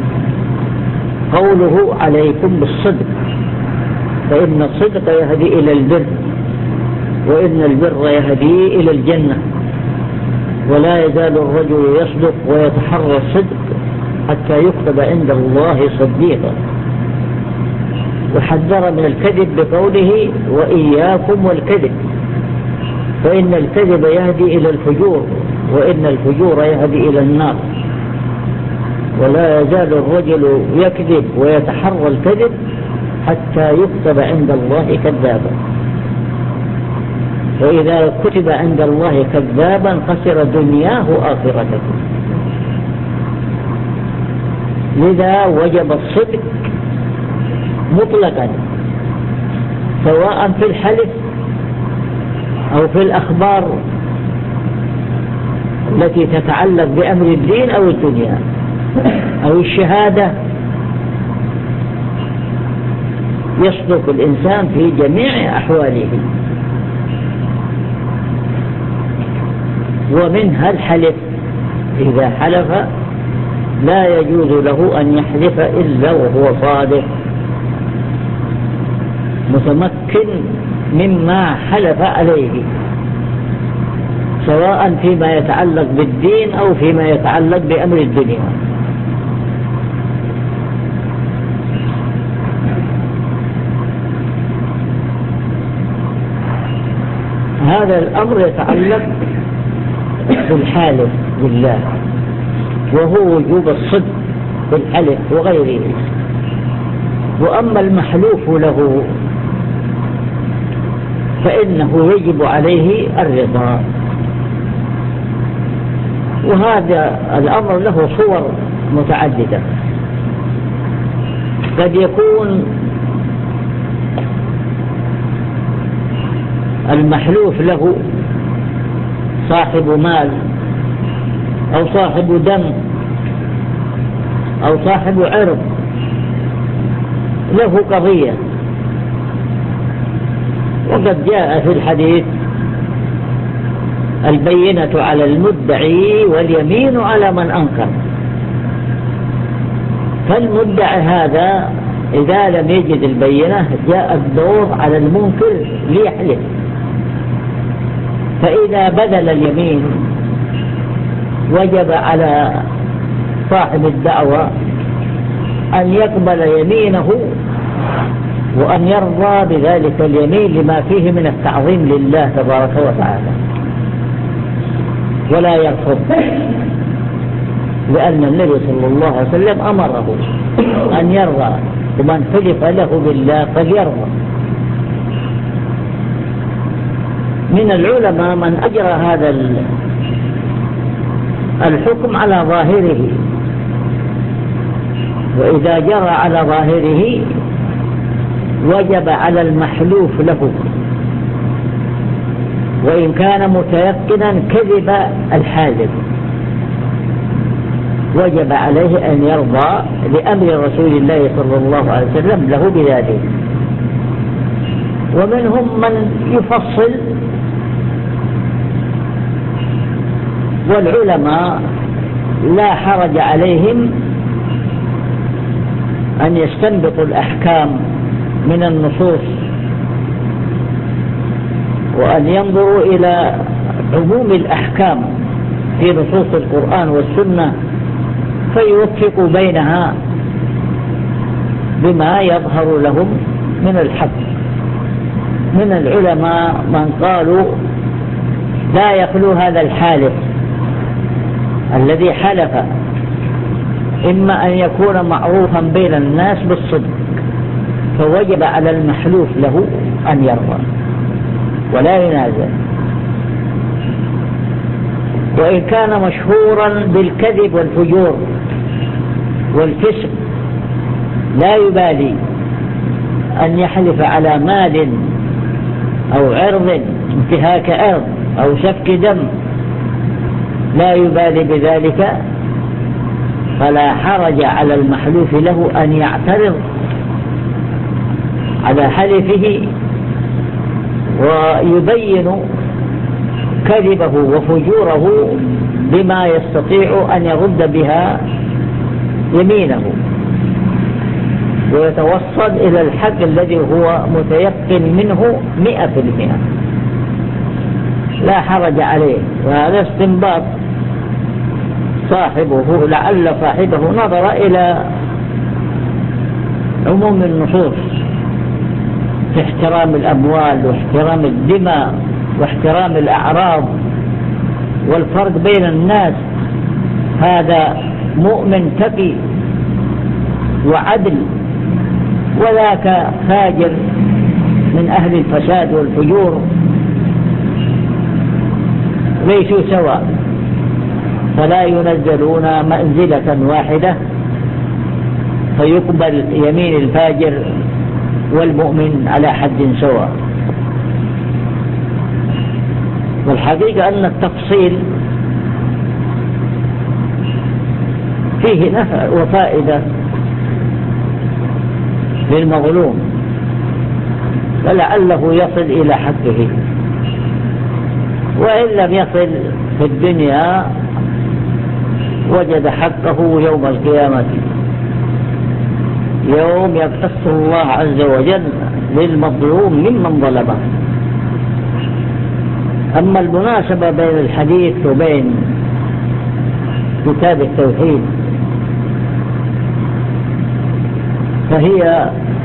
قوله عليكم بالصدق، فإن الصدق يهدي إلى البر، وإن البر يهدي إلى الجنة. ولا يزال الرجل يصدق ويتحرى الصدق حتى يكتب عند الله صديقا. وحذر من الكذب بقوله وإياكم والكذب، فإن الكذب يهدي إلى الفجور، وإن الفجور يهدي إلى النار. ولا يزال الرجل يكذب ويتحرى الكذب حتى يكتب عند الله كذابا، وإذا كتب عند الله كذابا خسر دنياه وآخرته. لذا وجب الصدق مطلقا، سواء في الحلف أو في الأخبار التي تتعلق بأمر الدين أو الدنيا أو الشهادة يصدق الإنسان في جميع أحواله. ومنها الحلف، إذا حلف لا يجوز له أن يحلف إلا وهو صادق متمكن مما حلف عليه، سواء فيما يتعلق بالدين أو فيما يتعلق بأمر الدنيا. هذا الأمر يتعلق بالحالف بالله، وهو وجوب الصدق بالحلف وغيره. وأما المحلوف له فإنه يجب عليه الرضا. وهذا الأمر له صور متعددة. قد يكون المحلوف له صاحب مال أو صاحب دم أو صاحب عرض، له قضية. وقد جاء في الحديث البينة على المدعي واليمين على من أنكر. فالمدعي هذا إذا لم يجد البينة جاء الدور على المنكر ليحلف، فإذا بذل اليمين وجب على صاحب الدعوة أن يقبل يمينه وأن يرضى بذلك اليمين لما فيه من التعظيم لله تبارك وتعالى، ولا يرفض، لأن النبي صلى الله عليه وسلم أمره أن يرضى، ومن حلف له بالله فليرضى. من العلماء من أجرى هذا الحكم على ظاهره، وإذا جرى على ظاهره وجب على المحلوف له، وإن كان متيقنا كذب الحالف وجب عليه أن يرضى لأمر رسول الله صلى الله عليه وسلم له بذلك. ومنهم من يفصل، والعلماء لا حرج عليهم أن يستنبطوا الأحكام من النصوص، وأن ينظروا إلى عموم الأحكام في نصوص القرآن والسنة فيوفقوا بينها بما يظهر لهم من الحق. من العلماء من قالوا لا يخلو هذا الحالف الذي حلف إما أن يكون معروفا بين الناس بالصدق، فوجب على المحلوف له أن يرضى ولا ينازل، وإن كان مشهورا بالكذب والفجور والفسق لا يبالي أن يحلف على مال أو عرض، انتهاك أرض أو سفك دم، لا يبالي بذلك، فلا حرج على المحلوف له أن يعترض على حلفه ويبين كذبه وفجوره بما يستطيع أن يرد بها يمينه، ويتوصل إلى الحق الذي هو متيقن منه مئة في المئة، لا حرج عليه. وهذا استنباط صاحبه، لعل صاحبه نظر إلى عموم النصوص في احترام الأموال واحترام الدماء واحترام الأعراض والفرق بين الناس. هذا مؤمن تقي وعدل، وذاك فاجر من أهل الفساد والفجور، ليسوا سواء، فلا ينزلون منزلة واحدة فيقبل يمين الفاجر والمؤمن على حد سواء. والحقيقة أن التفصيل فيه نفع وفائدة للمظلوم، فلعله يصل إلى حقه، وإن لم يصل في الدنيا وجد حقه يوم القيامة، يوم يبحث الله عز وجل للمظلوم ممن ظلمه. أما المناسبة بين الحديث وبين كتاب التوحيد فهي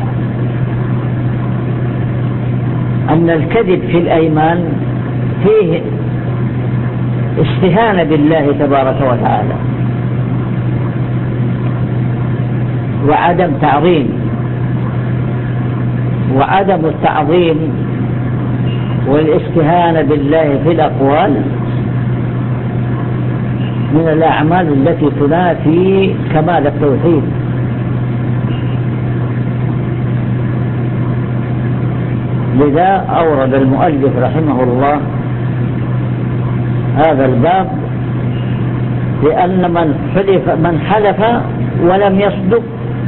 أن الكذب في الأيمان فيه استهانة بالله تبارك وتعالى وعدم تعظيم، وعدم التعظيم والاستهانة بالله في الأقوال من الأعمال التي تنافي كمال التوحيد. لذا أورد المؤلف رحمه الله هذا الباب، لأن من حلف من حلف ولم يصدق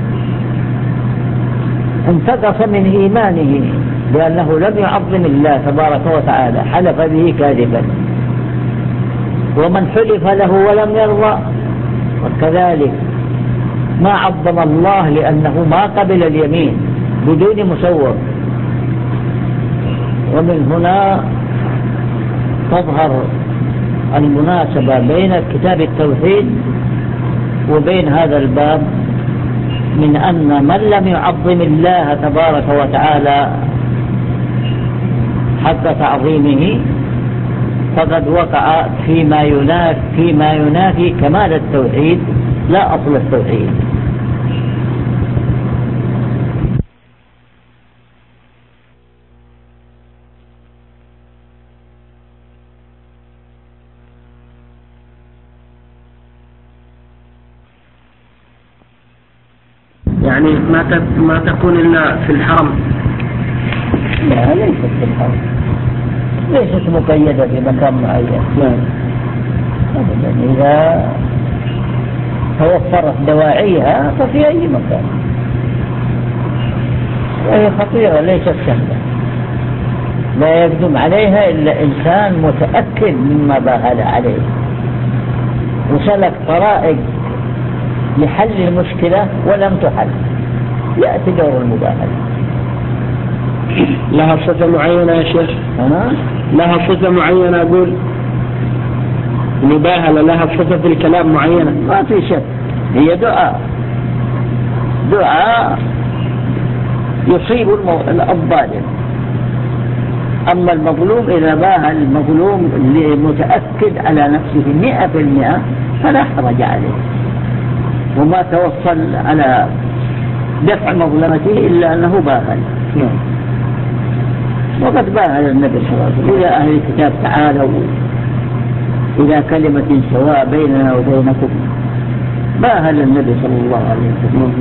انتقص من إيمانه، لأنه لم يعظم الله تبارك وتعالى، حلف به كاذبا. ومن حلف له ولم يرضى وكذلك ما عظم الله، لأنه ما قبل اليمين بدون مسوغ. ومن هنا تظهر المناسبة بين كتاب التوحيد وبين هذا الباب، من أن من لم يعظم الله تبارك وتعالى حق تعظيمه فقد وقع فيما ينافي فيما ينافي كمال التوحيد لا أصل التوحيد. يعني ما ما تكون إلا في الحرم؟ لا، ليست في الحرم، ليست مقيدة بمكان معين. نعم. أبدا، إذا توفرت دواعيها ففي أي مكان، وهي خطيرة ليست سهلة، لا يقدم عليها إلا إنسان متأكد مما باهل عليه وسلك طرائق لحل المشكلة ولم تحل، يأتي دور المباهلة. لها صفة معينة يا شيخ؟ أنا؟ لها صفة معينة أقول المباهلة لها صفة في الكلام معينة؟ ما في شك، هي دعاء دعاء يصيب الظالم. أما المظلوم إذا باهل المظلوم اللي متأكد على نفسه مئة في المئة فلا حرج عليه، وما توصل على دفع مظلمته إلا أنه باهل. وقد باهل النبي صلى الله عليه وسلم: إلى أهل الكتاب تعالوا إلى كلمة سواء بيننا وبينكم. باهل النبي صلى الله عليه وسلم.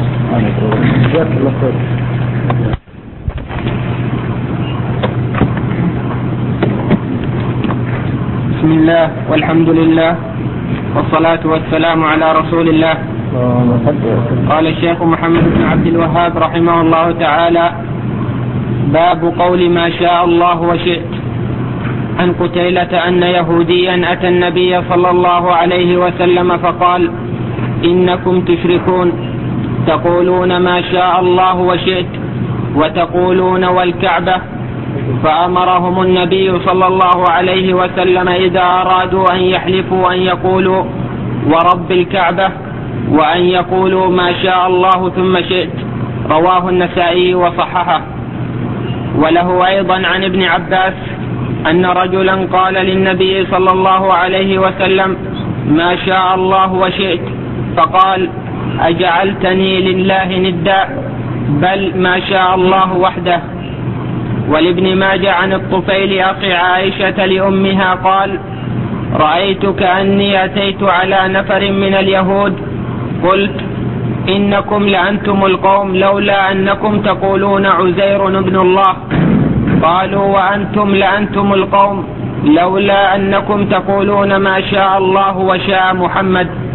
بسم الله والحمد لله والصلاة والسلام على رسول الله. قال الشيخ محمد بن عبد الوهاب رحمه الله تعالى: باب قول ما شاء الله وشئت. عن قتيلة أن يهوديا أتى النبي صلى الله عليه وسلم فقال: إنكم تشركون، تقولون ما شاء الله وشئت وتقولون والكعبة. فأمرهم النبي صلى الله عليه وسلم إذا أرادوا أن يحلفوا أن يقولوا ورب الكعبة، وأن يقولوا ما شاء الله ثم شئت. رواه النسائي وصححه. وله أيضا عن ابن عباس أن رجلا قال للنبي صلى الله عليه وسلم: ما شاء الله وشئت. فقال: أجعلتني لله ندا؟ بل ما شاء الله وحده. ولابن ماجه عن الطفيل أخي عائشة لأمها قال: رأيت كأني أتيت على نفر من اليهود قلت: إنكم لأنتم القوم لولا أنكم تقولون عزير ابن الله. قالوا: وأنتم لأنتم القوم لولا أنكم تقولون ما شاء الله وشاء محمد.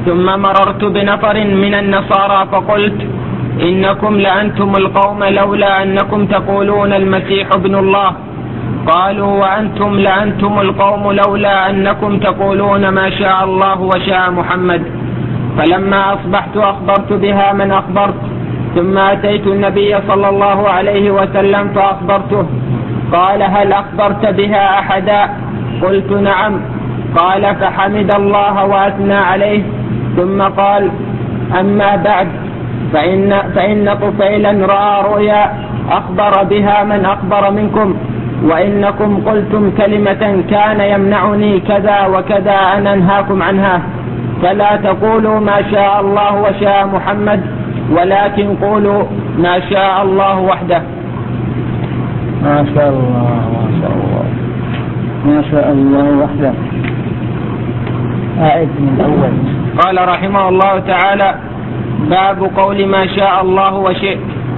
ثم مررت بنفر من النصارى فقلت إنكم لأنتم القوم لولا أنكم تقولون المسيح ابن الله. قالوا وأنتم لأنتم القوم لولا أنكم تقولون ما شاء الله وشاء محمد. فلما أصبحت أخبرت بها من أخبرت، ثم أتيت النبي صلى الله عليه وسلم فأخبرته. قال هل أخبرت بها أحدا؟ قلت نعم. قال فحمد الله وأثنى عليه، ثم قال أما بعد فإن, فإن طفيلا رأى رؤيا أخبر بها من أخبر منكم، وإنكم قلتم كلمة كان يمنعني كذا وكذا أن أنهاكم عنها، فلا تقولوا ما شاء الله وشاء محمد، ولكن قولوا ما شاء الله وحده. ما شاء الله ما شاء الله ما شاء الله وحده. أعد من الأول. قال رحمه الله تعالى: باب قول ما شاء الله وشئت.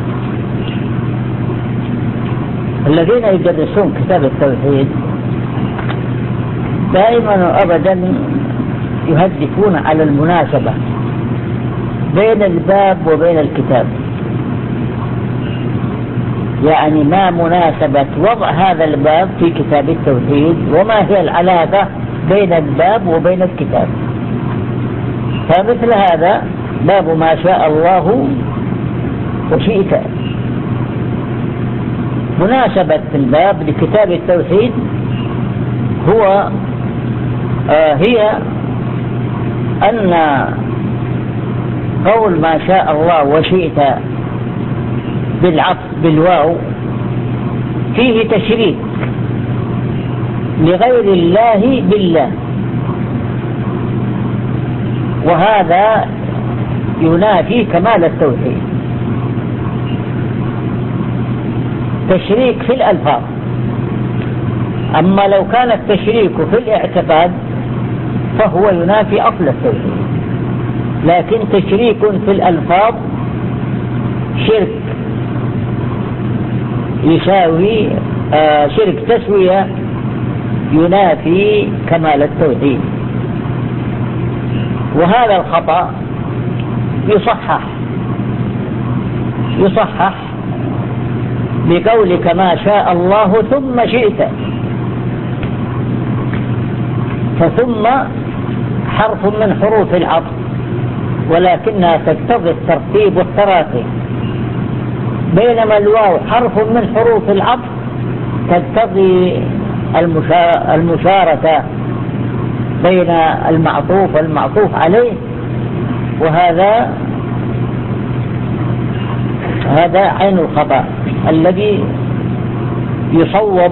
الذين يدرسون كتاب التوحيد دائما وأبدا يهدفون على المناسبة بين الباب وبين الكتاب، يعني ما مناسبة وضع هذا الباب في كتاب التوحيد، وما هي العلاقة بين الباب وبين الكتاب. فمثل هذا باب ما شاء الله وشئت، مناسبة الباب لكتاب التوحيد هو آه هي أن قول ما شاء الله وشئت بالعطف بالواو فيه تشريك لغير الله بالله، وهذا ينافي كمال التوحيد. تشريك في الألفاظ، أما لو كان التشريك في الاعتقاد فهو ينافي أصل التوحيد، لكن تشريك في الألفاظ شرك يساوي آه شرك تسوية ينافي كمال التوحيد، وهذا الخطأ يصحح يصحح بقولك ما شاء الله ثم شئت، فثم حرف من حروف العطف ولكنها تقتضي الترتيب والتراخي، بينما الواو حرف من حروف العطف تقتضي المشاركة بين المعطوف والمعطوف عليه، وهذا هذا عين الخطأ الذي يصوب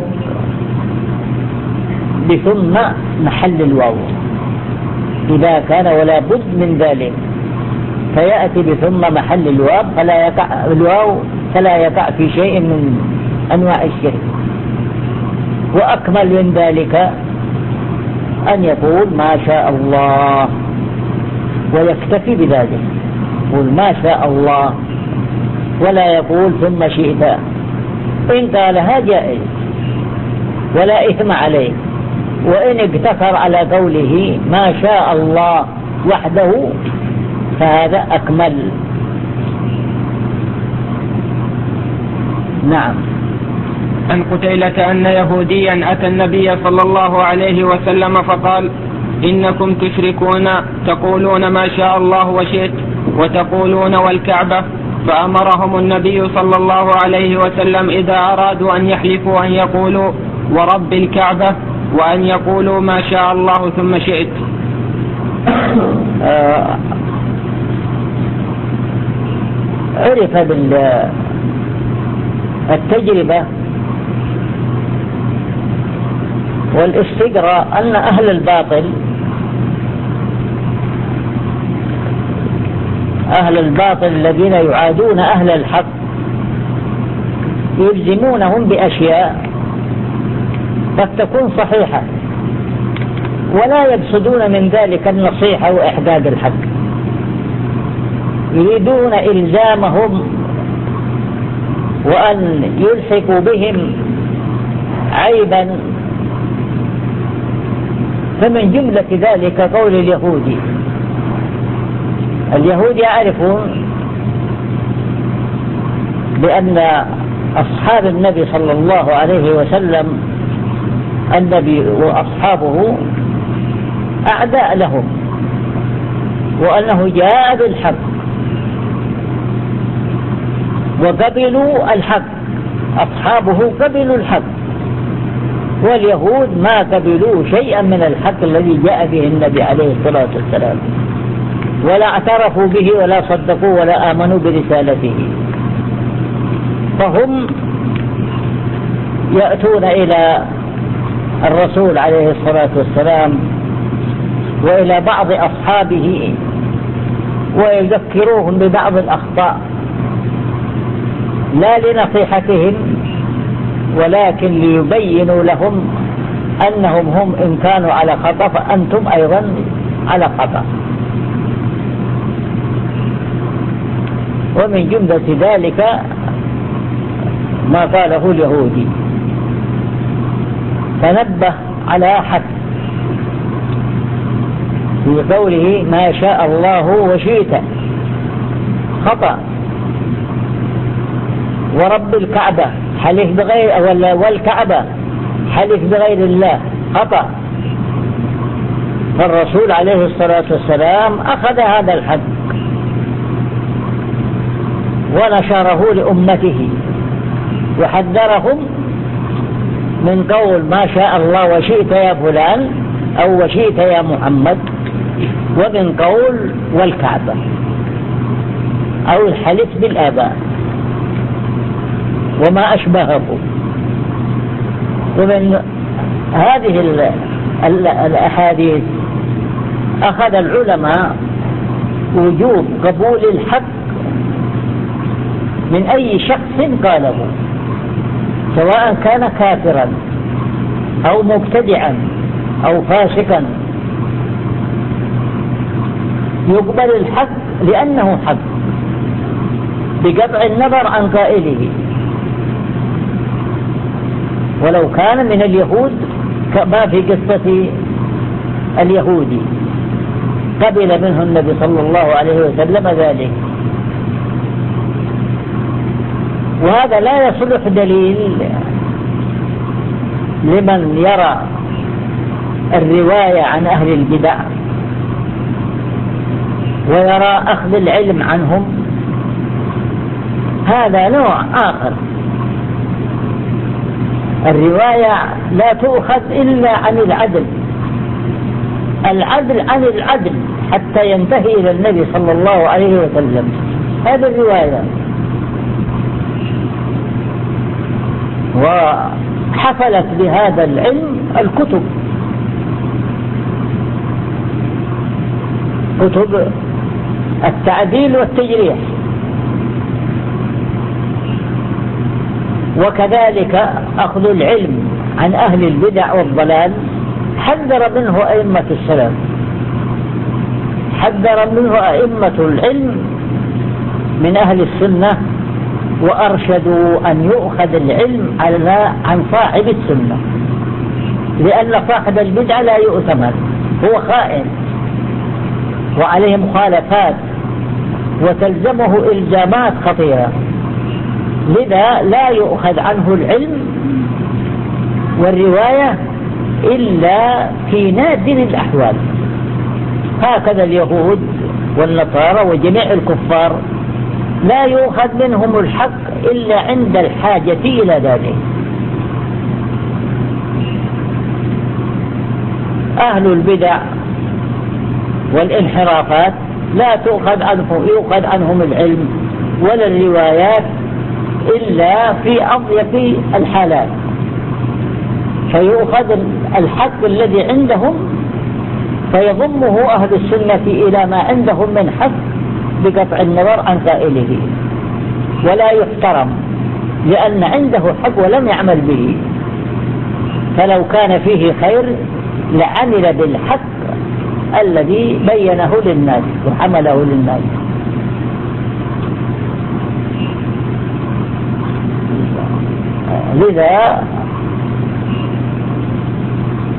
بثم محل الواو إذا كان ولا بد من ذلك، فيأتي بثم محل الواو فلا يقع الواو فلا يقع في شيء من أنواع الشرك. وأكمل من ذلك أن يقول ما شاء الله ويكتفي بذلك، يقول ما شاء الله ولا يقول ثم شئت. إن قالها جائز ولا إثم عليه، وإن اقتصر على قوله ما شاء الله وحده فهذا أكمل. نعم. عن قتيلة أن يهوديا أتى النبي صلى الله عليه وسلم فقال إنكم تشركون تقولون ما شاء الله وشئت وتقولون والكعبة، فأمرهم النبي صلى الله عليه وسلم إذا أرادوا أن يحلفوا أن يقولوا ورب الكعبة، وأن يقولوا ما شاء الله ثم شئت. عرف بالتجربة والاستقراء أن أهل الباطل أهل الباطل الذين يعادون أهل الحق يلزمونهم بأشياء قد تكون صحيحة ولا يقصدون من ذلك النصيحة وإحقاق الحق، يريدون إلزامهم وأن يلحقوا بهم عيبا. فمن جملة ذلك قول اليهودي اليهود يعرفون بأن أصحاب النبي صلى الله عليه وسلم النبي وأصحابه أعداء لهم، وأنه جاء بالحق وقبلوا الحق، أصحابه قبلوا الحق، واليهود ما قبلوا شيئا من الحق الذي جاء به النبي عليه الصلاة والسلام، ولا اعترفوا به ولا صدقوا ولا آمنوا برسالته. فهم يأتون إلى الرسول عليه الصلاة والسلام وإلى بعض أصحابه ويذكروهم ببعض الأخطاء، لا لنصيحتهم ولكن ليبينوا لهم أنهم هم إن كانوا على خطأ فأنتم أيضا على خطأ. ومن جملة ذلك ما قاله اليهودي، تنبه على حد في قوله ما شاء الله وشئت، خطأ. ورب الكعبة حلف بغير ولا والكعبة حلف بغير الله، خطأ. فالرسول عليه الصلاة والسلام أخذ هذا الحد ونشره لأمته وحذرهم من قول ما شاء الله وشئت يا فلان أو وشئت يا محمد، ومن قول والكعبة أو الحلف بالآباء وما أشبهه. ومن هذه الأحاديث أخذ العلماء وجوب قبول الحق من أي شخص قاله، سواء كان كافرا أو مبتدعا أو فاسقا، يقبل الحق لأنه حق بقطع النظر عن قائله. ولو كان من اليهود كما في قصة اليهودي قبل منه النبي صلى الله عليه وسلم ذلك. وهذا لا يصلح دليل لمن يرى الرواية عن أهل البدع ويرى أخذ العلم عنهم، هذا نوع آخر. الرواية لا تؤخذ إلا عن العدل، العدل عن العدل حتى ينتهي إلى النبي صلى الله عليه وسلم، هذه الرواية. وحفلت بهذا العلم الكتب، كتب التعديل والتجريح. وكذلك أخذ العلم عن أهل البدع والضلال حذر منه أئمة السلف، حذر منه أئمة العلم من أهل السنة، وأرشدوا أن يؤخذ العلم على عن صاحب السنة، لأن صاحب البدع لا يؤتمن، هو خائن وعليه مخالفات وتلزمه إلزامات خطيرة، لذا لا يؤخذ عنه العلم والرواية إلا في نادر الأحوال. هكذا اليهود والنصارى وجميع الكفار لا يؤخذ منهم الحق إلا عند الحاجة إلى ذلك. أهل البدع والانحرافات لا تؤخذ عنهم يؤخذ عنهم العلم ولا الروايات إلا في أضيق الحالات، فيؤخذ الحق الذي عندهم فيضمه أهل السنة إلى ما عندهم من حق بقطع النظر عن قائله، ولا يحترم لأن عنده حق ولم يعمل به، فلو كان فيه خير لعمل بالحق الذي بينه للناس وحمله للناس. لذا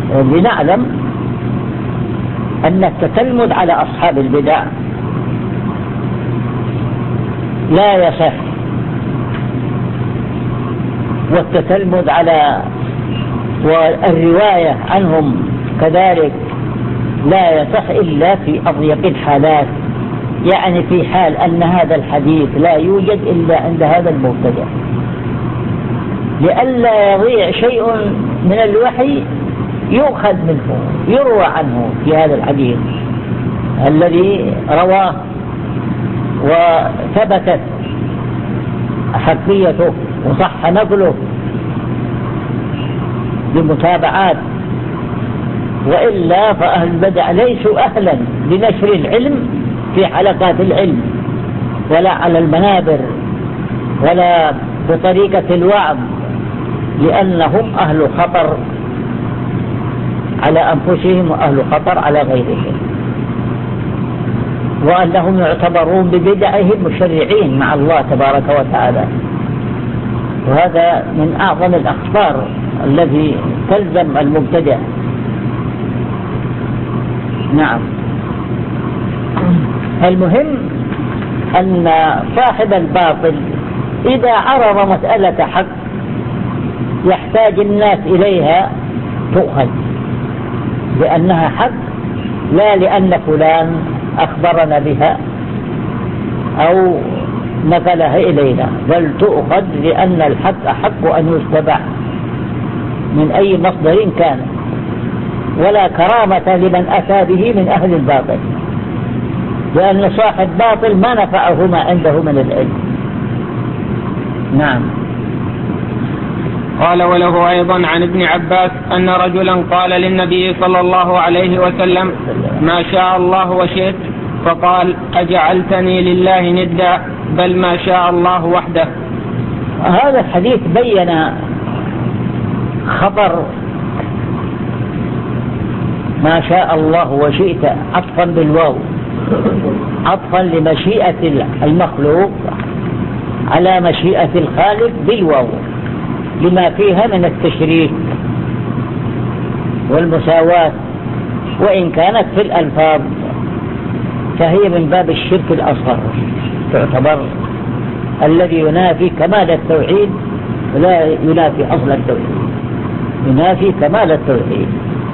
لنعلم أن التتلمذ على أصحاب البدع لا يصح، والتتلمذ على والرواية عنهم كذلك لا يصح إلا في أضيق الحالات، يعني في حال أن هذا الحديث لا يوجد إلا عند هذا المبتدع، لئلا يضيع شيء من الوحي يؤخذ منه يروى عنه في هذا الحديث الذي رواه وثبتت حقيته وصح نقله بمتابعات، وإلا فأهل البدع ليسوا أهلا لنشر العلم في حلقات العلم ولا على المنابر ولا بطريقة الوعظ، لأنهم أهل خطر على أنفسهم وأهل خطر على غيرهم، وأنهم يعتبرون ببدعهم مشرعين مع الله تبارك وتعالى، وهذا من أعظم الأخطار الذي تلزم المبتدع. نعم. المهم أن صاحب الباطل إذا عرض مسألة حق يحتاج الناس إليها تؤخذ لأنها حق، لا لأن فلان أخبرنا بها أو نقلها إلينا، بل تؤخذ لأن الحق أحق أن يتبع من أي مصدر كان، ولا كرامة لمن أتى به من أهل الباطل، لأن صاحب باطل ما نفعه ما عنده من العلم. نعم. قال وله أيضا عن ابن عباس أن رجلا قال للنبي صلى الله عليه وسلم ما شاء الله وشئت، فقال أجعلتني لله ندا بل ما شاء الله وحده. هذا الحديث بين خطر ما شاء الله وشئت عطفا بالواو، عطفا لمشيئة المخلوق على مشيئة الخالق بالواو، لما فيها من التشريك والمساواة، وإن كانت في الألفاظ فهي من باب الشرك الأصغر، تعتبر الذي ينافي كمال التوحيد ولا ينافي أصل التوحيد، ينافي كمال التوحيد.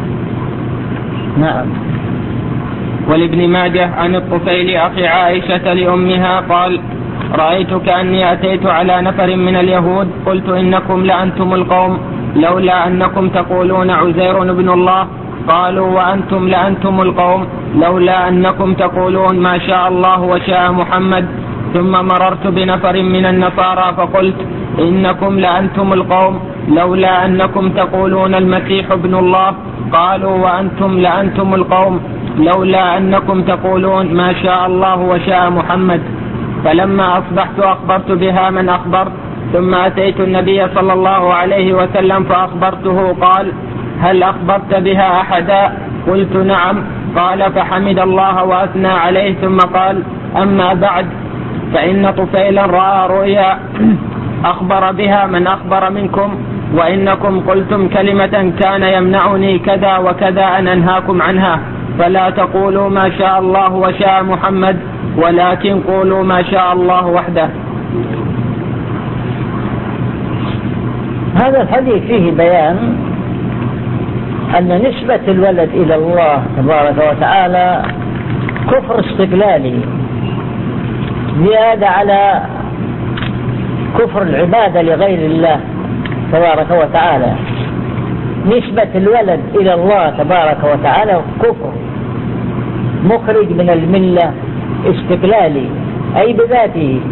نعم. ولابن ماجه عن الطفيل أخي عائشة لأمها قال رأيت كأني أتيت على نفر من اليهود قلت إنكم لأنتم القوم لولا أنكم تقولون عزير بن الله، قالوا وأنتم لأنتم القوم لولا أنكم تقولون ما شاء الله وشاء محمد. ثم مررت بنفر من النصارى فقلت إنكم لأنتم القوم لولا أنكم تقولون المسيح ابن الله، قالوا وأنتم لأنتم القوم لولا أنكم تقولون ما شاء الله وشاء محمد. فلما أصبحت أخبرت بها من أخبرت، ثم أتيت النبي صلى الله عليه وسلم فأخبرته، قال هل أخبرت بها أحدا؟ قلت نعم. قال فحمد الله وأثنى عليه ثم قال أما بعد فإن طفيلا رأى رؤيا أخبر بها من أخبر منكم، وإنكم قلتم كلمة كان يمنعني كذا وكذا أن أنهاكم عنها، فلا تقولوا ما شاء الله وشاء محمد ولكن قولوا ما شاء الله وحده. هذا الحديث فيه بيان أن نسبة الولد إلى الله تبارك وتعالى كفر استقلالي زيادة على كفر العبادة لغير الله تبارك وتعالى. نسبة الولد إلى الله تبارك وتعالى كفر مخرج من الملة استقلالي أي بذاته.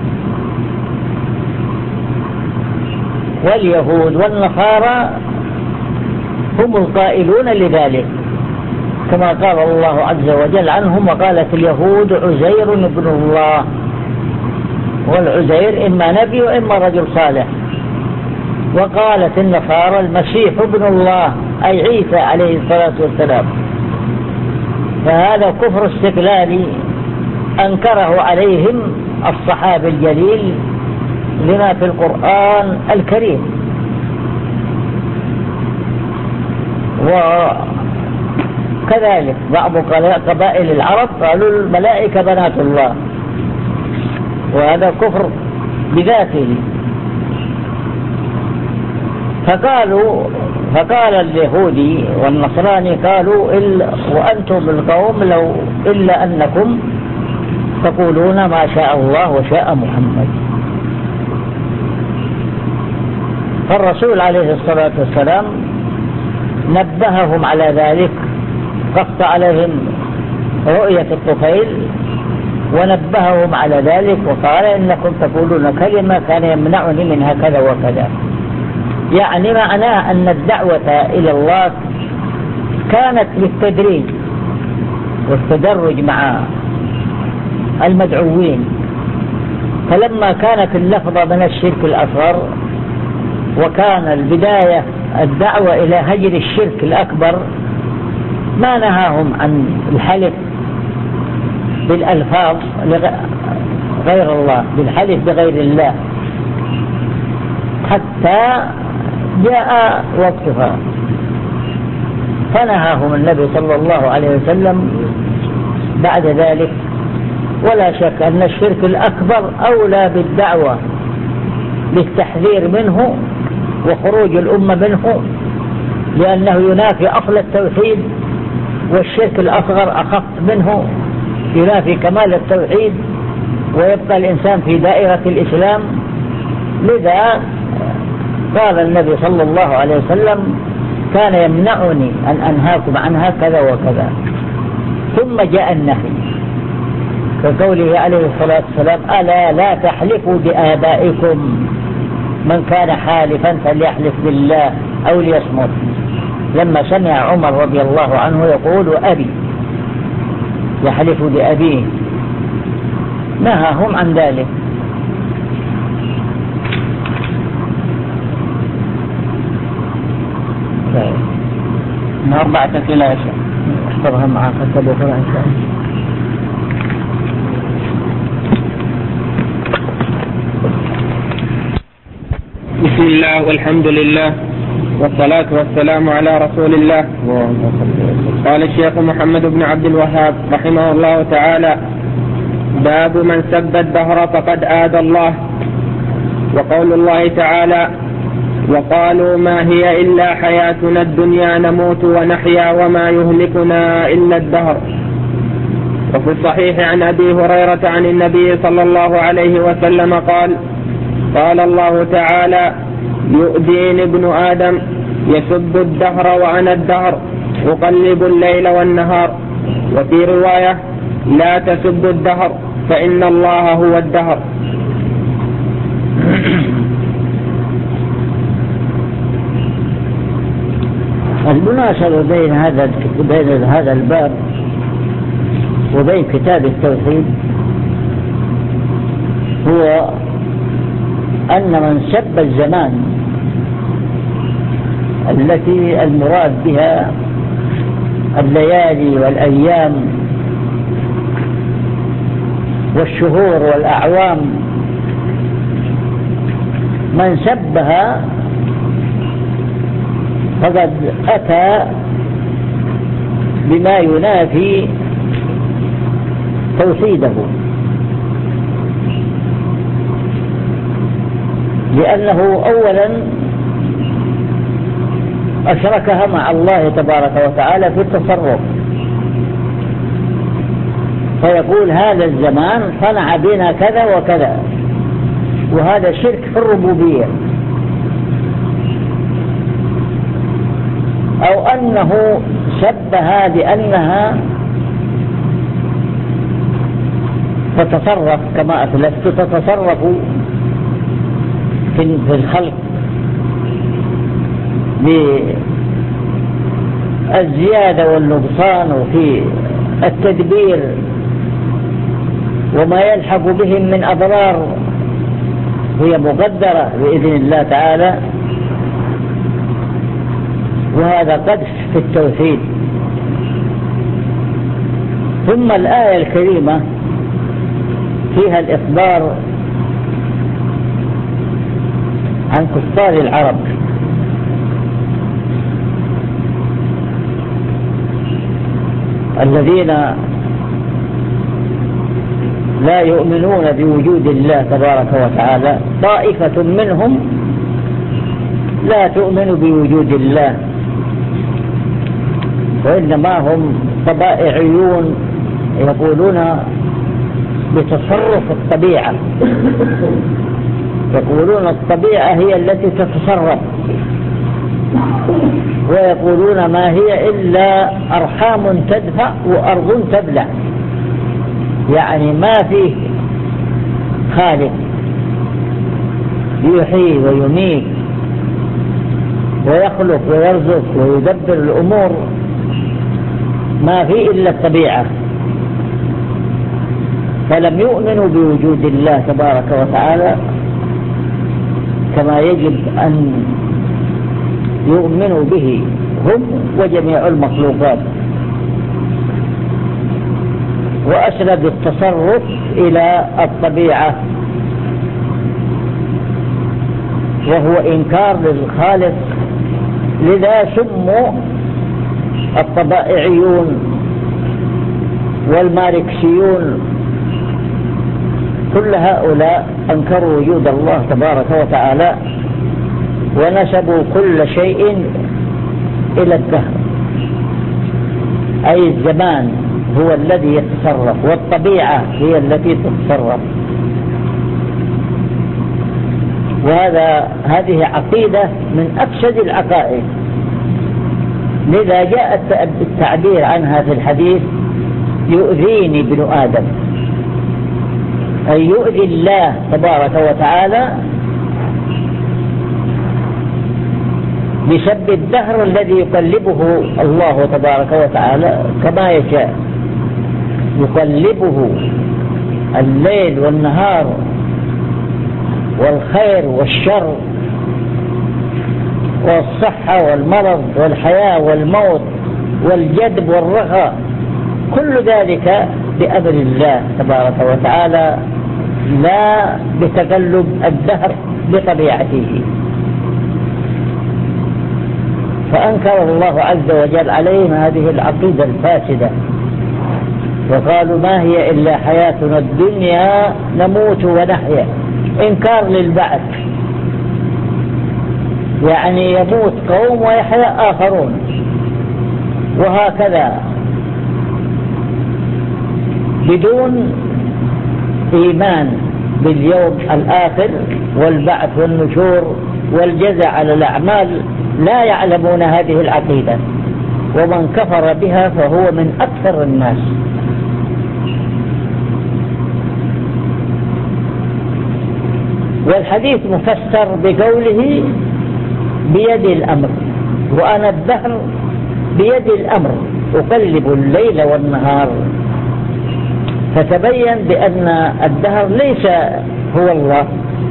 واليهود والنصارى هم القائلون لذلك، كما قال الله عز وجل عنهم وقالت اليهود عزير ابن الله، والعزير إما نبي وإما رجل صالح. وقالت النصارى المسيح ابن الله أي عيسى عليه الصلاة والسلام. فهذا كفر استقلالي أنكره عليهم الصحابي الجليل لما في القرآن الكريم. وكذلك بعض قبائل العرب قالوا الملائكة بنات الله، وهذا كفر بذاته. فقالوا فقال اليهودي والنصراني قالوا إلا وأنتم القوم لو إلا أنكم تقولون ما شاء الله وشاء محمد. فالرسول عليه الصلاة والسلام نبههم على ذلك، قص عليهم رؤية الطفيل ونبههم على ذلك وقال إنكم تقولون كلمة كان يمنعني منها كذا وكذا. يعني معناه أن الدعوة إلى الله كانت بالتدريج والتدرج مع المدعوين. فلما كانت اللفظة من الشرك الأصغر وكان البداية الدعوة إلى هجر الشرك الأكبر ما نهاهم عن الحلف بالألفاظ غير الله، بالحلف بغير الله، حتى جاء وقتها فنهاهم النبي صلى الله عليه وسلم بعد ذلك. ولا شك أن الشرك الأكبر أولى بالدعوة للتحذير منه وخروج الأمة منه، لأنه ينافي أصل التوحيد، والشرك الأصغر أخف منه ينافي كمال التوحيد ويبقى الإنسان في دائرة الإسلام. لذا قال النبي صلى الله عليه وسلم كان يمنعني أن أنهاكم عنها كذا وكذا. ثم جاء النهي كقوله عليه الصلاة والسلام ألا لا تحلفوا بآبائكم، من كان حالفا فليحلف بالله أو ليصمت. لما سمع عمر رضي الله عنه يقول أبي يحلف بأبيه نهاهم عن ذلك. من أربعة أسئلة يا شيخ احفظها معك كتبوا إن شاء الله. بسم الله والحمد لله والصلاة والسلام على رسول الله. قال الشيخ محمد بن عبد الوهاب رحمه الله تعالى: باب من سب الدهر فقد آذى الله. وقول الله تعالى: وقالوا ما هي إلا حياتنا الدنيا نموت ونحيا وما يهلكنا إلا الدهر. وفي الصحيح عن أبي هريرة عن النبي صلى الله عليه وسلم قال: قال الله تعالى: يؤذيني ابن آدم يسب الدهر وأنا الدهر أقلب الليل والنهار. وفي رواية: لا تسب الدهر فإن الله هو الدهر. المناسبة بين هذا بين هذا الباب وبين كتاب التوحيد هو أن من سب الزمان التي المراد بها الليالي والأيام والشهور والأعوام، من سبها فقد أتى بما ينافي توحيده، لأنه أولا أشركها مع الله تبارك وتعالى في التصرف، فيقول هذا الزمان صنع بنا كذا وكذا، وهذا شرك في الربوبية. أو أنه سبها لأنها تتصرف كما أثلثت، تتصرف في الخلق بالزيادة والنقصان وفي التدبير وما يلحق بهم من أضرار هي مقدرة بإذن الله تعالى، وهذا قدح في التوحيد. ثم الآية الكريمة فيها الإخبار عن كفار العرب الذين لا يؤمنون بوجود الله تبارك وتعالى، طائفة منهم لا تؤمن بوجود الله، وإنما هم طبائعيون يقولون بتصرف الطبيعة، يقولون الطبيعة هي التي تتصرف، ويقولون ما هي إلا أرحام تدفع وأرض تبلع، يعني ما فيه خالق يحيي ويميت ويخلق ويرزق ويدبر الأمور، ما فيه إلا الطبيعة. فلم يؤمنوا بوجود الله تبارك وتعالى كما يجب أن يؤمنوا به هم وجميع المخلوقات، وأسند التصرف إلى الطبيعة، وهو إنكار للخالق. لذا سموا الطبائعيون والماركسيون، كل هؤلاء أنكروا وجود الله تبارك وتعالى ونسبوا كل شيء إلى الدهر، أي الزمان هو الذي يتصرف والطبيعة هي التي تتصرف. وهذا هذه عقيدة من أفسد العقائد. لذا جاء التعبير عنها في الحديث: يؤذيني ابن آدم، أي يؤذي الله تبارك وتعالى بسبب الدهر الذي يقلبه الله تبارك وتعالى كما يشاء، يقلبه الليل والنهار والخير والشر والصحة والمرض والحياة والموت والجدب والرخاء، كل ذلك بأمر الله تبارك وتعالى، لا بتقلب الدهر بطبيعته. فأنكر الله عز وجل عليهم هذه العقيدة الفاسدة، وقالوا ما هي إلا حياتنا الدنيا نموت ونحيا، إنكار للبعث، يعني يموت قوم ويحيا آخرون، وهكذا بدون إيمان باليوم الآخر والبعث والنشور والجزاء على الأعمال لا يعلمون هذه العقيدة، ومن كفر بها فهو من أكثر الناس. والحديث مفسر بقوله بيد الأمر، وأنا الدهر بيد الأمر أقلب الليل والنهار، فتبين بأن الدهر ليس هو الله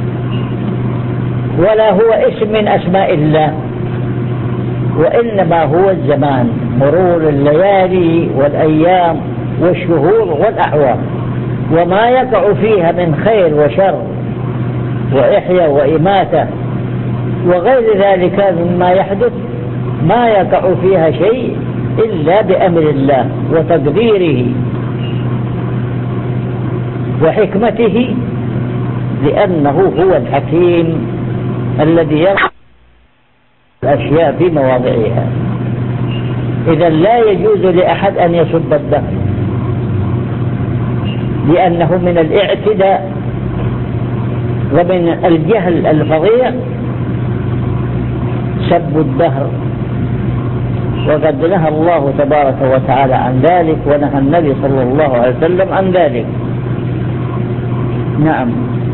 ولا هو اسم من أسماء الله، وإنما هو الزمان، مرور الليالي والأيام والشهور والأعوام، وما يقع فيها من خير وشر وإحياء وإماتة وغير ذلك مما يحدث، ما يقع فيها شيء إلا بأمر الله وتقديره وحكمته، لأنه هو الحكيم الذي يرى الأشياء في مواضعها. إذا لا يجوز لأحد أن يسب الدهر، لأنه من الاعتداء ومن الجهل الفظيع سب الدهر، وقد نهى الله تبارك وتعالى عن ذلك، ونهى النبي صلى الله عليه وسلم عن ذلك. نعم.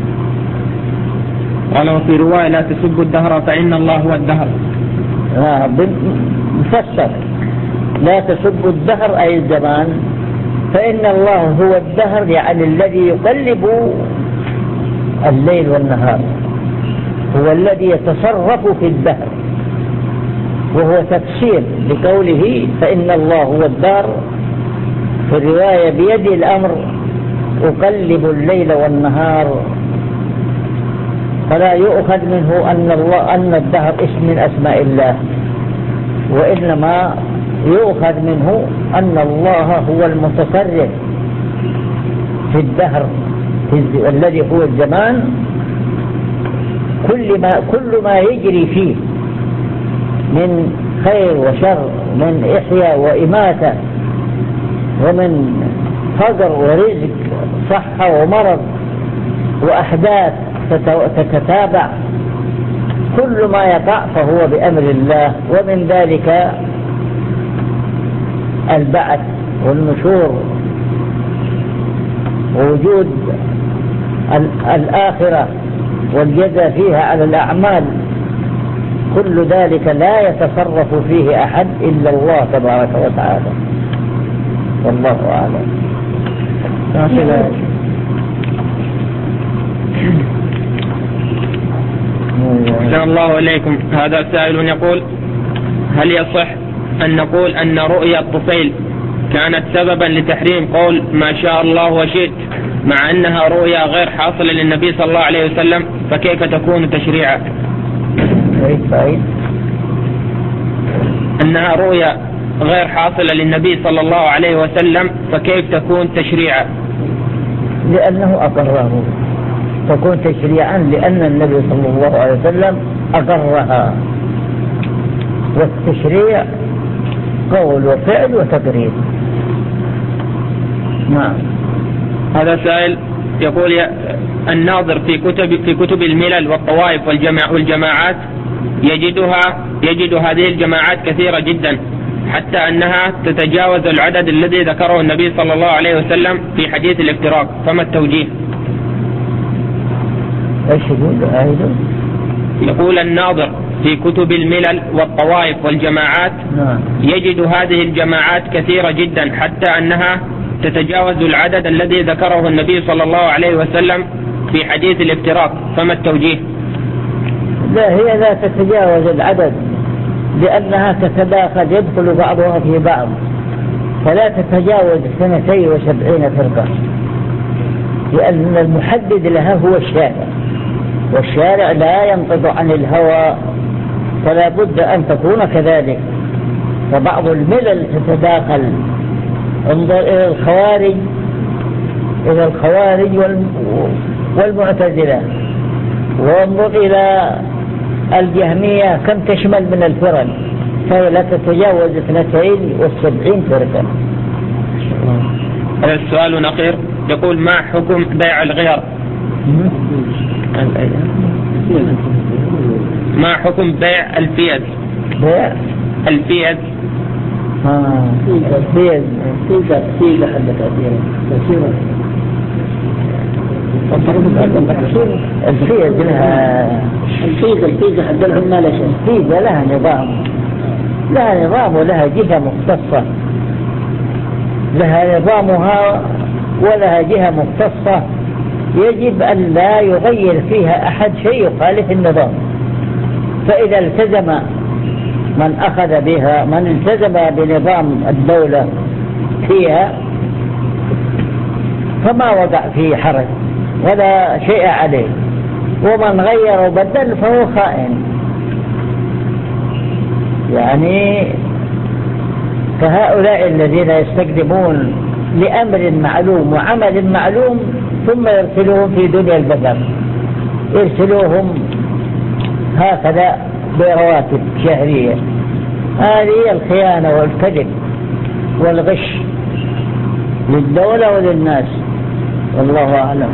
قال وفي رواية لا تسبوا الدهر فإن الله هو الدهر. آه مفسر لا تسبوا الدهر أي الزمان، فإن الله هو الدهر، يعني الذي يقلب الليل والنهار، هو الذي يتصرف في الدهر، وهو تفسير لقوله فإن الله هو الدهر. في الرواية بيد الأمر أقلب الليل والنهار، فلا يؤخذ منه أن الله أن الدهر اسم من أسماء الله، وإنما يؤخذ منه أن الله هو المتصرف في الدهر الذي هو الزمان، كل ما كل ما يجري فيه من خير وشر، من إحياء وإماتة، ومن فقر ورزق، صحة ومرض، وأحداث تتتابع، كل ما يقع فهو بأمر الله. ومن ذلك البعث والنشور ووجود الآخرة والجزاء فيها على الأعمال، كل ذلك لا يتصرف فيه أحد إلا الله تبارك وتعالى، والله أعلم. أحسن الله إليكم. هذا سائل يقول: هل يصح أن نقول أن رؤيا الطفيل كانت سببا لتحريم قول ما شاء الله وشئت، مع أنها رؤيا غير حاصلة للنبي صلى الله عليه وسلم، فكيف تكون تشريعا؟ أنها رؤيا غير حاصلة للنبي صلى الله عليه وسلم، فكيف تكون تشريعا؟ لأنه أقره، تكون تشريعا لأن النبي صلى الله عليه وسلم أقرها، والتشريع قول وفعل وتقرير. نعم. هذا سائل يقول: الناظر في كتب في كتب الملل والطوائف والجماع والجماعات يجدها يجد هذه الجماعات كثيرة جدا، حتى أنها تتجاوز العدد الذي ذكره النبي صلى الله عليه وسلم في حديث الافتراق، فما التوجيه؟ ايش يقول؟ أيضا يقول: الناظر في كتب الملل والطوائف والجماعات نعم. يجد هذه الجماعات كثيرة جدا، حتى أنها تتجاوز العدد الذي ذكره النبي صلى الله عليه وسلم في حديث الافتراق، فما التوجيه؟ لا، هي لا تتجاوز العدد، لأنها تتداخل، يدخل بعضها في بعض، فلا تتجاوز اثنتين وسبعين فرقة، لأن المحدد لها هو الشارع، والشارع لا ينطق عن الهوى، فلا بد أن تكون كذلك. فبعض الملل تتداخل، انظر إلى الخوارج إلى الخوارج والمعتزلة، وانظر إلى الجهمية كم تشمل من الفرق، فهي لا تتجاوز اثنتين وسبعين فرقة. هذا السؤال الأخير يقول: ما حكم بيع الغير؟ ما حكم بيع الفيز؟ بيع الفيز اه الفيز فيزا فيزا حدك كثيرا الفيز لها الفيزا الفيزا حد لهم ما لا شيء. الفيزا لها نظام لها نظام ولها جهة مختصة، لها نظامها ولها جهة مختصة، يجب أن لا يغير فيها أحد شيء يخالف النظام. فإذا التزم من أخذ بها، من التزم بنظام الدولة فيها، فما وقع فيه حرج ولا شيء عليه، ومن غير وبدل فهو خائن. يعني فهؤلاء الذين يستخدمون لأمر معلوم وعمل معلوم ثم يرسلوهم في دنيا البشر، يرسلوهم هكذا برواتب شهرية، هذه الخيانة والكذب والغش للدولة وللناس، والله أعلم.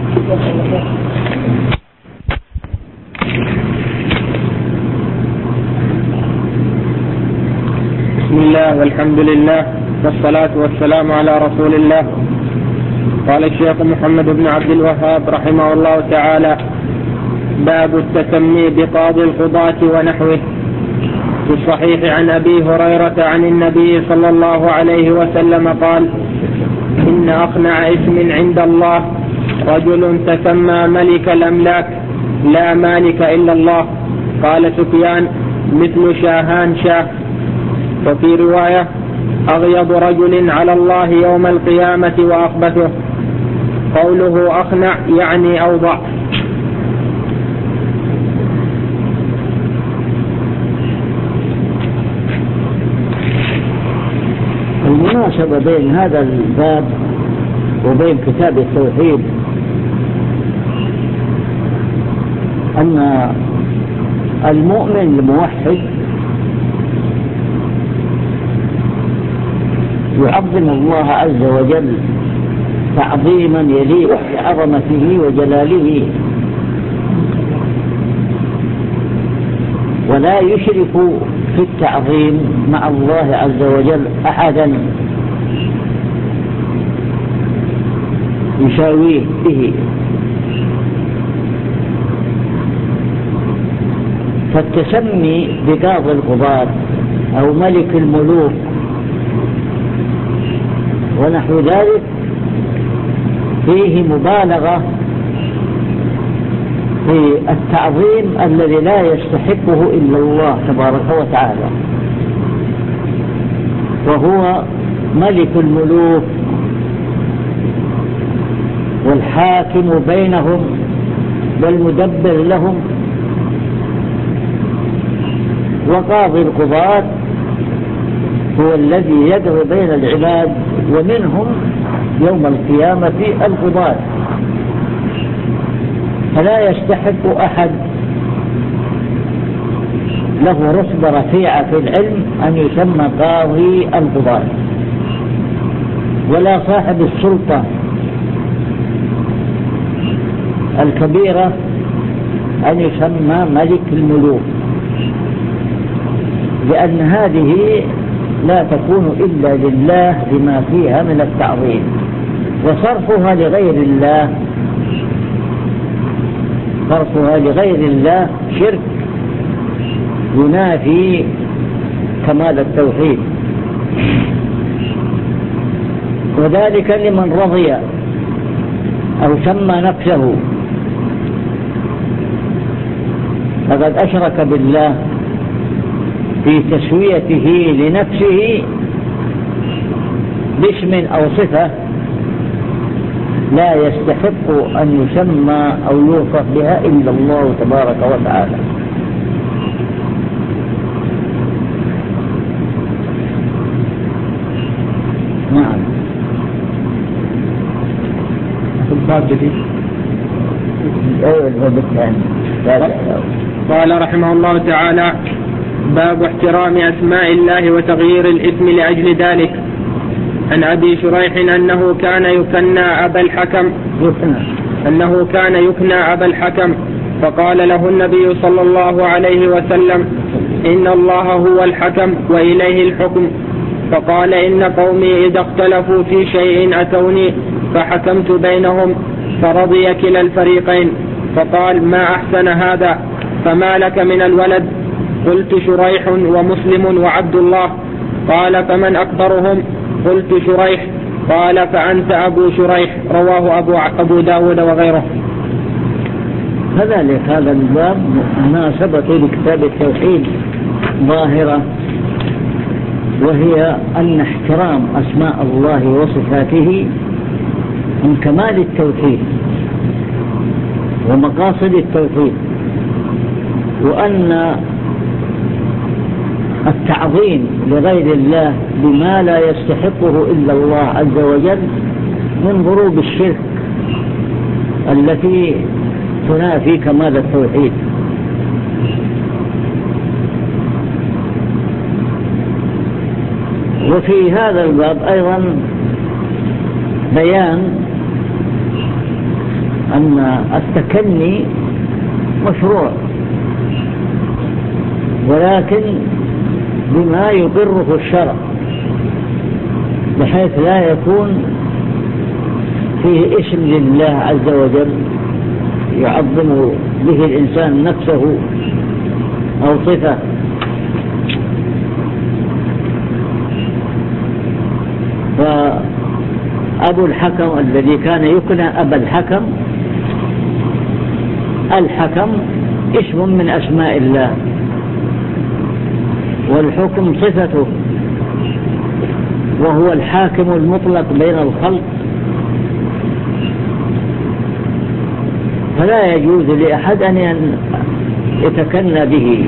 بسم الله والحمد لله والصلاة والسلام على رسول الله. قال الشيخ محمد بن عبد الوهاب رحمه الله تعالى: باب التسمي بقاضي القضاة ونحوه. في الصحيح عن أبي هريرة عن النبي صلى الله عليه وسلم قال: إن أقنع اسم عند الله رجل تسمى ملك الأملاك لا مالك إلا الله. قال سفيان: مثل شاهان شاه. وفي رواية: أغيض رجل على الله يوم القيامة وأخبثه. قوله أقنع يعني أوضع. المناسبة بين هذا الباب وبين كتاب التوحيد أن المؤمن الموحد يعظم الله عز وجل تعظيما يليق بعظمته وجلاله، ولا يشرك في التعظيم مع الله عز وجل أحدا يساويه به. فالتسمي بقاضي القضاة أو ملك الملوك ونحو ذلك فيه مبالغة في التعظيم الذي لا يستحقه إلا الله تبارك وتعالى، وهو ملك الملوك والحاكم بينهم والمدبر لهم، وقاضي القضاة هو الذي يقضي بين العباد، ومنهم يوم القيامة القضاة. فلا يستحق أحد له رتبة رفيعة في العلم أن يسمى قاضي القضاة، ولا صاحب السلطة الكبيرة أن يسمى ملك الملوك، لأن هذه لا تكون إلا لله بما فيها من التعظيم، وصرفها لغير الله صرفها لغير الله شرك ينافي كمال التوحيد. وذلك لمن رضي أو سمى نفسه فقد أشرك بالله في تسويته لنفسه باسم أو صفة لا يستحق أن يسمى أو يوصف بها إلا الله تبارك وتعالى. نعم. الباب جديد. أيوة الباب الثاني. قال رحمه الله تعالى: باب احترام أسماء الله وتغيير الاسم لأجل ذلك. عن أبي شريح أنه كان يكنى أبا الحكم أنه كان يكنى أبا الحكم فقال له النبي صلى الله عليه وسلم: إن الله هو الحكم وإليه الحكم. فقال: إن قومي إذا اختلفوا في شيء أتوني فحكمت بينهم فرضي كلا الفريقين. فقال: ما أحسن هذا، فما لك من الولد؟ قلت: شريح ومسلم وعبد الله. قال: فمن أكبرهم؟ قلت: شريح. قال: فأنت أبو شريح. رواه أبو, أبو داود وغيره. كذلك هذا الباب مناسبة لكتاب التوحيد ظاهرة، وهي أن احترام أسماء الله وصفاته من كمال التوحيد ومقاصد التوحيد، وأن التعظيم لغير الله بما لا يستحقه إلا الله عز وجل من ضروب الشرك التي تنافي كمال التوحيد. وفي هذا الباب أيضا بيان أن التكني مشروع، ولكن بما يقره الشرع، بحيث لا يكون فيه اسم لله عز وجل يعظم به الإنسان نفسه أو صفة. فأبو الحكم الذي كان يكنى أبا الحكم، الحكم اسم من أسماء الله، والحكم صفته، وهو الحاكم المطلق بين الخلق. فلا يجوز لأحد أن يتكنى به.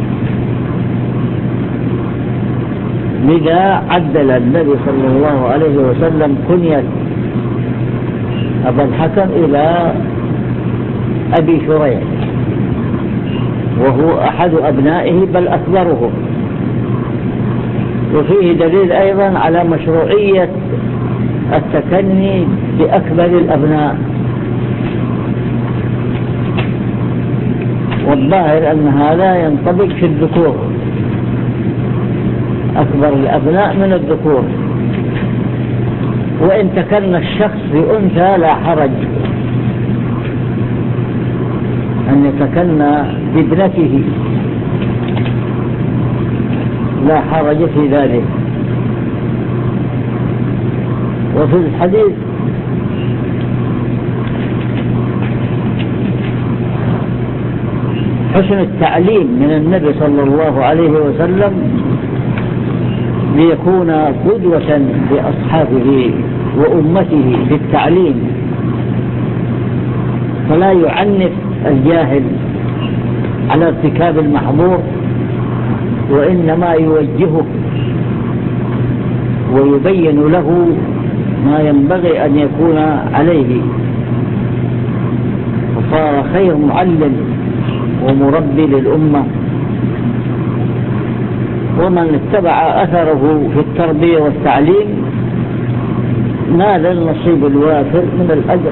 لذا عدل النبي صلى الله عليه وسلم كنية أبا الحكم إلى أبي شريح، وهو أحد أبنائه بل أكبرهم. وفيه دليل أيضا على مشروعية التكني بأكبر الأبناء، والظاهر أن هذا ينطبق في الذكور، أكبر الأبناء من الذكور. وإن تكنى الشخص بأنثى لا حرج أن يتكنى بابنته، لا حرج في ذلك. وفي الحديث حسن التعليم من النبي صلى الله عليه وسلم ليكون قدوة لأصحابه وأمته في التعليم، فلا يعنف الجاهل على ارتكاب المحظور، وإنما يوجهه ويبين له ما ينبغي أن يكون عليه، وصار خير معلم ومربي للأمة. ومن اتبع أثره في التربية والتعليم نال النصيب الوافر من الأجر.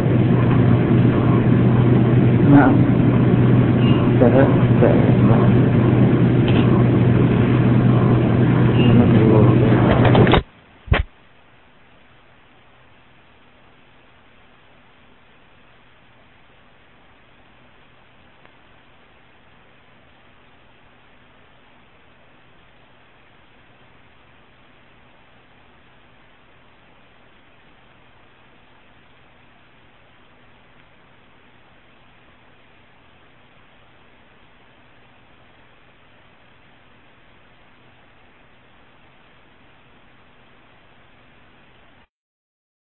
نعم. ف... ف...